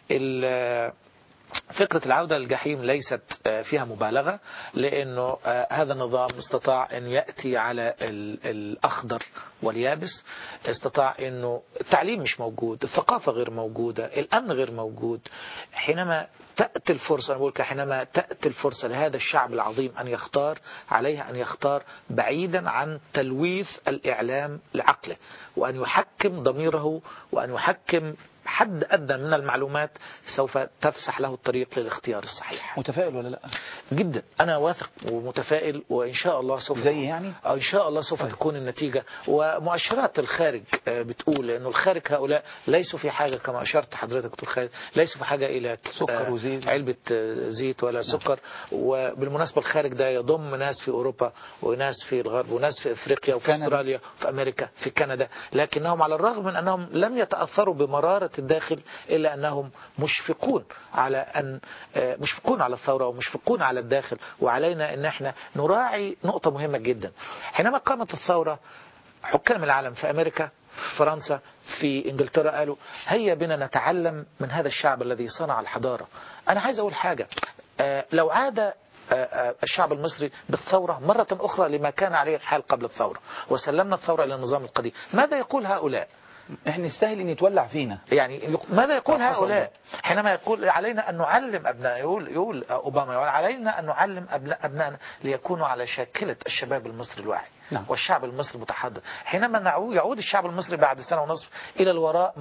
Speaker 5: فكرة العودة للجحيم ليست فيها مبالغة، لأنه هذا النظام استطاع أن يأتي على الأخضر واليابس، استطاع أنه التعليم مش موجود، الثقافة غير موجودة، الأمن غير موجود. حينما تأتي الفرصة، أنا بقول حينما تأتي الفرصة لهذا الشعب العظيم أن يختار، عليه أن يختار بعيدا عن تلويث الإعلام لعقله، وأن يحكم ضميره، وأن يحكم حد أدنى من المعلومات سوف تفسح له الطريق للاختيار الصحيح.
Speaker 1: متفائل ولا لا؟
Speaker 5: جدا، أنا واثق ومتفائل، وإن شاء الله سوف إن شاء الله سوف تكون النتيجة. ومؤشرات الخارج بتقول إنه الخارج هؤلاء ليسوا في حاجة، كما أشرت حضرتك دكتور خالد، ليسوا في حاجة إلى
Speaker 1: سكر وزيت،
Speaker 5: علبة زيت ولا سكر. وبالمناسبة الخارج ده يضم ناس في أوروبا وناس في الغرب وناس في أفريقيا وفي أستراليا وفي أمريكا في كندا، لكنهم على الرغم من أنهم لم يتأثروا بمرارة الداخل إلا أنهم مشفقون على الثورة ومشفقون على الداخل. وعلينا أن احنا نراعي نقطة مهمة جدا. حينما قامت الثورة حكام العالم في أمريكا، في فرنسا، في إنجلترا قالوا هيا بنا نتعلم من هذا الشعب الذي صنع الحضارة. أنا عايز أقول حاجة، لو عاد الشعب المصري بالثورة مرة أخرى لما كان عليه الحال قبل الثورة وسلمنا الثورة إلى النظام القديم، ماذا يقول هؤلاء؟
Speaker 1: احنا نستاهل ان يتولع فينا.
Speaker 5: يعني ماذا يقول هؤلاء حينما يقول علينا ان نعلم ابنائنا؟ يقول اوباما علينا ان نعلم ابنائنا ليكونوا على شاكلة الشباب المصري الواعي والشعب المصري المتحضر. حينما يعود الشعب المصري بعد سنة ونصف الى الوراء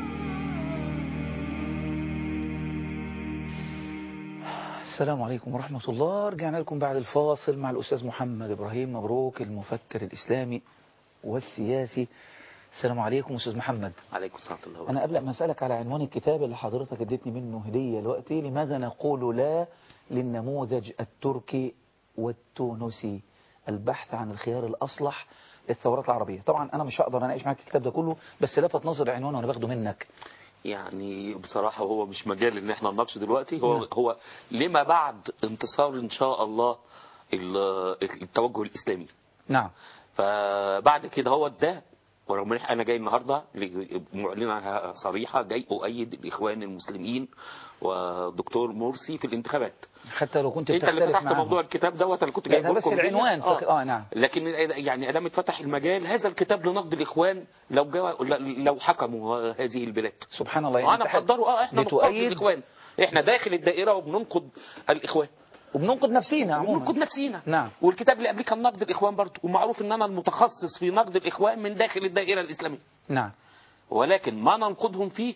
Speaker 1: السلام عليكم ورحمة الله. رجعنا لكم بعد الفاصل مع الأستاذ محمد إبراهيم مبروك، المفكر الإسلامي والسياسي. السلام عليكم أستاذ محمد.
Speaker 8: عليكم السلام ورحمة الله.
Speaker 1: أنا قبل ما أسألك على عنوان الكتاب اللي حضرتك اديتني منه هدية دلوقتي، لماذا نقول لا للنموذج التركي والتونسي، البحث عن الخيار الأصلح للثورات العربية؟ طبعا أنا مش هقدر أناقش معاك الكتاب ده كله، بس لفت نظر عنوان وأنا باخده منك.
Speaker 8: يعني بصراحة هو مش مجال ان احنا نناقشه دلوقتي. هو لما بعد انتصار ان شاء الله التوجه الإسلامي.
Speaker 1: نعم.
Speaker 8: فبعد كده هو ده، ورغم ان انا جاي النهارده معلن عنها صريحه، جاي اؤيد الاخوان المسلمين ودكتور مرسي في الانتخابات.
Speaker 1: حتى لو كنت
Speaker 8: انت اللي فتحت موضوع الكتاب دوت، انا كنت جايب لكم
Speaker 1: بس العنوان نعم.
Speaker 8: لكن يعني ادام اتفتح المجال، هذا الكتاب لنقد الاخوان لو حكموا هذه البلاد.
Speaker 1: سبحان الله. يعني
Speaker 8: انا بقدره احنا نقد الاخوان، احنا داخل الدائره وبننقد الاخوان
Speaker 1: وبننقد نفسينا عموما.
Speaker 8: بننقد نفسينا.
Speaker 1: نعم.
Speaker 8: والكتاب اللي قبليه كان نقد الاخوان برضه، ومعروف ان انا المتخصص في نقد الاخوان من داخل الدائره الاسلاميه.
Speaker 1: نعم.
Speaker 8: ولكن ما ننقدهم فيه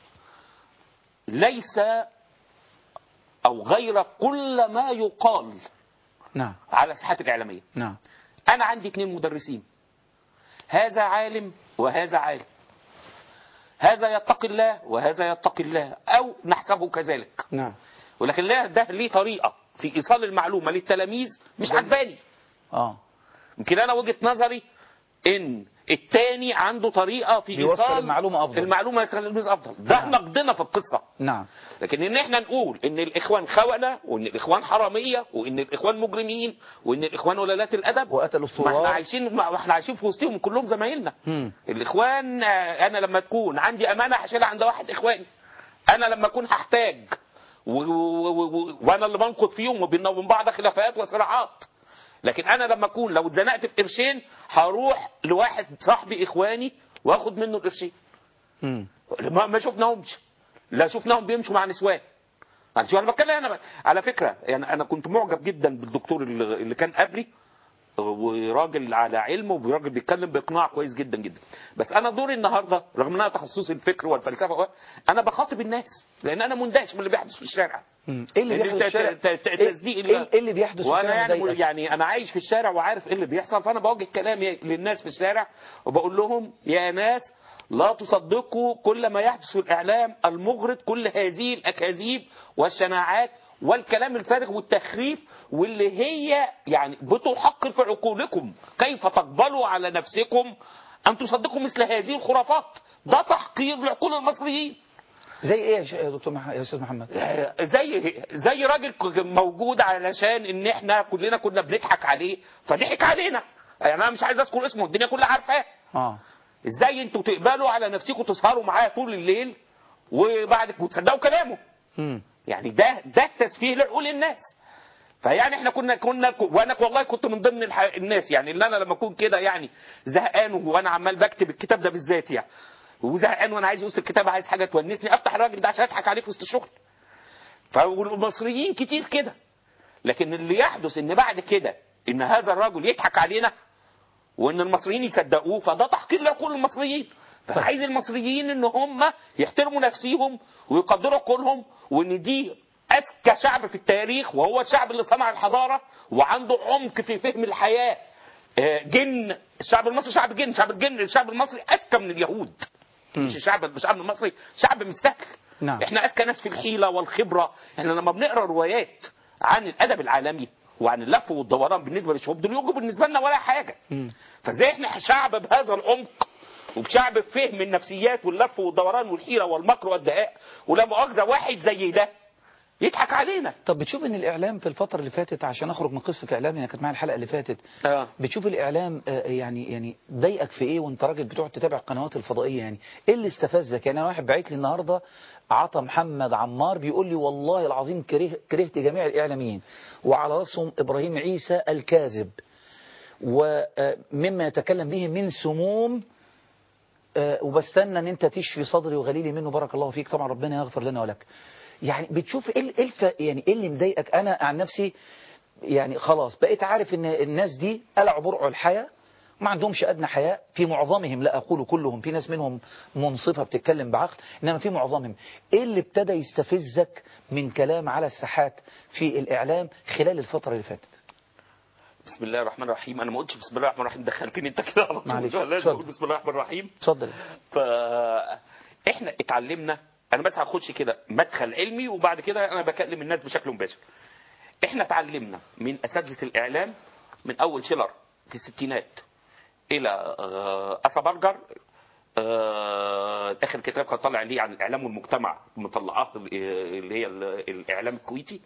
Speaker 8: ليس او غير كل ما يقال.
Speaker 1: نعم.
Speaker 8: على الساحات الاعلاميه.
Speaker 1: نعم.
Speaker 8: انا عندي 2 مدرسين، هذا عالم وهذا عالم، هذا يتقي الله وهذا يتقي الله او نحسبه كذلك.
Speaker 1: نعم.
Speaker 8: ولكن لا، ده ليه طريقة في إيصال المعلومة للتلاميذ مش عجباني. يمكن أنا وجهة نظري إن التاني عنده طريقة في إيصال
Speaker 1: المعلومة أفضل.
Speaker 8: المعلومة للتلاميذ أفضل. ده نقدنا في القصة.
Speaker 1: نعم.
Speaker 8: لكن ان احنا نقول ان الاخوان خونة وان الاخوان حرامية وان الاخوان مجرمين وان الاخوان ولالات الادب
Speaker 1: وقتلوا الثوار،
Speaker 8: ما احنا عايشين في وسطهم كلهم زمايلنا. الاخوان انا لما تكون عندي امانة هشيلها عند واحد اخواني، انا لما اكون هحتاج وانا اللي بنقض فيهم وبيننا وبين بعض خلافات وصراعات. لكن انا لما اكون لو اتزنقت في قرشين هروح لواحد صاحبي اخواني واخد منه القرشين. ما شفناهمش، لا شفناهم بيمشوا مع نسوان. انا بتكلم انا على فكره، يعني انا كنت معجب جدا بالدكتور اللي كان قبلي، وراجل على علم وراجل بيتكلم باقناع كويس جدا جدا. بس انا دوري النهارده رغم ان انا تخصصي الفكر والفلسفه انا بخاطب الناس لان انا مندهش من اللي بيحدث في الشارع.
Speaker 1: ايه اللي بيحدث في الشارع؟ ايه اللي بيحدث في
Speaker 8: الشارع؟
Speaker 1: وانا
Speaker 8: يعني انا عايش في الشارع وعارف ايه اللي بيحصل، فانا بوجه كلامي للناس في الشارع وبقول لهم يا ناس لا تصدقوا كل ما يحدث في الإعلام المغرض، كل هذه الأكاذيب والشناعات والكلام الفارغ والتخريف واللي هي يعني بتحقر في عقولكم. كيف تقبلوا على نفسكم أن تصدقوا مثل هذه الخرافات؟ ده تحقير لعقول المصريين.
Speaker 1: زي ايه يا دكتور يا استاذ محمد؟
Speaker 8: زي راجل موجود علشان ان احنا كلنا كنا بنضحك عليه فضحك علينا. يعني انا مش عايز اذكر اسمه، الدنيا كلها عارفاه. ازاي انتوا تقبلوا على نفسكم تسهروا معاه طول الليل وبعد تصدقوا كلامه؟ يعني ده تسفيه لعقول الناس. فيعني احنا كنا وانا والله كنت من ضمن الناس، يعني اللي انا لما اكون كده يعني زهقان وانا عمال بكتب الكتاب ده بالذات يعني وزهقان وانا عايز وسط الكتاب عايز حاجه تونسني افتح الراجل ده عشان اضحك عليه في وسط الشغل. فالمصريين كتير كده. لكن اللي يحدث ان بعد كده ان هذا الرجل يضحك علينا وان المصريين يصدقوه فده تحقير لعقول المصريين. فعايز المصريين ان هم يحترموا نفسيهم ويقدروا عقولهم، وان دي اذكى شعب في التاريخ وهو الشعب اللي صنع الحضاره وعنده عمق في فهم الحياه. جن الشعب المصري شعب جن، الشعب المصري اذكى من اليهود. مش الشعب المصري شعب مش سهل.
Speaker 1: نعم.
Speaker 8: احنا اذكى ناس في الحيله والخبره. احنا لما بنقرا روايات عن الادب العالمي وعن اللف والدوران بالنسبه للشعوب دول يوجب بالنسبه لنا ولا حاجه. فازاي احنا شعب بهذا العمق وبشعب بفهم النفسيات واللف والدوران والحيره والمكر والدهاء ولا مؤاخذه واحد زي ده يضحك علينا؟
Speaker 1: طب بتشوف ان الاعلام في الفتره اللي فاتت، عشان اخرج من قصه اعلام انا كانت معايا الحلقه اللي فاتت، بتشوف الاعلام يعني ضايقك في ايه وانت راجل بتقعد تتابع القنوات الفضائيه؟ يعني ايه اللي استفزك؟ يعني انا واحد بعت لي النهارده عطا محمد عمار بيقول لي والله العظيم كرهت جميع الاعلاميين وعلى راسهم ابراهيم عيسى الكاذب ومما يتكلم به من سموم، وبستنى ان انت تشفي صدري وغليلي منه بارك الله فيك. طبعا ربنا يغفر لنا ولك. يعني بتشوف يعني ايه اللي مضايقك؟ انا عن نفسي يعني خلاص بقيت عارف ان الناس دي قلعوا برع الحياة ما عندهمش ادنى حياء في معظمهم، لا اقول كلهم، في ناس منهم منصفة بتتكلم بعقل، انما في معظمهم. ايه اللي ابتدى يستفزك من كلام على الساحات في الاعلام خلال الفترة اللي فاتت؟
Speaker 8: بسم الله الرحمن الرحيم. انا ما قلتش بسم الله الرحمن الرحيم، دخلتني انت كده على طول.
Speaker 1: معلش
Speaker 8: لازم اقول بسم الله الرحمن الرحيم.
Speaker 1: اتفضل.
Speaker 8: فاحنا اتعلمنا، انا بس هخش كده مدخل علمي وبعد كده انا بكلم الناس بشكل مباشر. احنا اتعلمنا من اساتذه الاعلام من اول شيلر في الستينات الى أسا برجر، اخر كتاب كان طالع ليه عن الاعلام والمجتمع مطلعاه اللي هي الاعلام الكويتي،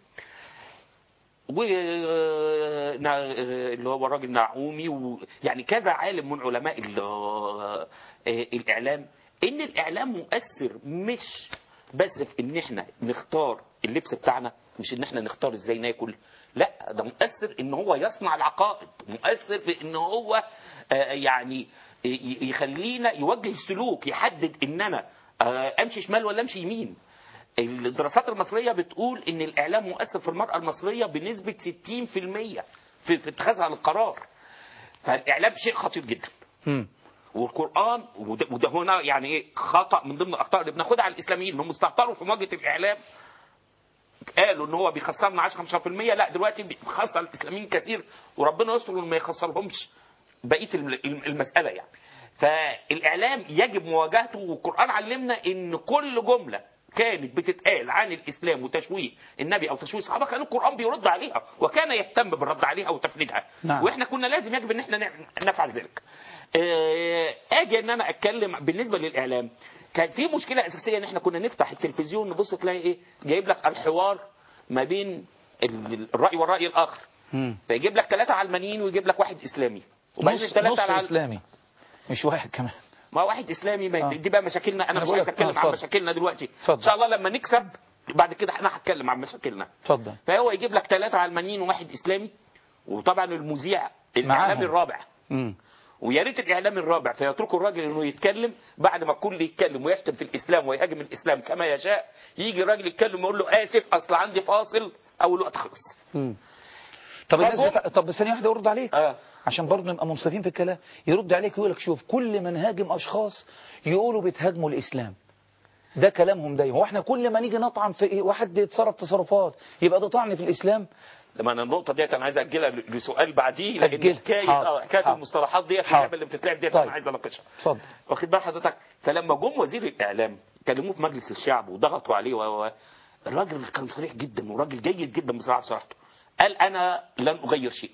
Speaker 8: واللي هو الراجل نعومي، ويعني كذا عالم من علماء الاعلام. ان الاعلام مؤثر مش بس في ان احنا نختار اللبس بتاعنا، مش ان احنا نختار ازاي ناكل، لا ده مؤثر ان هو يصنع العقائد، مؤثر في ان هو يعني يخلينا يوجه السلوك، يحدد ان انا امشي شمال ولا امشي يمين. الدراسات المصرية بتقول ان الاعلام مؤثر في المرأة المصرية بنسبة 60% في اتخاذها للقرار. فالاعلام شيء خطير جدا. والقرآن وده هنا يعني ايه خطأ من ضمن الاخطاء اللي بناخدها على الاسلاميين، انهم استهتروا في مواجهة الاعلام، قالوا ان هو بيخسرنا 10-15%، لا دلوقتي بيخسر الاسلاميين كثير وربنا يستر ما يخسرهمش بقية المسألة يعني. فالاعلام يجب مواجهته، والقرآن علمنا ان كل جملة كانت بتتقال عن الإسلام وتشويه النبي أو تشويه الصحابة كان القرآن بيرد عليها وكان يهتم بالرد عليها وتفنيدها. نعم. وإحنا كنا لازم يجب أن احنا نفعل ذلك. اجي ان انا اتكلم بالنسبه للاعلام، كان في مشكله اساسيه ان احنا كنا نفتح التلفزيون نبص تلاقي ايه، جايب لك الحوار ما بين الراي والراي الاخر، فيجيب لك 3 علمانيين ويجيب لك واحد اسلامي،
Speaker 1: وبعدين نص اسلامي مش واحد كمان،
Speaker 8: ما واحد اسلامي. دي بقى مشاكلنا. انا مش عايز اتكلم عن مشاكلنا دلوقتي.
Speaker 1: فضل.
Speaker 8: ان شاء الله لما نكسب بعد كده انا هتكلم عن مشاكلنا.
Speaker 1: اتفضل.
Speaker 8: فهو يجيب لك 3 علمانيين وواحد اسلامي، وطبعا المذيع الاعلامي الرابع، ويا ريت الاعلامي الرابع فيتركوا الراجل انه يتكلم بعد ما الكل يتكلم ويشتم في الاسلام ويهاجم الاسلام كما يشاء، يجي الراجل يتكلم ويقول له اسف اصل عندي فاصل او الوقت خلص.
Speaker 1: طب الناس طب ثانيه واحده يرد عليك عشان برضه نبقى منصفين في الكلام. يرد عليك ويقول لك شوف كل ما نهاجم اشخاص يقولوا بتهاجموا الاسلام، ده كلامهم دايما. واحنا كل ما نيجي نطعن في ايه واحد يتصرف تصرفات يبقى ده طعن في الاسلام.
Speaker 8: لما انا النقطه ديت انا عايز اجلها لسؤال بعديه، لان حكايه المصطلحات ديت اللي بتتلعب ديت انا عايز اناقشها.
Speaker 1: اتفضل.
Speaker 8: واخد بال حضرتك؟ فلما جم وزير الاعلام كلموه في مجلس الشعب وضغطوا عليه الراجل كان صريح جدا وراجل جيد جدا بصراحته، قال انا لن اغير شيء.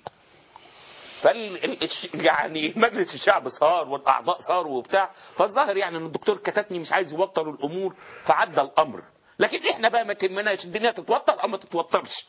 Speaker 8: يعني مجلس الشعب صار والاعضاء صاروا وبتاع، فالظاهر يعني ان الدكتور كتاتني مش عايز يوتر الامور فعدى الامر، لكن احنا بقى ما تهمناش الدنيا تتوتر او ما تتوترش.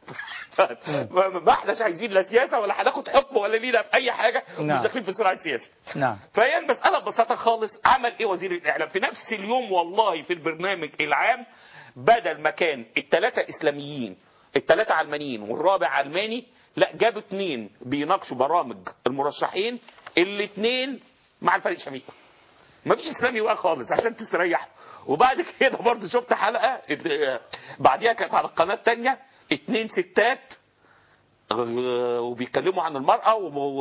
Speaker 8: ما احناش عايزين لا سياسه ولا هناخد حكم ولا لينا في اي حاجه، مش داخلين في صراع سياسي. فهي المساله ببساطه خالص، عمل ايه وزير الاعلام في نفس اليوم والله في البرنامج العام، بدل ما كان ال3 اسلاميين ال3 علمانيين والرابع علماني، لا جابوا 2 بيناقشوا برامج المرشحين، ال2 مع الفريق شفيق. مفيش اسلامي بقى خالص عشان تستريح. وبعد كده برضه شفت حلقه بعديها كانت على القناه الثانيه 2 ستات وبيتكلموا عن المرأة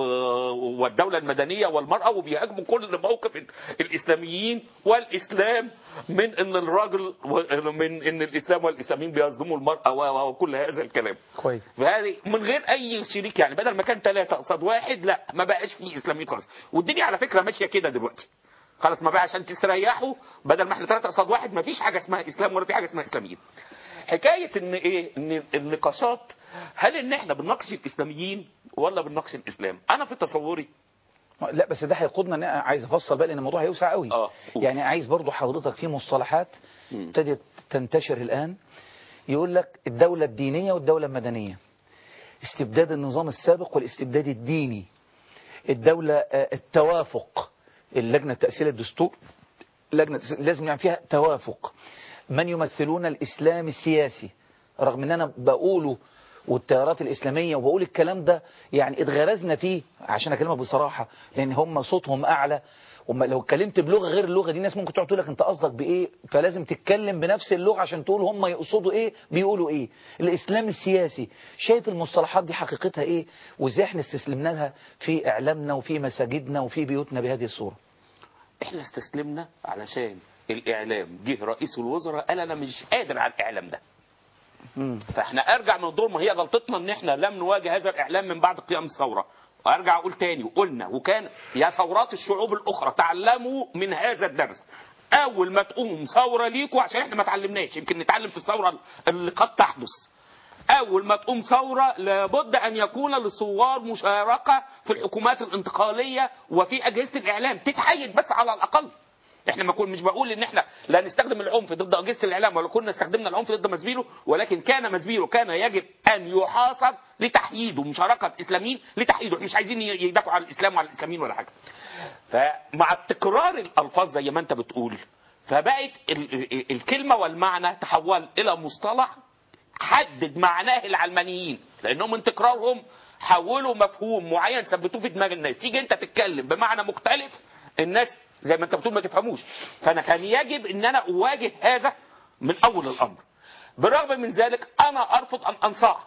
Speaker 8: والدولة المدنية والمرأة، وبيهاجموا كل موقف الإسلاميين والإسلام من إن الراجل من إن الإسلام والإسلاميين بيظلموا المرأة وكل هذا الكلام.
Speaker 1: كويس.
Speaker 8: فهذه من غير أي شريك، يعني بدل ما كان 3 قصاد 1 لا ما بقاش فيه إسلاميين خالص. والدنيا على فكرة ماشية كده دلوقتي خلاص، ما بقى عشان تستريحوا بدل ما احنا 3 قصاد 1 ما فيش حاجة اسمها إسلام ولا في حاجة اسمها إسلاميين. حكاية ان ايه ان النقاشات، هل ان احنا بنناقش الاسلاميين ولا بنناقش الاسلام؟ انا في تصوري
Speaker 1: لا، بس ده هيقودنا ان انا عايز افصل بقى لان الموضوع هيوسع قوي. يعني عايز برضو حضرتك في مصطلحات ابتدت تنتشر الان، يقول لك الدولة الدينية والدولة المدنية، استبداد النظام السابق والاستبداد الديني، الدولة التوافق، اللجنة تأسيس الدستور لجنة لازم يعني فيها توافق، من يمثلون الإسلام السياسي، رغم ان انا بقوله والتيارات الإسلامية وبقول الكلام ده يعني اتغرزنا فيه عشان اكلمك بصراحة، لان هم صوتهم اعلى، لو اتكلمت بلغة غير اللغة دي الناس ممكن تقعد تقول لك انت قصدك بايه، فلازم تتكلم بنفس اللغة عشان تقول هم يقصدوا ايه بيقولوا ايه. الإسلام السياسي، شايف المصطلحات دي حقيقتها ايه وازاي احنا استسلمنا لها في اعلامنا وفي مساجدنا وفي بيوتنا بهذه الصورة؟
Speaker 8: احنا استسلمنا علشان الاعلام جه رئيس الوزراء قال انا مش قادر على الاعلام ده. فاحنا ارجع من دور، ما هي غلطتنا ان احنا لم نواجه هذا الاعلام من بعد قيام الثوره. وارجع اقول تاني وقلنا وكان يا ثورات الشعوب الاخرى تعلموا من هذا الدرس. اول ما تقوم ثوره ليكوا، عشان احنا ما اتعلمناش، يمكن نتعلم في الثوره اللي قد تحدث. اول ما تقوم ثوره لابد ان يكون للثوار مشاركه في الحكومات الانتقاليه وفي اجهزه الاعلام تتحيد بس على الاقل. احنا ما كنا، مش بقول ان احنا لا نستخدم العنف ضد اجهزه الاعلام ولا كنا استخدمنا العنف ضد مزبيرو، ولكن كان مزبيرو كان يجب ان يحاصر لتحييده، مشاركه اسلاميين لتحييده، مش عايزين يدافعوا عن الاسلام وعلى الاسلاميين ولا حاجه. فمع تكرار الالفاظ زي ما انت بتقول، فبقت الكلمه والمعنى تحول الى مصطلح حدد معناه العلمانيين، لانهم من تكرارهم حولوا مفهوم معين ثبتوه في دماغ الناس. تيجي انت تتكلم بمعنى مختلف الناس زي ما انت بتقول ما تفهموش. فانا كان يجب ان انا اواجه هذا من اول الامر. بالرغم من ذلك انا ارفض ان انصاع،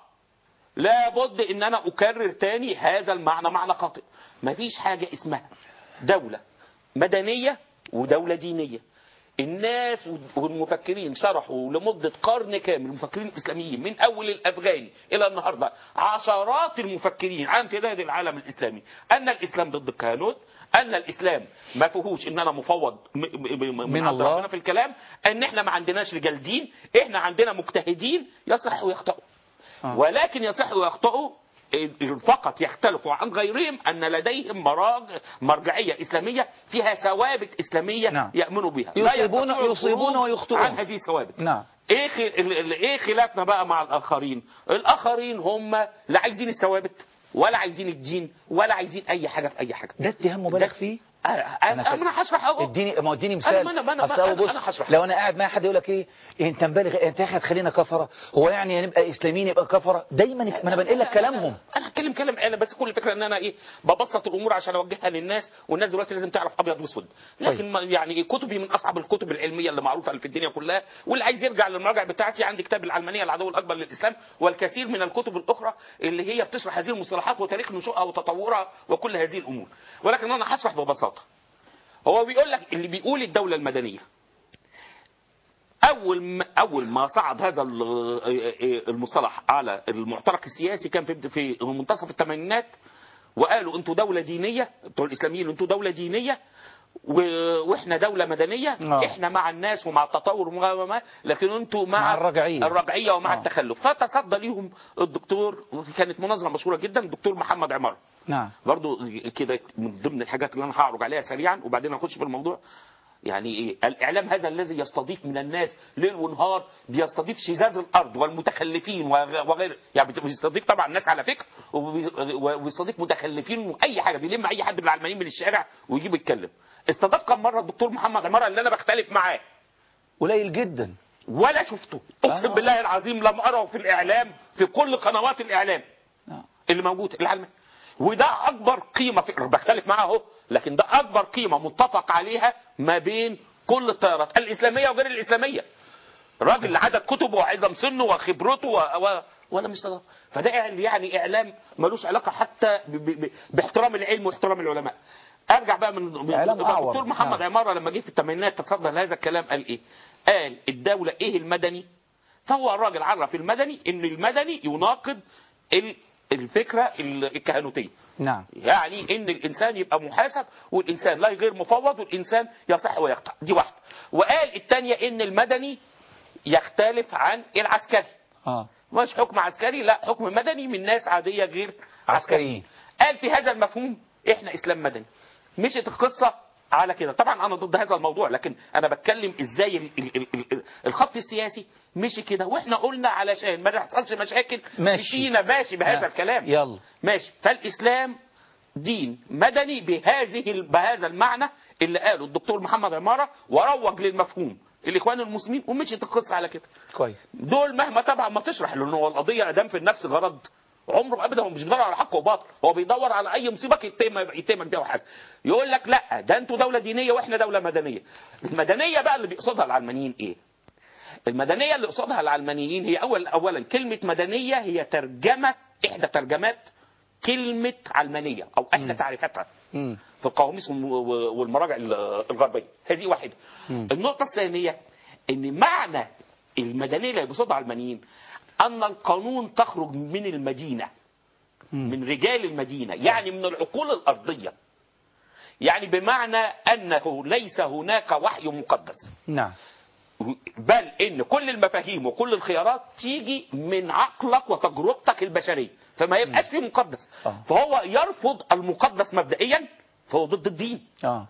Speaker 8: لابد ان انا اكرر تاني هذا المعنى معنى خاطئ. مفيش حاجه اسمها دوله مدنيه ودوله دينيه. الناس والمفكرين شرحوا لمدة قرن كامل، المفكرين الإسلاميين من أول الأفغاني إلى النهاردة، عشرات المفكرين عن امتداد العالم الإسلامي، أن الإسلام ضد الكهنوت، أن الإسلام ما فيهوش إن أنا مفوض من الله في الكلام، أن إحنا ما عندناش رجال دين، إحنا عندنا مجتهدين يصح ويخطئوا. ولكن يصح ويخطئوا فقط يختلفوا عن غيرهم أن لديهم مرجعية إسلامية فيها ثوابت إسلامية
Speaker 1: نعم.
Speaker 8: يؤمنوا بها،
Speaker 1: يصيبون ويخطئون
Speaker 8: عن هذه الثوابت.
Speaker 1: نعم.
Speaker 8: ايه خلافنا بقى مع الآخرين هم لا عايزين الثوابت ولا عايزين الدين ولا عايزين أي حاجة في أي حاجة.
Speaker 1: ده اتهام مبالغ فيه.
Speaker 8: انا هشرح اهو.
Speaker 1: اديني مثال.
Speaker 8: هشرح.
Speaker 1: لو انا قاعد مع حد يقول لك ايه انت مبالغ، انت يا اخي هتخلينا كفره، هو يعني نبقى اسلاميين يبقى كفره؟ دايما ما انا بنقل لك كلامهم.
Speaker 8: انا هتكلم كلام انا بس كل الفكره ان انا ايه ببسط الامور عشان اوجهها للناس، والناس دلوقتي لازم تعرف ابيض واسود. لكن يعني كتبي من اصعب الكتب العلميه اللي معروفه في الدنيا كلها، واللي عايز يرجع للمراجع بتاعتي عندي كتاب العلمانيه العدو الاكبر للاسلام، والكثير من الكتب الاخرى اللي هي بتشرح هذه المصطلحات وتاريخ نشوئها وتطورها وكل هذه الامور. ولكن انا هشرح ببساطه. هو بيقول لك اللي بيقول الدولة المدنية أول ما صعد هذا المصطلح على المعترك السياسي كان في منتصف الثمانينات، وقالوا أنتوا دولة دينية، بتوع الإسلاميين أنتوا دولة دينية وإحنا دولة مدنية. إحنا مع الناس ومع التطور لكن أنتوا مع الرجعية ومع التخلف. فتصدى ليهم الدكتور، كانت مناظرة مشهورة جدا، الدكتور محمد عمارة.
Speaker 1: نعم.
Speaker 8: برضو كده من ضمن الحاجات اللي انا هعرج عليها سريعا وبعدين هخش في الموضوع. يعني ايه الاعلام هذا الذي يستضيف من الناس ليل ونهار، بيستضيف شذاذ الارض والمتخلفين وغير، يعني بيستضيف طبعا الناس على فكر، وبيستضيف متخلفين واي حاجه، بيلم اي حد من العلمانيين من الشارع ويجيب يتكلم. استضاف كم مره الدكتور محمد عمارة اللي انا بختلف معاه؟
Speaker 1: قليل جدا.
Speaker 8: ولا شفته، اقسم بالله العظيم لم اراه في الاعلام في كل قنوات الاعلام اللي موجود العلماني. وده اكبر قيمه بختلف معاه اهو، لكن ده اكبر قيمه متفق عليها ما بين كل التيارات الاسلاميه وغير الاسلاميه. راجل عدد كتبه وعظم سنه وخبرته ولا مش صدق. فده يعني اعلام ملوش علاقه حتى باحترام العلم واحترام العلماء. ارجع بقى من الدكتور محمد عمارة لما جه في الثمانينات تصدى لهذا الكلام قال ايه؟ قال الدوله ايه المدني؟ فهو الراجل عرف المدني ان المدني يناقض الفكرة الكهنوتية.
Speaker 1: نعم.
Speaker 8: يعني ان الانسان يبقى محاسب، والانسان لا غير مفوض، والانسان يصح ويقطع. دي واحدة. وقال الثانية ان المدني يختلف عن العسكري. مش حكم عسكري، لا حكم مدني من ناس عادية غير عسكريين. قال في هذا المفهوم احنا اسلام مدني. مشت القصة على كده. طبعا انا ضد هذا الموضوع، لكن انا بتكلم ازاي الخط السياسي مشي كده، واحنا قلنا علشان ما يحصلش مشاكل مشينا ماشي بهذا الكلام.
Speaker 1: يلا
Speaker 8: ماشي. فالاسلام دين مدني بهذا المعنى اللي قاله الدكتور محمد عمارة، وروج للمفهوم الاخوان المسلمين، ومشيت القصه على كده.
Speaker 1: كويس.
Speaker 8: دول مهما طبعا ما تشرح لانه هو القضيه ادام في النفس غرض، عمره ابدا هو مش بيدور على حق وباطل، هو بيدور على اي مصيبه يتهمك بيها حاجه. يقول لك لا ده انتوا دوله دينيه واحنا دوله مدنيه. المدنيه بقى اللي بيقصدها العلمانيين ايه؟ المدنيه اللي يقصدها العلمانيين هي اولا كلمه مدنيه هي ترجمه، احدى ترجمات كلمه علمانيه او احدى تعريفاتها في القواميس والمراجع الغربيه. هذه واحده. النقطه الثانيه ان معنى المدنيه اللي بيقصدها العلمانيين أن القانون تخرج من المدينة، من رجال المدينة، يعني من العقول الأرضية، يعني بمعنى أنه ليس هناك وحي مقدس.
Speaker 1: نعم.
Speaker 8: بل إن كل المفاهيم وكل الخيارات تيجي من عقلك وتجربتك البشرية، فما يبقاش فيه مقدس. فهو يرفض المقدس مبدئيا، فهو ضد الدين.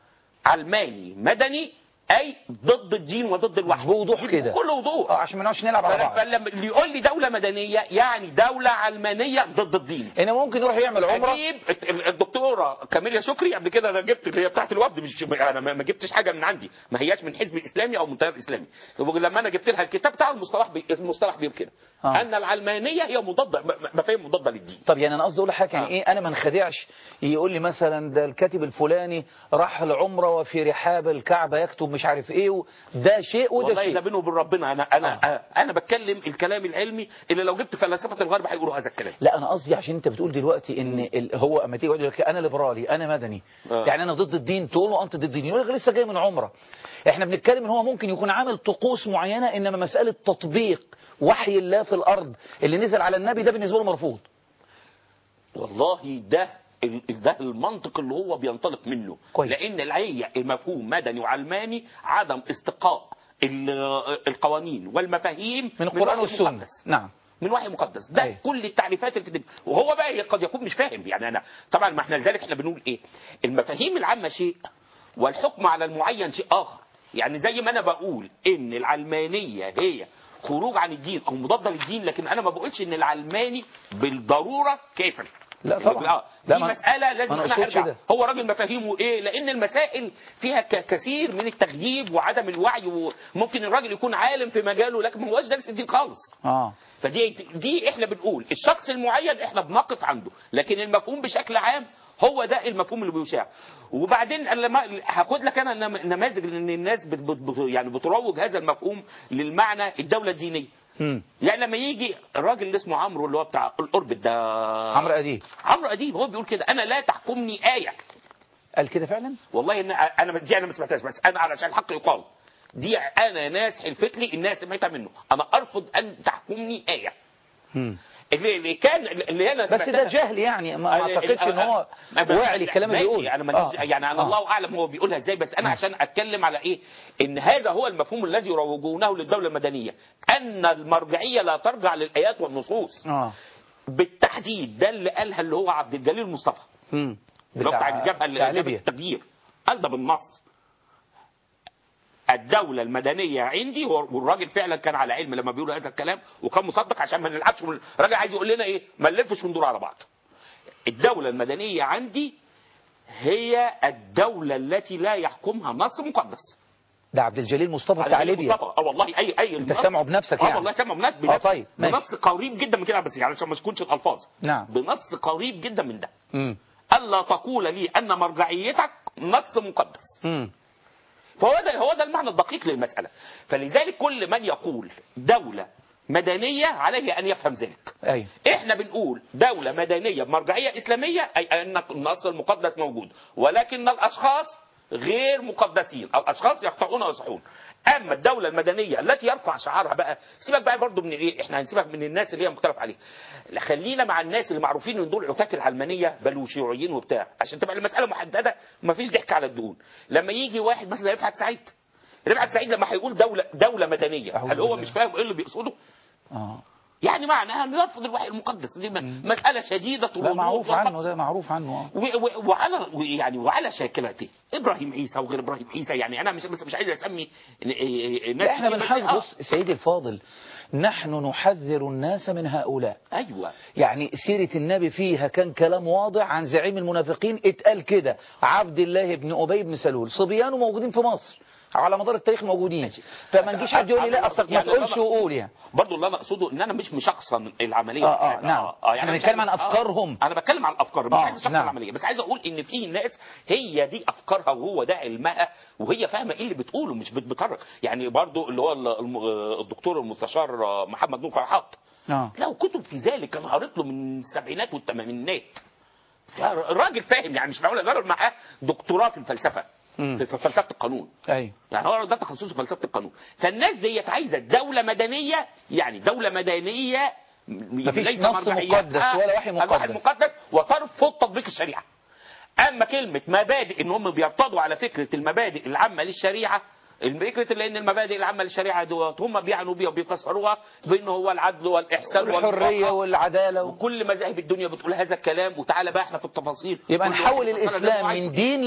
Speaker 8: علماني مدني أي ضد الدين وضد الوحي
Speaker 1: بوضوح كده،
Speaker 8: بكل وضوح،
Speaker 1: عشان ما نقعدش نلعب على بعض.
Speaker 8: فلما اللي يقول لي دولة مدنية يعني دولة علمانية ضد الدين.
Speaker 1: إنه ممكن يروح يعمل عمرة.
Speaker 8: أجيب الدكتورة كاميليا شكري قبل كده، أنا جبت اللي هي بتاعت الوفد، مش أنا ما جبتش حاجة من عندي، ما هياش من حزب إسلامي أو من تيار إسلامي. لما أنا جبت لها الكتاب بتاع المصطلح بيقول كده أن العلمانية هي مضادة، مفاهيم مضادة للدين.
Speaker 1: طب يعني أنا قصدي أقول لحضرتك يعني إيه، أنا ما انخدعش يقول لي مثلا ده الكاتب الفلاني راح العمرة وفي رحاب الكعبة يكتب مش عارف إيه، ده شيء وده
Speaker 8: والله
Speaker 1: شيء.
Speaker 8: ده بينه وبين ربنا. انا بتكلم الكلام العلمي اللي لو جبت فلسفه الغرب هيقولوا هذا الكلام.
Speaker 1: لا انا قصدي عشان انت بتقول دلوقتي ان هو اما تيجي يقول لك انا ليبرالي انا مدني، يعني انا ضد الدين، تقول له انت ضد الدين، يقول لك لسه جاي من عمره. احنا بنتكلم ان هو ممكن يكون عامل طقوس معينه، انما مساله تطبيق وحي الله في الارض اللي نزل على النبي ده بالنسبه له مرفوض.
Speaker 8: والله ده المنطق اللي هو بينطلق منه كويس. لان العية المفهوم مدني وعلماني عدم استقاء القوانين والمفاهيم
Speaker 1: من القرآن والسنة. نعم.
Speaker 8: من وحي مقدس. ده كل التعريفات اللي في الدين. وهو بقى قد يكون مش فاهم. يعني انا طبعا ما احنا لذلك احنا بنقول ايه، المفاهيم العامه شيء والحكم على المعين شيء اخر. يعني زي ما انا بقول ان العلمانيه هي خروج عن الدين او مضاده للدين، لكن انا ما بقولش ان العلماني بالضروره كافر.
Speaker 1: لا طبعا.
Speaker 8: دي مسألة لازم انا ارجع كده. هو راجل مفاهيمه ايه، لان المسائل فيها كثير من التغييب وعدم الوعي، وممكن الراجل يكون عالم في مجاله لكن ما هوش دارس الدين خالص. فدي احنا بنقول الشخص المعين احنا بنقف عنده، لكن المفهوم بشكل عام هو ده المفهوم اللي بيشاع. وبعدين انا هاخد لك انا نماذج ان الناس يعني بتروج هذا المفهوم للمعنى الدولة الدينية. يعني لما يجي الراجل اللي اسمه عمرو اللي هو بتاع الأوربت ده،
Speaker 1: عمرو أديب
Speaker 8: هو بيقول كده انا لا تحكمني آية.
Speaker 1: قال كده فعلا؟
Speaker 9: والله انا ما سمعتهاش، بس انا علشان الحق يقال دي انا ناس حلفت لي الناس سمعتها منه، انا ارفض ان تحكمني آية. اللي كان اللي انا
Speaker 1: بس ده جهل يعني، ما اعتقدش ان هو واعي الكلام اللي بيقول.
Speaker 8: انا يعني انا الله اعلم هو بيقولها ازاي، بس انا عشان اتكلم على ايه، ان هذا هو المفهوم الذي يروجونه للدوله المدنيه، ان المرجعيه لا ترجع للايات والنصوص. بالتحديد ده اللي قالها اللي هو عبد الجليل مصطفى اللي هو بتاع الجبهه اللي التغيير، قال ده بالنص الدولة المدنية عندي. والراجل فعلا كان على علم لما بيقول هذا الكلام، وكان مصدق عشان ما نلعبش. الراجل عايز يقول لنا ايه، ما نلفش وندور على بعض. الدولة المدنية عندي هي الدولة التي لا يحكمها نص مقدس.
Speaker 1: ده عبد الجليل مصطفى بتاع ليبيا.
Speaker 8: والله اي
Speaker 1: انت سامعه بنفسك يعني؟
Speaker 8: والله سامعه بنفسي.
Speaker 1: طيب
Speaker 8: بنص قريب جدا من كده، بس يعني عشان ما تكونش الالفاظ.
Speaker 1: نعم.
Speaker 8: بنص قريب جدا من ده. الا تقول لي ان مرجعيتك نص مقدس. فهو ده المعنى الدقيق للمسألة. فلذلك كل من يقول دولة مدنية عليه أن يفهم ذلك. إحنا بنقول دولة مدنية بمرجعية إسلامية، أي أن النص المقدس موجود، ولكن الأشخاص غير مقدسين، الأشخاص يخطئون ويصحون. أما الدولة المدنية التي يرفع شعارها بقى، سيبك بقى برضو من إيه، إحنا هنسيبك من الناس اللي هي مختلف عليه، خلينا مع الناس اللي معروفين إن دول عتاة العلمانية بل وشيوعيين وبتاع، عشان تبقى المسألة محددة ومفيش ضحك على الدهون. لما يجي واحد مثلا رفعت سعيد لما هيقول دولة مدنية، هل هو مش فاهم إيه اللي بيقصده؟ يعني معناها انه يرفض الوحي المقدس. دي مسألة شديدة
Speaker 1: معروف عنه، ده معروف عنه.
Speaker 8: وعلى شاكلته ابراهيم عيسى وغير ابراهيم عيسى. يعني انا مش عايز اسمي
Speaker 1: ناس. احنا بنحذر. بص سيدي الفاضل، نحن نحذر الناس من هؤلاء. يعني سيرة النبي فيها كان كلام واضح عن زعيم المنافقين، اتقال كده عبد الله بن أبي بن سلول، صبيانه موجودين في مصر على مدار التاريخ موجودين. فما نجيش حد يقول لي لا اصلك ما تقولش وقول. يعني
Speaker 8: برضه اللي انا اقصده ان انا مش مشخصن العمليه.
Speaker 1: نعم. يعني احنا بنتكلم عن افكارهم.
Speaker 8: انا بتكلم عن الافكار، مش عايز اشخصن العمليه، بس عايز اقول ان في ناس هي دي افكارها وهو ده علمها، وهي فاهمه ايه اللي بتقوله، مش بتكرر. يعني برضه اللي هو الدكتور المستشار محمد نور فرحات له كتب في ذلك، انا قريت له من السبعينات والثمانينات. الراجل فاهم، يعني مش معقول اجرب معاه دكتوراه في الفلسفه، في فلسفه القانون.
Speaker 1: يعني
Speaker 8: هو ده تخصصه في فلسفه القانون. فالناس ديت عايزه دوله مدنيه، يعني دوله مدنيه
Speaker 1: مفيش نص مقدس ولا وحي
Speaker 8: مقدس وترفض تطبيق الشريعه. اما كلمه مبادئ ان هم بيرتضوا على فكره المبادئ العامه للشريعه، فكره لان المبادئ العامه للشريعه دوت هم بيعنوا بيها وبيفسروها بان هو العدل والاحسان
Speaker 1: والحريه والعداله
Speaker 8: وكل مذاهب الدنيا بتقول هذا الكلام. وتعالى بقى احنا في التفاصيل،
Speaker 1: يبقى نحول الاسلام من دين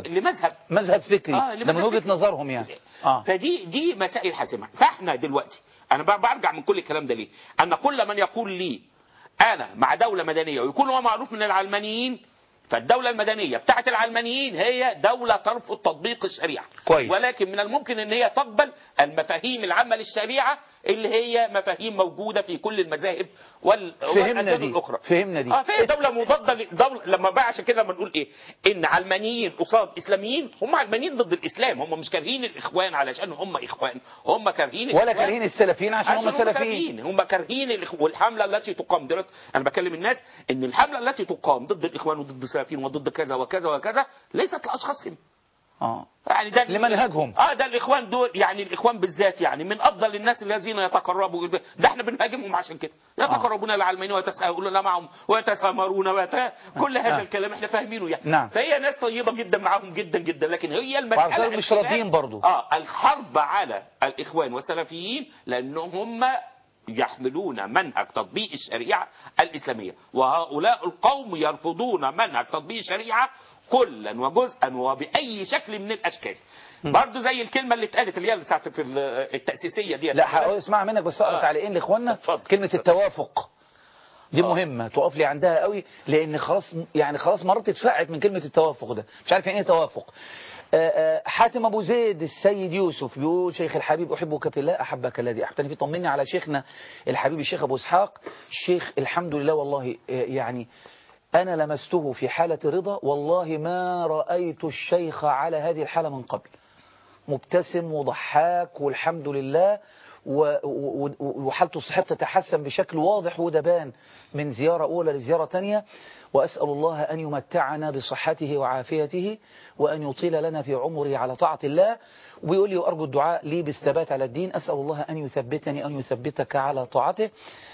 Speaker 1: لمذهب فكري. ده من وجهه نظرهم يعني.
Speaker 8: فدي مسائل حاسمه. فاحنا دلوقتي انا برجع من كل الكلام ده ليه؟ ان كل من يقول لي انا مع دوله مدنيه ويكون هو معروف من العلمانيين، فالدولة المدنية بتاعت العلمانيين هي دولة ترفض تطبيق الشريعة. ولكن من الممكن ان هي تقبل المفاهيم العامة للشريعة اللي هي مفاهيم موجودة في كل المذاهب والأديان الأخرى.
Speaker 1: فهمنا دي.
Speaker 8: فهي دولة مضادة لما بقى عشان كده لما نقول ايه، ان علمانيين قصاد اسلاميين، هم علمانيين ضد الاسلام، هم مش كارهين الاخوان علشان هم اخوان، هم كارهين
Speaker 1: ولا كارهين السلفيين عشان هم سلفيين.
Speaker 8: هم كارهين والحملة التي تقام دلوقتي. انا بكلم الناس ان الحملة التي تقام ضد الاخوان وضد السلفيين وضد كذا وكذا وكذا ليست لاشخاصهم. يعني ده
Speaker 1: لمنهجهم.
Speaker 8: ده الاخوان دول، يعني الاخوان بالذات يعني من افضل الناس الذين يتقربوا، ده احنا بنهاجمهم عشان كده، يتقربون العلمانيين ويتساهلون معهم ويتسامرون كل هذا الكلام احنا فاهمينه يعني.
Speaker 1: نعم.
Speaker 8: فهي ناس طيبه جدا معاهم جدا جدا، لكن هي المساله
Speaker 1: مش راضيين برضو.
Speaker 8: الحرب على الاخوان والسلفيين لانهم هم يحملون منهج تطبيق الشريعة الإسلامية، وهؤلاء القوم يرفضون منهج تطبيق الشريعة كلا وجزءا وبأي شكل من الأشكال. برضه زي الكلمة اللي اتقالت اللي هي ساعة في التأسيسية دي.
Speaker 1: لا اسمع منك بس اقرا تعليقين لاخواننا. كلمة التوافق دي مهمة تقف لي عندها قوي، لان خلاص مرات اتفقعت من كلمة التوافق ده، مش عارف يعني ايه توافق. حاتم ابو زيد السيد يوسف بيقول شيخ الحبيب احبك في الله احبك الذي احببتني فيه. طمني على شيخنا الحبيب الشيخ ابو اسحاق. الشيخ الحمد لله والله يعني انا لمسته في حالة رضا، والله ما رأيت الشيخ على هذه الحالة من قبل، مبتسم وضحاك والحمد لله، وحالته الصحية تتحسن بشكل واضح ودبان من زيارة أولى لزيارة تانية. وأسأل الله أن يمتعنا بصحته وعافيته وأن يطيل لنا في عمره على طاعة الله. ويقول لي وأرجو الدعاء لي بالثبات على الدين، أسأل الله أن يثبتني أن يثبتك على طاعته.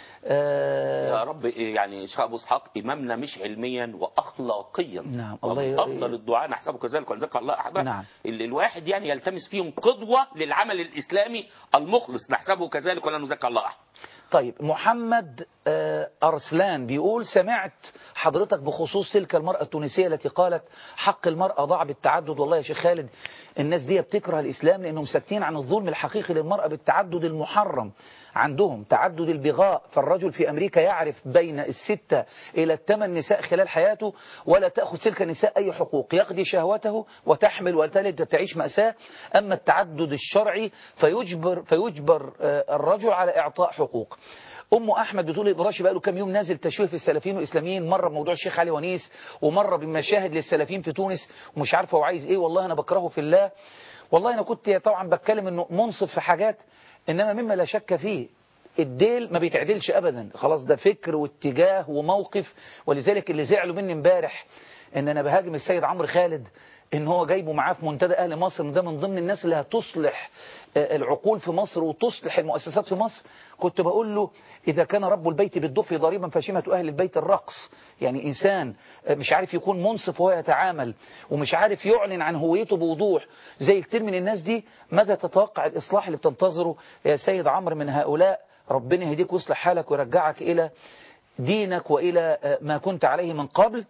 Speaker 8: يا رب. يعني شيخ ابو اسحاق امامنا مش علميا واخلاقيا.
Speaker 1: نعم.
Speaker 8: الله افضل الدعاء نحسبه كذلك ونذكر الله احدا.
Speaker 1: نعم.
Speaker 8: الواحد يعني يلتمس فيهم قدوه للعمل الاسلامي المخلص، نحسبه كذلك ولا نذكر الله احد.
Speaker 1: طيب محمد أرسلان بيقول سمعت حضرتك بخصوص تلك المرأة التونسية التي قالت حق المرأة ضاع بالتعدد. والله يا شيخ خالد الناس دي بتكره الإسلام لأنهم ساكتين عن الظلم الحقيقي للمرأة بالتعدد المحرم عندهم، تعدد البغاء. فالرجل في أمريكا يعرف بين 6 إلى 8 نساء خلال حياته، ولا تأخذ تلك النساء أي حقوق، يقضي شهوته وتحمل وتلد تعيش مأساة. أما التعدد الشرعي فيجبر الرجل على إعطاء حقوق. أم أحمد بتقول إبراشي بقى له كام يوم نازل تشويه في السلفيين والإسلاميين، مرة بموضوع الشيخ علي ونيس ومرة بمشاهد للسلفيين في تونس، ومش عارفة هو عايز إيه. والله أنا بكرهه في الله. والله أنا كنت طبعا بتكلم إنه منصف في حاجات، إنما مما لا شك فيه الديل ما بيتعدلش أبدا، خلاص ده فكر واتجاه وموقف. ولذلك اللي زعلوا مني امبارح إن أنا بهاجم السيد عمرو خالد إن هو جايبه معاه في منتدى أهل مصر، إن ده من ضمن الناس اللي هتصلح العقول في مصر وتصلح المؤسسات في مصر. كنت بقول له إذا كان رب البيت بالضف ضريبا فشيمة أهل البيت الرقص. يعني إنسان مش عارف يكون منصف وهو يتعامل ومش عارف يعلن عن هويته بوضوح زي كتير من الناس دي، ماذا تتوقع الإصلاح اللي بتنتظره يا سيد عمرو من هؤلاء؟ ربنا يهديك ويصلح حالك ويرجعك إلى دينك وإلى ما كنت عليه من قبل.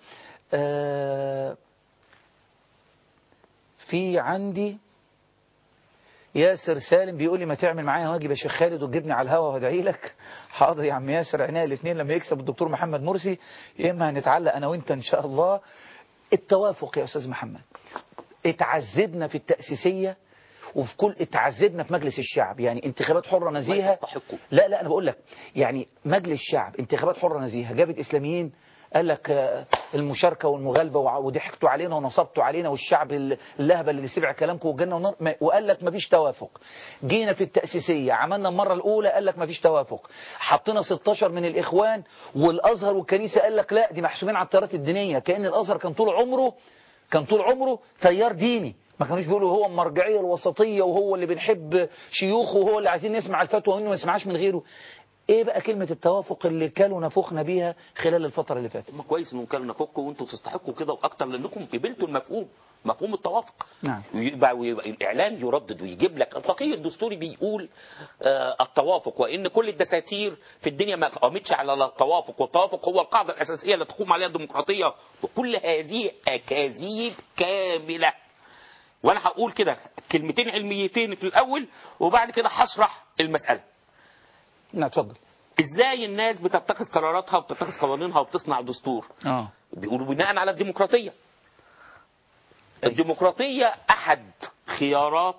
Speaker 1: في عندي ياسر سالم بيقول لي ما تعمل معايا واجب يا شيخ خالد وتجيبني على الهوا وهدعي لك. حاضر يا عم ياسر، عناية الاثنين لما يكسب الدكتور محمد مرسي، يا اما هنتعلق انا وانت ان شاء الله. التوافق يا استاذ محمد، اتعذبنا في التأسيسية وفي كل اتعذبنا في مجلس الشعب، يعني انتخابات حرة نزيهة. لا انا بقول لك يعني مجلس الشعب انتخابات حرة نزيهة جابت اسلاميين قال لك المشاركة والمغالبة وضحكتوا علينا ونصبتوا علينا والشعب اللهبة اللي سمع كلامكم والجنة والنار، وقال لك مفيش توافق. جينا في التأسيسية عملنا المرة الأولى قال لك مفيش توافق، حطينا 16 من الإخوان والأزهر والكنيسة قال لك لا دي محسوبين على التيارات الدينية، كأن الأزهر كان طول عمره تيار ديني، ما كانوش بيقولوا هو المرجعية الوسطية وهو اللي بنحب شيوخه وهو اللي عايزين نسمع الفتوى وإنه ما نسمعش من غيره. ايه بقى كلمة التوافق اللي كانوا نفخنا بيها خلال الفترة اللي فاتت؟
Speaker 8: كويس انهم كانوا نفخوا وانتم تستحقوا كده واكتر لانكم قبلتوا مفهوم التوافق.
Speaker 1: نعم.
Speaker 8: ويبقى الاعلام يردد ويجيب لك الفقيه الدستوري بيقول التوافق، وان كل الدساتير في الدنيا ما قامتش على التوافق، والتوافق هو القاعدة الاساسية اللي تقوم عليها الديمقراطية، وكل هذه اكاذيب كاملة. وانا هقول كده كلمتين علميتين في الاول وبعد كده هشرح المسألة.
Speaker 1: نعم اتفضل.
Speaker 8: ازاي الناس بتتخذ قراراتها وبتتخذ قوانينها وبتصنع دستور؟ بيقولوا بناء على الديمقراطية. الديمقراطية احد خيارات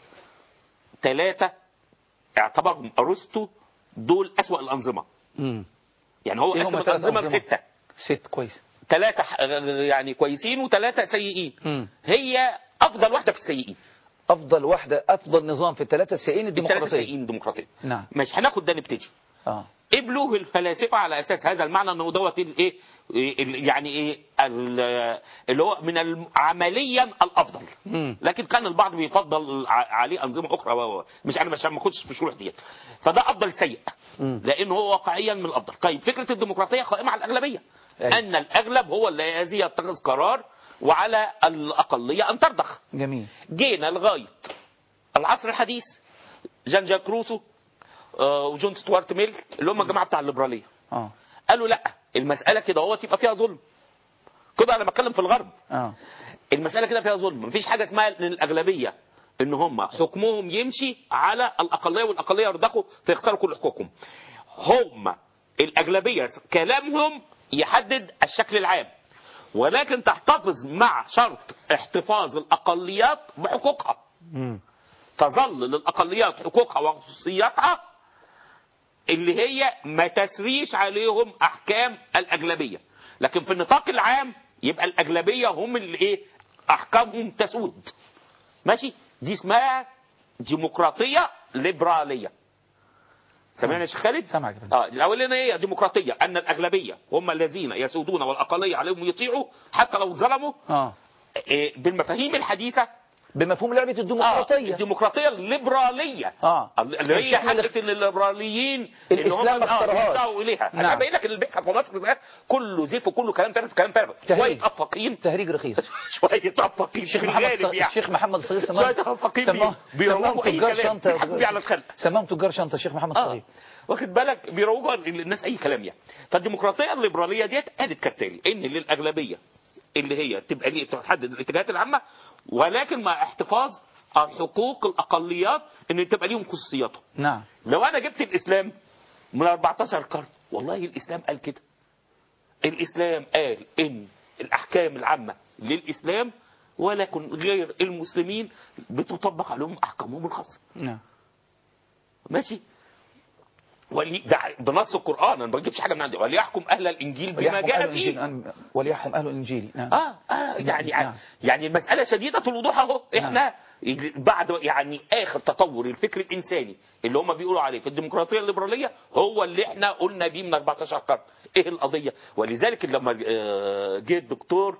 Speaker 8: 3 اعتبرهم ارسطو دول اسوأ الانظمة. يعني هو قسم الانظمة
Speaker 1: 6 كويس،
Speaker 8: 3 يعني كويسين و3 سيئين. هي افضل واحدة في السيئين،
Speaker 1: افضل نظام في ال3 السيئين
Speaker 8: الديمقراطية.
Speaker 1: نعم.
Speaker 8: مش هناخد ده نبتدي. قبلوه الفلاسفة على اساس هذا المعنى انه دوت ايه يعني ايه اللي هو من عمليا الافضل. لكن كان البعض بيفضل عليه انظمه اخرى، مش انا عشان ما اخدش في الشروح ديت. فده افضل سيء لانه هو واقعيا من الافضل. طيب فكرة الديمقراطية قائمة على الاغلبية، ان الاغلب هو الذي يتخذ قرار وعلى الاقلية ان ترضخ.
Speaker 1: جميل.
Speaker 8: جينا لغاية العصر الحديث، جان جاك روسو وجون ستوارت ميل اللي هم الجماعه بتاع الليبراليه. قالوا لا المساله كده هو تبقى فيها ظلم. كده انا بتكلم في الغرب. المساله كده فيها ظلم، مفيش حاجه اسمها للاغلبيه ان هم حكمهم يمشي على الاقليه والاقليه يرضخوا فيخسروا كل حقوقهم. هم الاغلبيه كلامهم يحدد الشكل العام، ولكن تحتفظ مع شرط احتفاظ الاقليات بحقوقها. تظل للاقليات حقوقها وخصوصياتها اللي هي ما تسريش عليهم احكام الاغلبيه، لكن في النطاق العام يبقى الاغلبيه هم اللي ايه احكامهم تسود. ماشي؟ دي اسمها ديمقراطيه ليبراليه. سمعنا يا شيخ خالد؟
Speaker 1: سامعك.
Speaker 8: الاولانيه هي ديمقراطيه ان الاغلبيه هم الذين يسودون والاقليه عليهم يطيعوا حتى لو ظلموا. بالمفاهيم الحديثه،
Speaker 1: بمفهوم لعبه الديمقراطيه.
Speaker 8: الديمقراطيه الليبراليه اللي هي حقت الليبراليين
Speaker 1: الاسلام اختارها
Speaker 8: اليها. انا باين لك اللي بيحصل في مصر ده كله زيف وكله كلام فارغ كلام فارغ. شويه افاقين
Speaker 1: تهريج رخيص.
Speaker 8: شويه افاقين.
Speaker 1: الشيخ محمد الصغير
Speaker 8: شويه افاقين بيروجوا اي كلام بيحكوا على الخلق.
Speaker 1: سماهم تجار شنطه الشيخ محمد الصغير.
Speaker 8: واخد بالك؟ بيروجوا للناس اي كلام يعني. فالديمقراطيه الليبراليه ديت قالت كالتالي ان للاغلبيه اللي هي تبقى ليه تحدد الاتجاهات العامه، ولكن مع احتفاظ حقوق الاقليات ان تبقى ليهم خصوصياتهم.
Speaker 1: نعم.
Speaker 8: لو انا جبت الاسلام من 14 قرن، والله الاسلام قال كده. الاسلام قال ان الاحكام العامه للاسلام ولكن غير المسلمين بتطبق عليهم احكامهم الخاصه.
Speaker 1: نعم.
Speaker 8: ماشي؟ ده بنص القرآن، انا ما بجيبش حاجه من عندي. وليحكم اهل الانجيل بما جاء فيه.
Speaker 1: وليحكم اهل الانجيل.
Speaker 8: يعني المساله شديده الوضوح اهو. احنا بعد يعني اخر تطور الفكر الانساني اللي هم بيقولوا عليه في الديمقراطيه الليبراليه هو اللي احنا قلنا بيه من 14 قرن. ايه القضيه؟ ولذلك لما جه الدكتور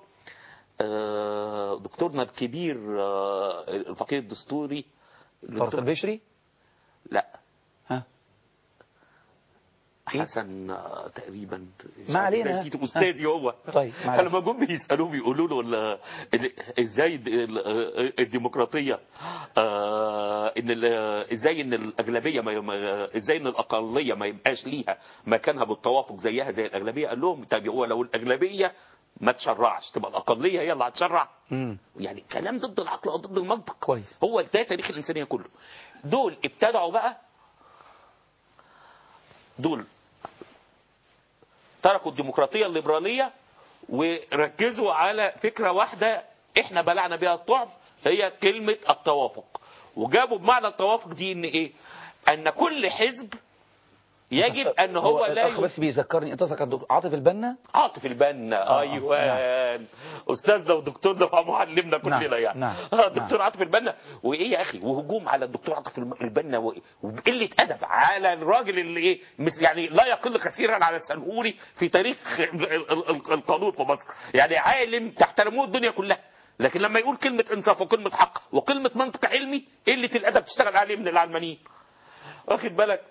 Speaker 8: دكتورنا الكبير الفقيه الدستوري
Speaker 1: طارق البشري،
Speaker 8: لا حسن تقريبا،
Speaker 1: ما علينا،
Speaker 8: استاذي هو.
Speaker 1: طيب
Speaker 8: لما جم بيسالوه بيقولوا له ازاي الديمقراطيه ازاي ان الاغلبيه ازاي ان الاقليه ما يبقاش ليها مكانها بالتوافق زيها زي الاغلبيه. قال لهم طب هو لو الاغلبيه ما تشرعش تبقى الاقليه هي اللي هتشرع؟ يعني كلام ضد العقل او ضد المنطق.
Speaker 1: كويس.
Speaker 8: هو ده تاريخ الانسانيه كله. دول ابتدعوا بقى، دول تركوا الديمقراطية الليبرالية وركزوا على فكرة واحدة احنا بلعنا بها الطعم، هي كلمة التوافق. وجابوا بمعنى التوافق دي ان ايه؟ ان كل حزب يجب ان هو لا
Speaker 1: بس بيذكرني انت ذكرت عاطف البنا.
Speaker 8: عاطف البنا ايوه نعم. استاذنا ودكتورنا ومعلمنا كلنا يعني دكتور عاطف البنا. وايه يا اخي؟ وهجوم على الدكتور عاطف البنا وقله ادب على الراجل اللي ايه يعني لا يقل كثيرا على السنهوري في تاريخ القانون في مصر. يعني عالم تحترموه الدنيا كلها، لكن لما يقول كلمه انصاف وكلمه حق وكلمه منطق علمي قله الادب تشتغل عليه من العلمانيين. واخد بالك؟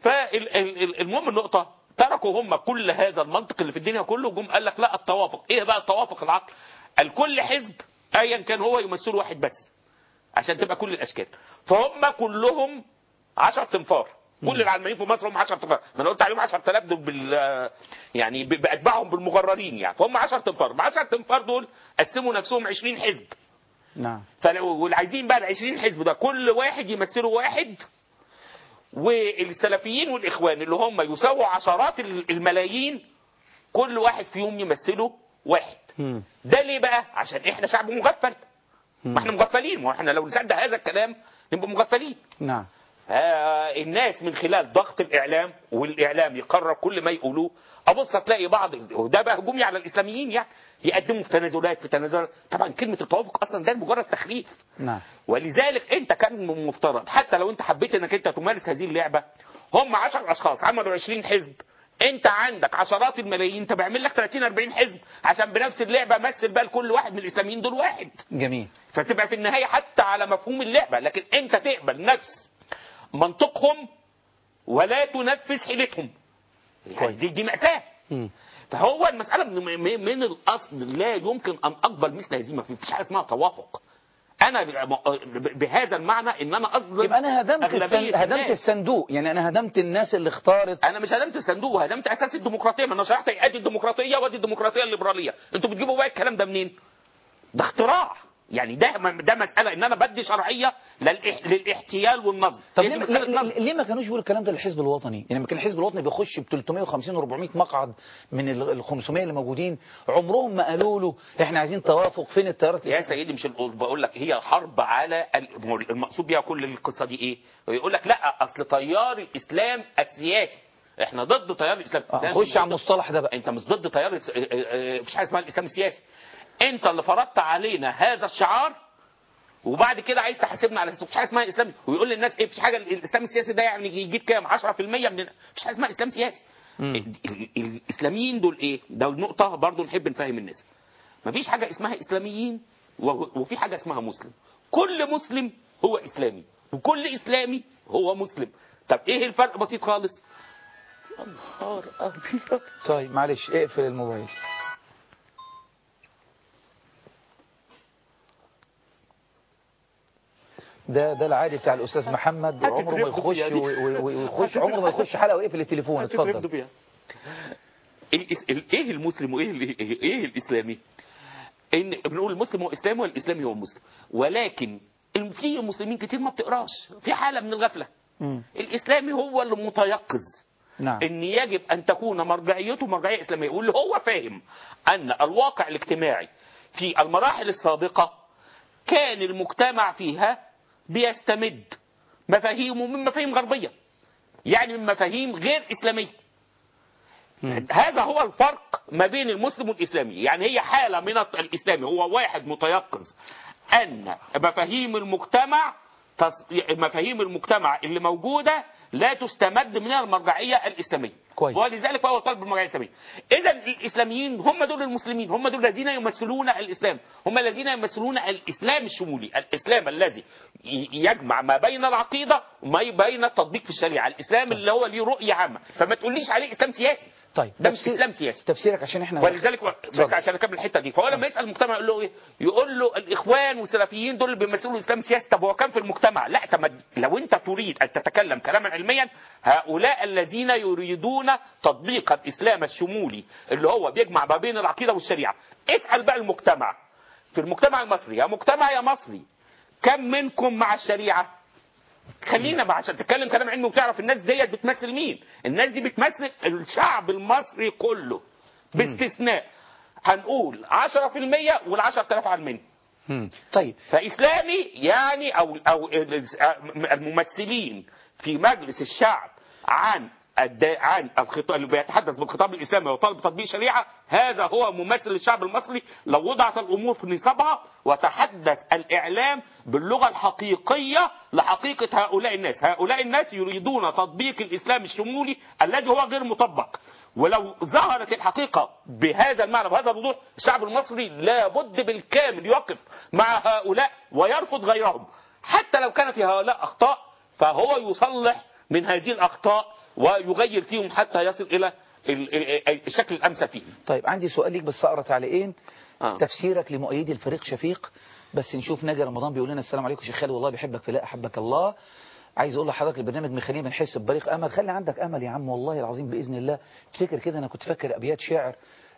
Speaker 8: فالمهم النقطة تركوا هم كل هذا المنطق اللي في الدنيا كله وجم قال لك لا التوافق. ايه بقى التوافق العقل؟ الكل حزب ايا كان هو يمثل واحد بس عشان تبقى كل الاشكال. فهم كلهم 10 تنفار. كل العلمانيين في مصر هم 10 تنفار. انا قلت عليهم 10,000 دول يعني باتباعهم بالمغررين يعني. فهم 10 تنفار. ال 10 تنفار دول قسموا نفسهم 20 حزب.
Speaker 1: نعم.
Speaker 8: واللي عايزين بقى ال 20 حزب ده كل واحد يمثلوا واحد. والسلفيين والاخوان اللي هم يساووا عشرات الملايين كل واحد فيهم يمثله واحد. ده ليه بقى؟ عشان احنا شعب مغفل. ما احنا مغفلين، واحنا لو نصدق هذا الكلام نبقى مغفلين.
Speaker 1: نعم.
Speaker 8: الناس من خلال ضغط الاعلام، والاعلام يقرر كل ما يقولوه. ابص هتلاقي بعض، وده بقى هجومي على الاسلاميين يعني، يقدموا في تنازلات. طبعا كلمه التوافق اصلا ده مجرد تخريف.
Speaker 1: نعم.
Speaker 8: ولذلك انت كان مفترض حتى لو انت حبيت انك انت تمارس هذه اللعبه، هم 10 اشخاص عملوا 20 حزب، انت عندك عشرات الملايين، انت بعمل لك 30 40 حزب عشان بنفس اللعبه مثل بقى لكل واحد من الاسلاميين دول واحد.
Speaker 1: جميل.
Speaker 8: فتبقى في النهايه حتى على مفهوم اللعبه، لكن انت تقبل نفس منطقهم ولا تنفذ حيلتهم. يعني دي مأساة. فهو المسألة من الأصل لا يمكن أن أقبل مثل هذه. ما فيش حاجة اسمها توافق. انا بهذا المعنى ان انا اظلم.
Speaker 1: يبقى انا هدمت الصندوق، يعني انا هدمت الناس اللي اختارت.
Speaker 8: انا مش هدمت الصندوق، وهدمت اساس الديمقراطيه. ما انا شرحت ادي الديمقراطيه وادي الديمقراطيه الليبراليه. انتوا بتجيبوا بقى الكلام ده منين؟ ده اختراع. يعني ده مساله ان انا بدي شرعيه للاحتيال والنصب.
Speaker 1: طب ليه ما كانوش بيقولوا الكلام ده للحزب الوطني؟ يعني ما كان الحزب الوطني بيخش ب 350 و400 مقعد من ال 500 اللي موجودين، عمرهم ما قالوا له احنا عايزين توافق فين التيارات؟
Speaker 8: يا سيدي مش بقول لك هي حرب على المقصود بيها كل القصه دي ايه؟ ويقول لك لا اصل تيار الاسلام السياسي، احنا ضد تيار الاسلام.
Speaker 1: خش على المصطلح ده بقى.
Speaker 8: انت مش ضد تيار، مفيش حاجه اسمها الاسلام السياسي. انت اللي فرضت علينا هذا الشعار، وبعد كده عايز تحاسبنا على مفيش حاجه اسمها اسلام. ويقول للناس ايه مفيش حاجه الاسلام السياسي ده يعني يجيب كام 10% من مفيش حاجه اسمها اسلام سياسي. الاسلاميين دول ايه؟ ده النقطه برضو نحب نفهم الناس. مفيش حاجه اسمها اسلاميين وفي حاجه اسمها مسلم. كل مسلم هو اسلامي وكل اسلامي هو مسلم. طب ايه الفرق؟ بسيط خالص. نهار ابيض.
Speaker 1: طيب معلش اقفل الموبايل. ده العادي بتاع الاستاذ محمد، عمره ما يخش ويخش عمره ما يخش حلقه ويقفل التليفون. اتفضل.
Speaker 8: ايه المسلم وايه الاسلامي؟ ان بنقول المسلم هو اسلامي والاسلامي هو مسلم، ولكن في مسلمين كتير ما بتقراش، في حاله من الغفله. الاسلامي هو اللي متيقظ.
Speaker 1: نعم.
Speaker 8: ان يجب ان تكون مرجعيته مرجعيه اسلاميه، واللي هو فاهم ان الواقع الاجتماعي في المراحل السابقه كان المجتمع فيها بيستمد مفاهيمه من مفاهيم غربية، يعني من مفاهيم غير إسلامية. هذا هو الفرق ما بين المسلم والإسلامي. يعني هي حالة من الإسلامي، هو واحد متيقظ أن مفاهيم المجتمع اللي موجودة لا تستمد من المرجعية الإسلامية.
Speaker 1: كويس.
Speaker 8: ولذلك فهو طالب المرجعية الإسلامية. إذا الإسلاميين هم دول المسلمين، هم دول الذين يمثلون الإسلام، هم الذين يمثلون الإسلام الشمولي، الإسلام الذي يجمع ما بين العقيدة وما بين التطبيق في الشريعة، الإسلام اللي هو ليه رؤية عامة. فما تقوليش عليه إسلام سياسي.
Speaker 1: طيب
Speaker 8: ده مش إسلام سياسي.
Speaker 1: تفسيرك عشان احنا
Speaker 8: ولذلك بس عشان اكمل الحته دي، فهو لما يسال المجتمع يقول له ايه؟ يقول له الاخوان والسلفيين دول اللي بيمثلوا الاسلام السياسي. طب هو كان في المجتمع؟ لا. طب لو انت تريد ان تتكلم كلاما علميا، هؤلاء الذين يريدون تطبيق الاسلام الشمولي اللي هو بيجمع ما بين العقيده والشريعه، اسال بقى المجتمع. في المجتمع المصري، يا مجتمع يا مصري، كم منكم مع الشريعه؟ خلينا بقى عشان تتكلم كلام علمي وتعرف الناس ديت بتمثل مين. الناس دي بتمثل الشعب المصري كله باستثناء هنقول 10% وال10,000 على المني.
Speaker 1: طيب
Speaker 8: فإسلامي يعني أو الممثلين في مجلس الشعب عن الخطاب اللي بيتحدث بالخطاب الاسلامي وطالب بتطبيق شريعه، هذا هو ممثل الشعب المصري. لو وضعت الامور في نصابها وتحدث الاعلام باللغه الحقيقيه لحقيقه هؤلاء الناس يريدون تطبيق الاسلام الشمولي الذي هو غير مطبق. ولو ظهرت الحقيقه بهذا المعنى بهذا الوضوح، الشعب المصري لابد بالكامل يقف مع هؤلاء ويرفض غيرهم، حتى لو كانت في هؤلاء اخطاء فهو يصلح من هذه الاخطاء ويغير فيهم حتى يصل إلى الشكل الأمثل فيه.
Speaker 1: طيب عندي سؤال ليك بس أقرأ تعليقين. تفسيرك لمؤيدي الفريق شفيق. بس نشوف ناجي رمضان بيقول لنا السلام عليكم شيخ خالد، والله بيحبك في الله أحبك الله. عايز أقول لحضرتك البرنامج مخلينا بنحس ببريق أمل. خلي عندك أمل يا عم والله العظيم بإذن الله. افتكر كده، أنا كنت فاكر أبيات شعر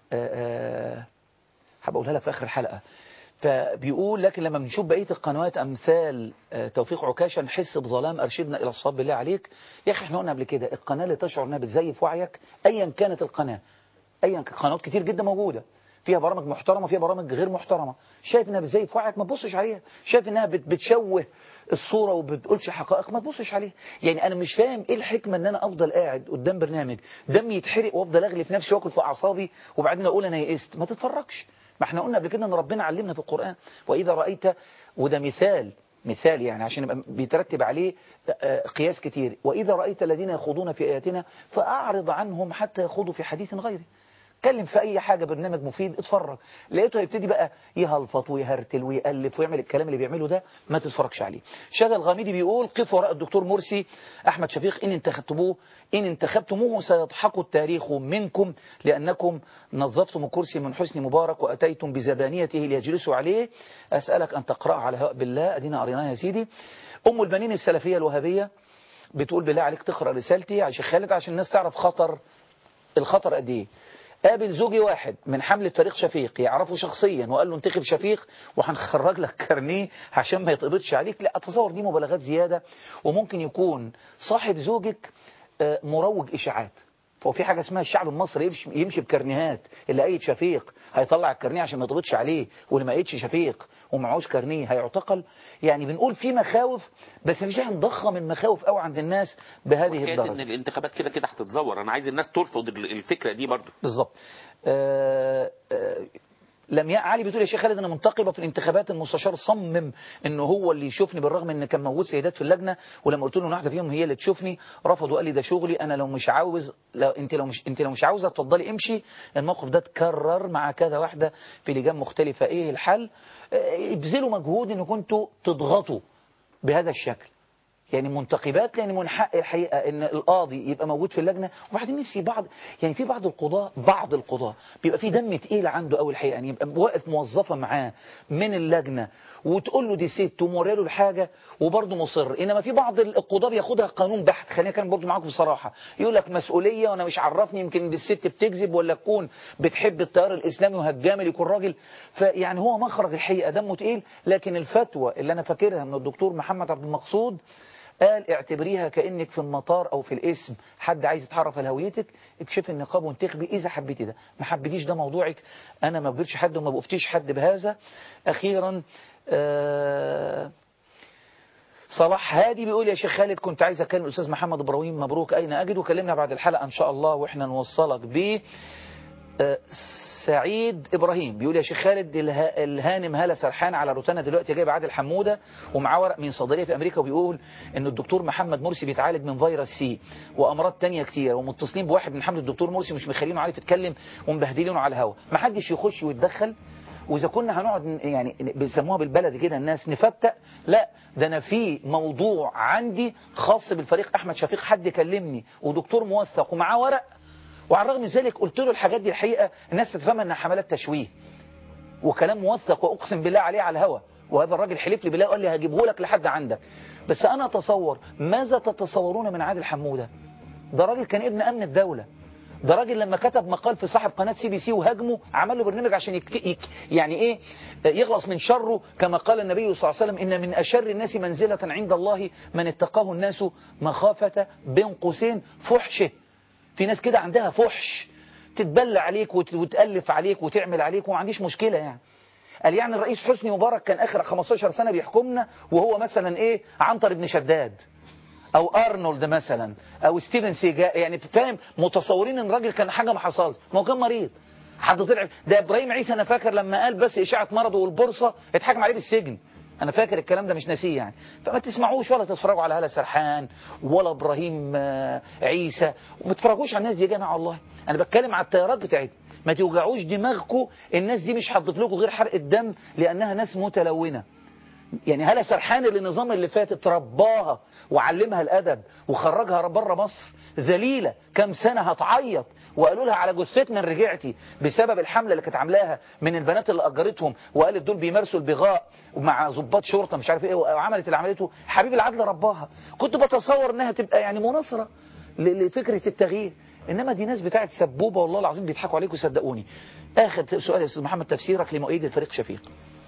Speaker 1: هبقولها لك في آخر الحلقة. فبيقول لكن لما بنشوف بقية القنوات أمثال توفيق عكاشة نحس بظلام أرشدنا إلى الصواب بالله عليك. يا أخي احنا قلنا قبل كده القناة اللي تشعر أنها بتزيف وعيك أيا كانت القناة، أيا قنوات كتير جدا موجودة فيها برامج محترمة فيها برامج غير محترمة، شايف أنها بتزيف وعيك ما تبصش عليها، شايف أنها بتشوه الصورة وبتقولش حقائق ما تبصش عليها. يعني أنا مش فاهم إيه الحكمة أن أنا أفضل قاعد قدام برنامج دمي يتحرق وأفضل أغلي في نفسي وأكل في أعصابي وبعدين أقول أنا يئست. ما تتفرجش. ما احنا قلنا قبل كده ان ربنا علمنا في القرآن وإذا رأيت، وده مثال يعني عشان يبقى بيترتب عليه قياس كتير، وإذا رأيت الذين يخوضون في آياتنا فأعرض عنهم حتى يخوضوا في حديث غيره. اتكلم في اي حاجة برنامج مفيد اتفرج. لقيته هيبتدي بقى يهلفط ويهرتل ويألف ويعمل الكلام اللي بيعمله ده، ما تتفرجش عليه. شادي الغامدي بيقول قف وراء الدكتور مرسي أحمد شفيق إن انتخبتموه سيضحك التاريخ منكم لأنكم نظفتم الكرسي من حسني مبارك وأتيتم بزبانيته ليجلسوا عليه. أسألك أن تقرأ على هواء بالله، أدينا قريناها يا سيدي. أم البنين السلفية الوهابية بتقول بالله عليك تقرأ رسالتي يا شيخ خالد عشان الناس تعرف الخطر قد ايه. قابل زوجي واحد من حملة فريق شفيق يعرفه شخصيا وقال له انتخب شفيق وهنخرج لك كارنيه عشان ما يتقبضش عليك. لا، اتصور دي مبالغات زيادة، وممكن يكون صاحب زوجك مروج إشاعات. فهو في حاجة اسمها الشعب المصري يمشي بكارنيهات، اللي قايد شفيق هيطلع الكارنيه عشان ما يتقبضش عليه، واللي ما قايدش شفيق ومعهوش كارنيه هيعتقل. يعني بنقول في مخاوف، بس مش هنضخم المخاوف قوي عند الناس بهذه الدرجة.
Speaker 8: ان الانتخابات كده كده هتتزور، انا عايز الناس ترفض الفكرة دي برضو.
Speaker 1: بالظبط. لمياء علي بتقول يا شيخ خالد انا منتقبه في الانتخابات، المستشار صمم انه هو اللي يشوفني بالرغم ان كان موجود سيدات في اللجنه، ولما قلت له واحده فيهم هي اللي تشوفني رفض وقال لي ده شغلي انا، لو مش عاوز انت لو مش عاوزه اتفضلي امشي. الموقف ده اتكرر مع كذا واحده في لجان مختلفه. ايه الحل؟ ابذلوا مجهود ان كنتوا تضغطوا بهذا الشكل. يعني منتقبات، لأن من حق الحقيقة ان القاضي يبقى موجود في اللجنة. وبعدين نفسي في بعض القضاة بيبقى في دم تقيل عنده أول الحقيقة، يعني يبقى واقف موظفة معاه من اللجنة وتقول له دي ست وموري له الحاجة وبرضه مصر. إنما في بعض القضاة بياخدها قانون بحت. خلينا كان برضه معاكم بصراحة، يقول لك مسؤولية وأنا مش عرفني، يمكن دي الست بتكذب ولا تكون بتحب التيار الإسلامي وهتجامل يكون راجل. فيعني هو مخرج الحقيقة دمه تقيل. لكن الفتوى اللي أنا فاكرها من الدكتور محمد عبد المقصود قال اعتبريها كأنك في المطار أو في الاسم حد عايز يتعرف على هويتك، اكشف النقاب وانتخبي إذا حبيتي. ده ما حبيتيش ده موضوعك، أنا ما بجبرش حد وما بفتيش حد بهذا. أخيرا صلاح هادي بيقول يا شيخ خالد كنت عايز أكلم الأستاذ محمد إبراهيم مبروك أين أجد، وكلمنا بعد الحلقة إن شاء الله وإحنا نوصلك بيه. سعيد إبراهيم بيقول يا شيخ خالد الهانم هالة سرحان على روتانا دلوقتي جايب عادل حمودة ومعاه ورق من صيدليه في أمريكا، وبيقول إن الدكتور محمد مرسي بيتعالج من فيروس سي وأمراض تانية كتير، ومتصلين بواحد من حملة الدكتور مرسي مش مخلينه عارف يتكلم ومبهدلينه على الهوا. ما حدش يخش ويتدخل. وإذا كنا هنقعد يعني بيسموها بالبلد كده الناس نفتق، لا ده أنا في موضوع عندي خاص بالفريق أحمد شفيق، حد كلمني ودكتور موثق ومعاه ورق، وعلى الرغم من ذلك قلت له الحاجات دي الحقيقة الناس تتفهم انها حملات تشويه وكلام موثق واقسم بالله عليه على الهوا، وهذا الراجل حلف لي بالله وقال لي هجيبه لك لحد عندك. بس انا اتصور ماذا تتصورون من عادل حمودة؟ ده راجل كان ابن امن الدولة، ده راجل لما كتب مقال في صاحب قناة CBC وهاجمه عمل له برنامج عشان يعني ايه يخلص من شره، كما قال النبي صلى الله عليه وسلم ان من اشر الناس منزلة عند الله من اتقاه الناس مخافة بين قوسين فحشه. في ناس كده عندها فحش تتبلى عليك وتألف عليك وتعمل عليك وما عنديش مشكلة يعني. قال يعني الرئيس حسني مبارك كان آخر 15 سنة بيحكمنا وهو مثلا ايه عنتر بن شداد او ارنولد مثلا او ستيفن سيجا، يعني فاهم متصورين ان الراجل كان حاجة ما حصلش، ما هو كان مريض. حد طلع ده ابراهيم عيسى انا فاكر لما قال بس اشاعة مرضه والبورصة اتحكم عليه بالسجن، انا فاكر الكلام ده مش ناسيه يعني. فما تسمعوش ولا تتفرجوا على هالة سرحان ولا ابراهيم عيسى، وما تتفرجوش على الناس دي يا جماعه. والله انا بتكلم على التيارات بتاعتنا، ما توجعوش دماغكم. الناس دي مش هتضيف لكم غير حرق الدم لانها ناس متلونه. يعني هالة سرحان اللي النظام اللي فات رباها وعلمها الادب وخرجها بره مصر ذليله كام سنه هتعيط، وقالوا لها على جثتنا ان رجعتي بسبب الحمله اللي كانت عاملاها من البنات اللي اجرتهم وقالت دول بيمارسوا البغاء مع ضباط شرطه مش عارف ايه، وعملت اللي عملته. حبيب العدل رباها. كنت بتصور انها تبقى يعني مناصره لفكره التغيير، انما دي ناس بتاعت سبوبه والله العظيم بيضحكوا عليكم صدقوني. اخر سؤال يا استاذ محمد، تفسيرك لمؤيد الفريق شفيق.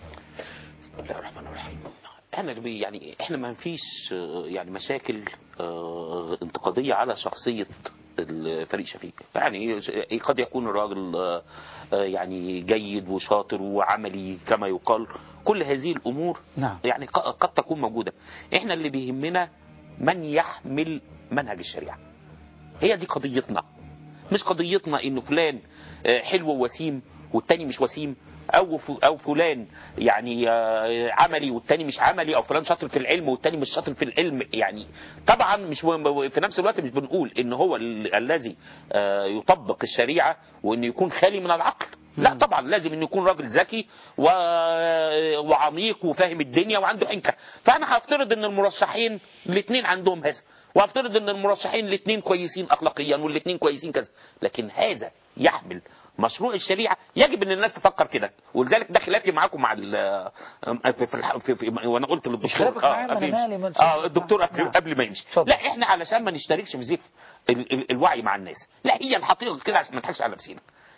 Speaker 8: بسم الله الرحمن الرحيم. احنا ما فيش يعني مشاكل انتقادية على شخصية الفريق شفيق. يعني قد يكون الراجل يعني جيد وشاطر وعملي كما يقال، كل هذه الامور
Speaker 1: نعم.
Speaker 8: يعني قد تكون موجودة. احنا اللي بيهمنا من يحمل منهج الشريعة، هي دي قضيتنا. مش قضيتنا انه فلان حلو ووسيم والتاني مش وسيم، او فلان يعني عملي والتاني مش عملي، او فلان شاطر في العلم والتاني مش شاطر في العلم. يعني طبعا مش في نفس الوقت مش بنقول ان هو الذي يطبق الشريعه وانه يكون خالي من العقل، لا طبعا لازم انه يكون راجل ذكي وعميق وفاهم الدنيا وعنده حنكه. فانا هفترض ان المرشحين الاثنين عندهم هذا، وهفترض ان المرشحين الاثنين كويسين اخلاقيا والاثنين كويسين كذا، لكن هذا يحمل مشروع الشريعه يجب ان الناس تفكر كده. ولذلك ده خلافي معاكم مع وانا قلت للدكتور الدكتور قبل ما يمشي، لا احنا علشان ما نشتركش في زيف الوعي مع الناس، لا هي الحقيقه كده عشان ما نضحكش على نفسنا.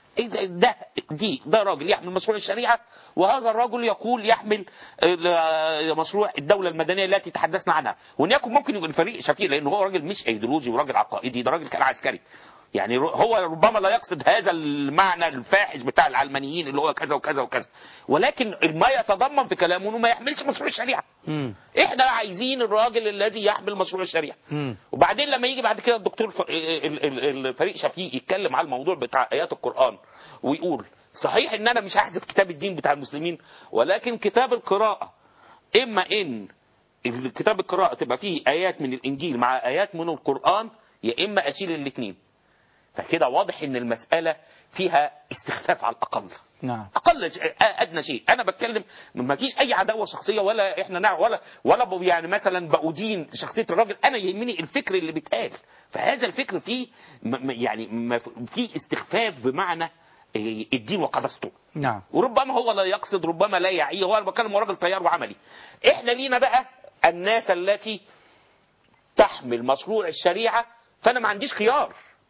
Speaker 8: ده راجل يحمل مشروع الشريعة، وهذا الرجل يقول يحمل مشروع الدولة المدنية التي تحدثنا عنها. وليكن ممكن يبقى الفريق شفيق لأنه هو راجل مش ايديولوجي وراجل عقائدي، ده راجل كان عسكري، يعني هو ربما لا يقصد هذا المعنى الفاحش بتاع العلمانيين اللي هو كذا وكذا وكذا، ولكن ما يتضمن في كلامه انه ما يحملش مشروع الشريعة. احنا عايزين الراجل الذي يحمل مشروع الشريعة. وبعدين لما يجي بعد كده الدكتور الفريق شفيق يتكلم على الموضوع بتاع ايات القرآن ويقول صحيح ان انا مش هحذف كتاب الدين بتاع المسلمين، ولكن كتاب القراءة اما ان كتاب القراءة تبقى فيه ايات من الانجيل مع ايات من القرآن، يا اما اشيل الاثنين. فكده واضح ان المسألة فيها استخفاف على الاقل.
Speaker 1: نعم.
Speaker 8: اقل ادنى شيء. انا بتكلم ما فيش اي عداوه شخصيه ولا احنا نعرف ولا يعني مثلا بأدين شخصيه الراجل، انا يهمني الفكر اللي بيتقال. فهذا الفكر فيه يعني فيه استخفاف بمعنى الدين وقدسته.
Speaker 1: نعم.
Speaker 8: وربما هو لا يقصد، ربما لا يعي، هو انا بتكلم راجل طيار وعملي. احنا لينا بقى الناس التي تحمل مشروع الشريعه، فانا ما عنديش خيار.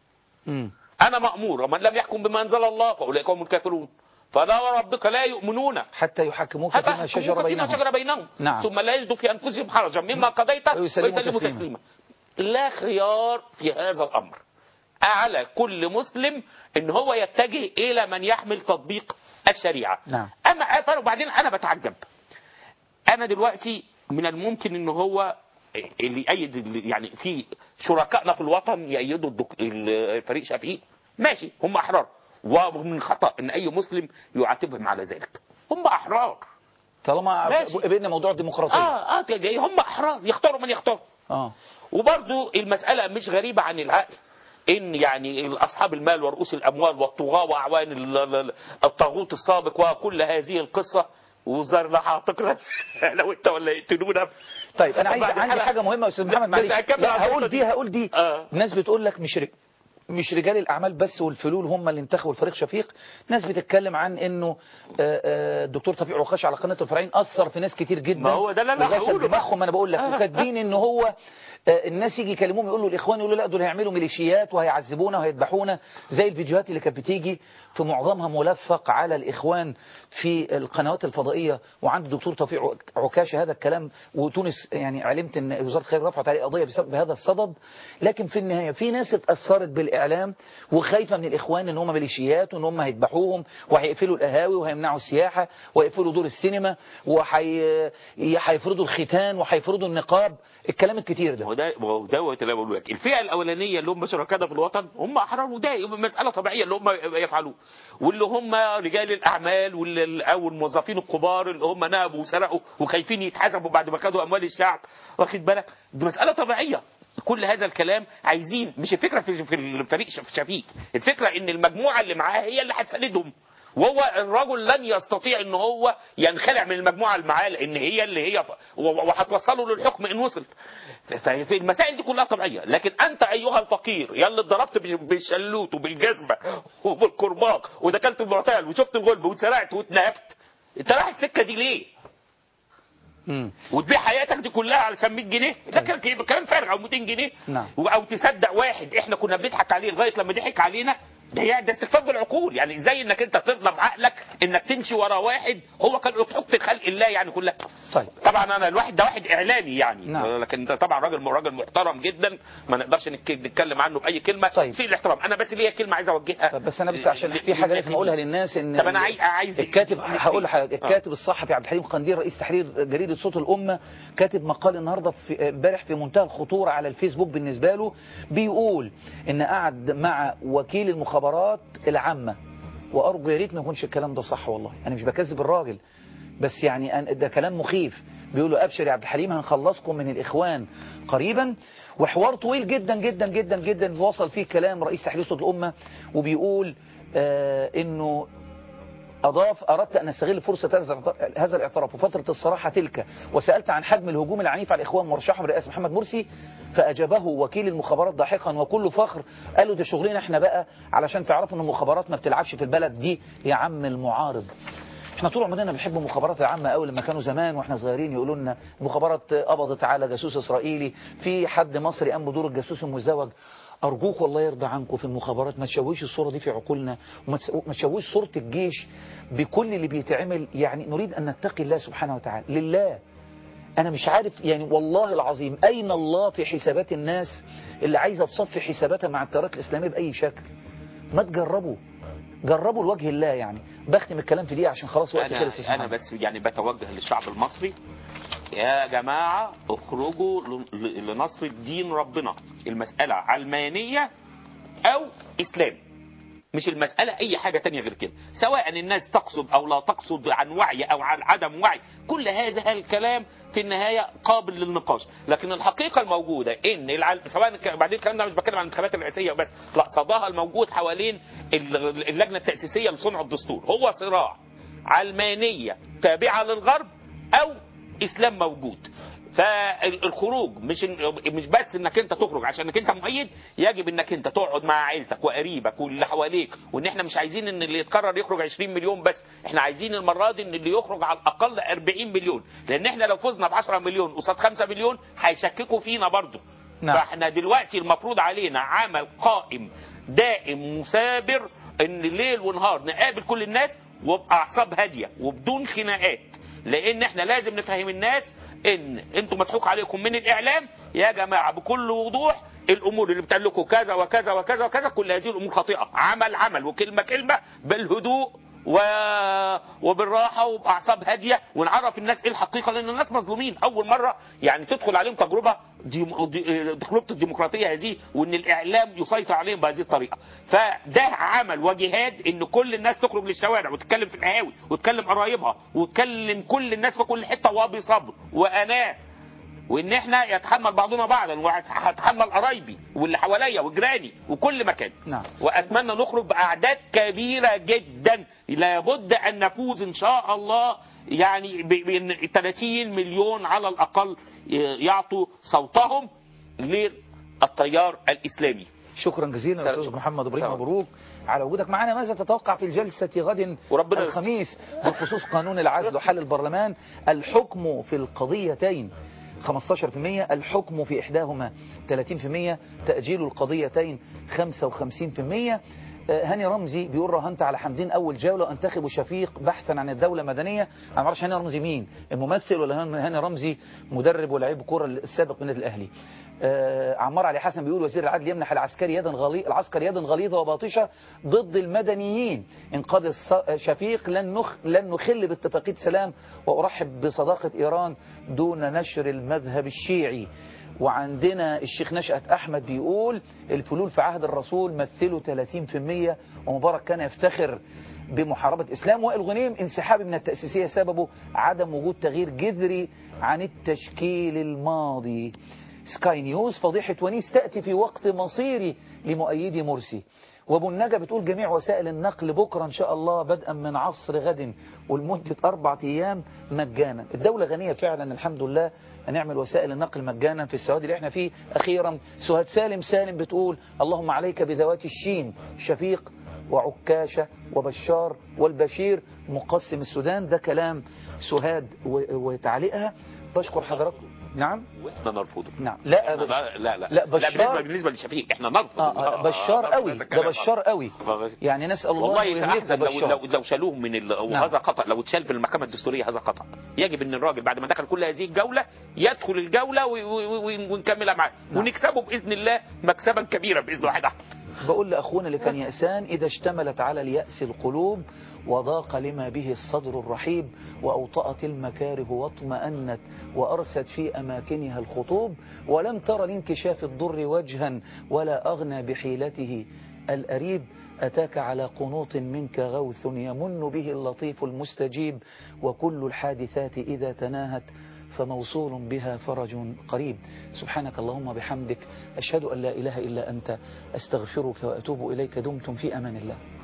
Speaker 8: انا مأمور ومن لم يحكم بما انزل الله فاولئك هم الكافرون. فلا وربك لا يؤمنون
Speaker 1: حتى يحكموك فيما شجر بينهم
Speaker 8: نعم. ثم لا يجدوا في انفسهم حرجا مما قضيت ويسلموا تسليما. لا خيار في هذا الامر على كل مسلم ان هو يتجه الى من يحمل تطبيق الشريعه.
Speaker 1: نعم.
Speaker 8: اما وبعدين انا بتعجب، انا دلوقتي من الممكن ان هو اللي يأيد يعني في شركائنا في الوطن يأيدوا الفريق شفيق، ماشي هم احرار، ومن خطأ ان اي مسلم يعاتبهم على ذلك. هم احرار
Speaker 1: طالما بين موضوع الديمقراطيه.
Speaker 8: هم احرار يختاروا من يختاروا. وبرضو المسألة مش غريبة عن العقل ان يعني اصحاب المال ورؤوس الاموال والطغاة واعوان الطاغوت السابق وكل هذه القصة وزارنا هتقرا لو انت ولا يقتلونا.
Speaker 1: طيب انا عندي حاجه مهمه يا استاذ محمد معلش هقول دي ناس بتقول لك مش رجال الاعمال بس والفلول هم اللي انتخبوا الفريق شفيق. ناس بتتكلم عن انه الدكتور توفيق عكاش على قناه الفرعين اثر في ناس كتير جدا.
Speaker 8: ما هو ده اللي انا هقوله
Speaker 1: دماغهم. انا بقول لك وكاتبين ان هو الناس يجي يكلموهم يقولوا الاخوان يقولوا لا دول هيعملوا ميليشيات وهيعذبونا وهيذبحونا، زي الفيديوهات اللي كانت بتيجي في معظمها ملفق على الاخوان في القنوات الفضائيه. وعند الدكتور توفيق عكاش هذا الكلام، وتونس يعني علمت ان وزاره الخير رفعت عليه قضيه بهذا الصدد. لكن في النهايه في ناس اتاثرت بالاعلام وخايفه من الاخوان ان هم ميليشيات وان هم هيذبحوهم وهيقفلوا القهاوي وهيمنعوا السياحه وهيقفلوا دور السينما وهيفرضوا الختان وهيفرضوا النقاب، الكلام الكتير ده.
Speaker 8: دوت اللي بقول لك. الفئه الاولانيه اللي هم شركائنا في الوطن هم احرار، وده مساله طبيعيه اللي هم يفعلوه. واللي هم رجال الاعمال او الموظفين الكبار اللي هم نهبوا وسرقوا وخايفين يتحاسبوا بعد ما خدوا اموال الشعب، واخد بالك، دي مساله طبيعيه. كل هذا الكلام عايزين، مش الفكره في الفريق شفيق، الفكره ان المجموعه اللي معاه هي اللي هتساندهم، وهو الرجل لن يستطيع ان هو ينخلع من المجموعه اللي معاه لان هي اللي هي وهتوصله للحكم ان وصل. ففي المسائل دي كلها طبيعيه. لكن انت ايها الفقير يلي اتضربت بالشلوت وبالجزمه وبالكرباج ودخلت المعتقل وشفت الغلب واتسرقت واتنهبت، انت رايح السكه دي ليه؟ وتبيع حياتك دي كلها علشان 100 جنيه؟ ده كان فارغ، او 200 جنيه.
Speaker 1: نعم.
Speaker 8: او تصدق واحد احنا كنا بنضحك عليه لغايه لما ضحك علينا. ده استخفاف بالعقول. يعني ازاي انك انت تظلم عقلك انك تمشي ورا واحد هو كان حق خلق الله يعني كلها.
Speaker 1: طيب
Speaker 8: طبعا انا الواحد ده واحد اعلامي يعني.
Speaker 1: نعم.
Speaker 8: لكن ده طبعا راجل محترم جدا ما نقدرش نتكلم عنه باي كلمه.
Speaker 1: طيب.
Speaker 8: في الاحترام. انا بس ليا كلمه عايز اوجهها.
Speaker 1: طب بس انا بس عشان في حاجه لازم اقولها للناس ان
Speaker 8: طب انا عايز
Speaker 1: الكاتب هقول لحضرتك الكاتب الصحفي عبد الحليم قنديل رئيس تحرير جريده صوت الامه كاتب مقال النهارده امبارح في منتهى الخطوره على الفيسبوك بالنسبه له، بيقول ان قعد مع وكيل المخابرات العامه وأرجو يا ريت ما يكونش الكلام ده صح، والله أنا مش بكذب الراجل، بس يعني ده كلام مخيف. بيقولوا أبشر يا عبد الحليم هنخلصكم من الإخوان قريبا. وحوار طويل جدا جدا جدا جدا وصل فيه كلام رئيس تحرير صوت الأمة، وبيقول إنه أردت أن أستغل فرصة هذا الاعتراف وفترة الصراحة تلك، وسألت عن حجم الهجوم العنيف على الإخوان مرشحهم برئاسة محمد مرسي، فأجابه وكيل المخابرات ضاحكا وكل فخر، قالوا ده شغلنا احنا بقى، علشان تعرفوا ان المخابرات ما بتلعبش في البلد دي يا عم المعارض. احنا طول عمرنا بنحب المخابرات العامة قوي، لما كانوا زمان واحنا صغيرين يقولوا لنا المخابرات قبضت على جاسوس إسرائيلي، في حد مصري قام بدور الجاسوس المزدوج. أرجوك والله يرضى عنكم في المخابرات ما تشويش الصورة دي في عقولنا، وما تشويش صورة الجيش بكل اللي بيتعمل. يعني نريد أن نتقي الله سبحانه وتعالى لله. أنا مش عارف يعني والله العظيم أين الله في حسابات الناس اللي عايزة تصفي حساباتها مع التيارات الإسلامية بأي شكل. ما جربوا لوجه الله. يعني بختم الكلام في دي عشان خلاص وقت خلص.
Speaker 8: أنا بس يعني بتوجه للشعب المصري، يا جماعة اخرجوا لنصر الدين ربنا. المسألة علمانية أو إسلام، مش المسألة أي حاجة تانية غير كده، سواء الناس تقصد أو لا تقصد، عن وعي أو عن عدم وعي، كل هذا الكلام في النهاية قابل للنقاش. لكن الحقيقة الموجودة إن سواء بعدين الكلام ده مش بتكلم عن الانتخابات الرئاسية بس، لا، صداها الموجود حوالين اللجنة التأسيسية لصنع الدستور هو صراع علمانية تابعة للغرب أو إسلام موجود. فالخروج مش بس انك انت تخرج عشانك انت مؤيد، يجب انك انت تقعد مع عيلتك وقريبك واللي حواليك. وان احنا مش عايزين ان اللي يتقرر يخرج 20 مليون بس، احنا عايزين المرة دي ان اللي يخرج على الاقل 40 مليون، لان احنا لو فزنا ب10 مليون قصاد 5 مليون هيشككوا فينا برضو. نعم. فاحنا دلوقتي المفروض علينا عمل قائم دائم مثابر، ان ليل ونهار نقابل كل الناس وبأعصاب هادية وبدون خناقات، لان احنا لازم نفهم الناس ان انتم مضحوك عليكم من الاعلام يا جماعة بكل وضوح. الامور اللي بتقول لكم كذا وكذا وكذا وكذا، كل هذه الامور خاطئة. عمل وكلمة كلمة بالهدوء وبالراحة وبأعصاب هادية، ونعرف الناس ايه الحقيقة، لان الناس مظلومين. اول مرة يعني تدخل عليهم تجربة الديمقراطية هذه، وان الاعلام يسيطر عليهم بهذه الطريقة. فده عمل وجهاد ان كل الناس تخرج للشوارع وتتكلم في القهاوي وتتكلم قرايبها وتكلم كل الناس في كل حتة وبصبر وأناة، وان احنا يتحمل بعضنا بعضا، وهتحمل قرايبي واللي حواليا وجيراني وكل مكان.
Speaker 1: نعم.
Speaker 8: واتمنى نخرج باعداد كبيره جدا، لابد ان نفوز ان شاء الله، يعني بان 30 مليون على الاقل يعطوا صوتهم للتيار الاسلامي.
Speaker 1: شكرا جزيلا استاذ محمد ابراهيم، مبروك على وجودك معنا. ماذا تتوقع في الجلسة غد الخميس بخصوص قانون العزل وحل البرلمان؟ الحكم في القضيتين 15%، الحكم في إحداهما 30%، تأجيل القضيتين 55%. هاني رمزي بيقول رهنت على حمدين أول جولة وانتخبوا شفيق بحثا عن الدولة مدنية. أنا ما اعرفش هاني رمزي مين، الممثل ولا هاني رمزي مدرب ولاعب كرة السابق من الأهلي. عمار علي حسن بيقول وزير العدل يمنح العسكر يدا غليظة وباطشة ضد المدنيين. انقاذ شفيق لن نخل باتفاقية سلام، وأرحب بصداقة إيران دون نشر المذهب الشيعي. وعندنا الشيخ نشأت أحمد بيقول الفلول في عهد الرسول مثلوا 30%، ومبارك كان يفتخر بمحاربة إسلام. وائل غنيم انسحاب من التأسيسية سببه عدم وجود تغيير جذري عن التشكيل الماضي. سكاي نيوز فضيحة ونيس تأتي في وقت مصيري لمؤيدي مرسي. وابو النجا بتقول جميع وسائل النقل بكرة إن شاء الله بدءا من عصر غد ولمدة 4 أيام مجانا. الدولة غنية فعلا الحمد لله، هنعمل وسائل النقل مجانا في السواد اللي احنا فيه. أخيرا سهاد سالم بتقول اللهم عليك بذوات الشين، شفيق وعكاشة وبشار والبشير مقسم السودان. ده كلام سهاد وتعليقها. بشكر حضراتكم. نعم
Speaker 8: واحنا نرفضه.
Speaker 1: نعم
Speaker 8: لا بشار بالنسبه لشفيق احنا نرفض.
Speaker 1: بشار قوي، ده بشار قوي. يعني نسال الله
Speaker 8: والله لو شالوه من وهذا خطا، لو اتشال في المحكمه الدستوريه هذا خطا. يجب ان الراجل بعد ما دخل كل هذه الجوله يدخل الجوله ونكملها معاه ونكسبه باذن الله مكسبا كبيرا باذن واحد احد.
Speaker 1: بقول لأخونا اللي كان يأسان إذا اشتملت على اليأس القلوب وضاق لما به الصدر الرحيب، وأوطأت المكاره واطمأنت وأرست في أماكنها الخطوب، ولم تر لانكشاف الضر وجها ولا أغنى بحيلته الأريب أتاك على قنوط منك غوث يمن به اللطيف المستجيب وكل الحادثات إذا تناهت فموصول بها فرج قريب. سبحانك اللهم بحمدك أشهد أن لا إله إلا أنت أستغفرك وأتوب إليك. دمتم في أمان الله.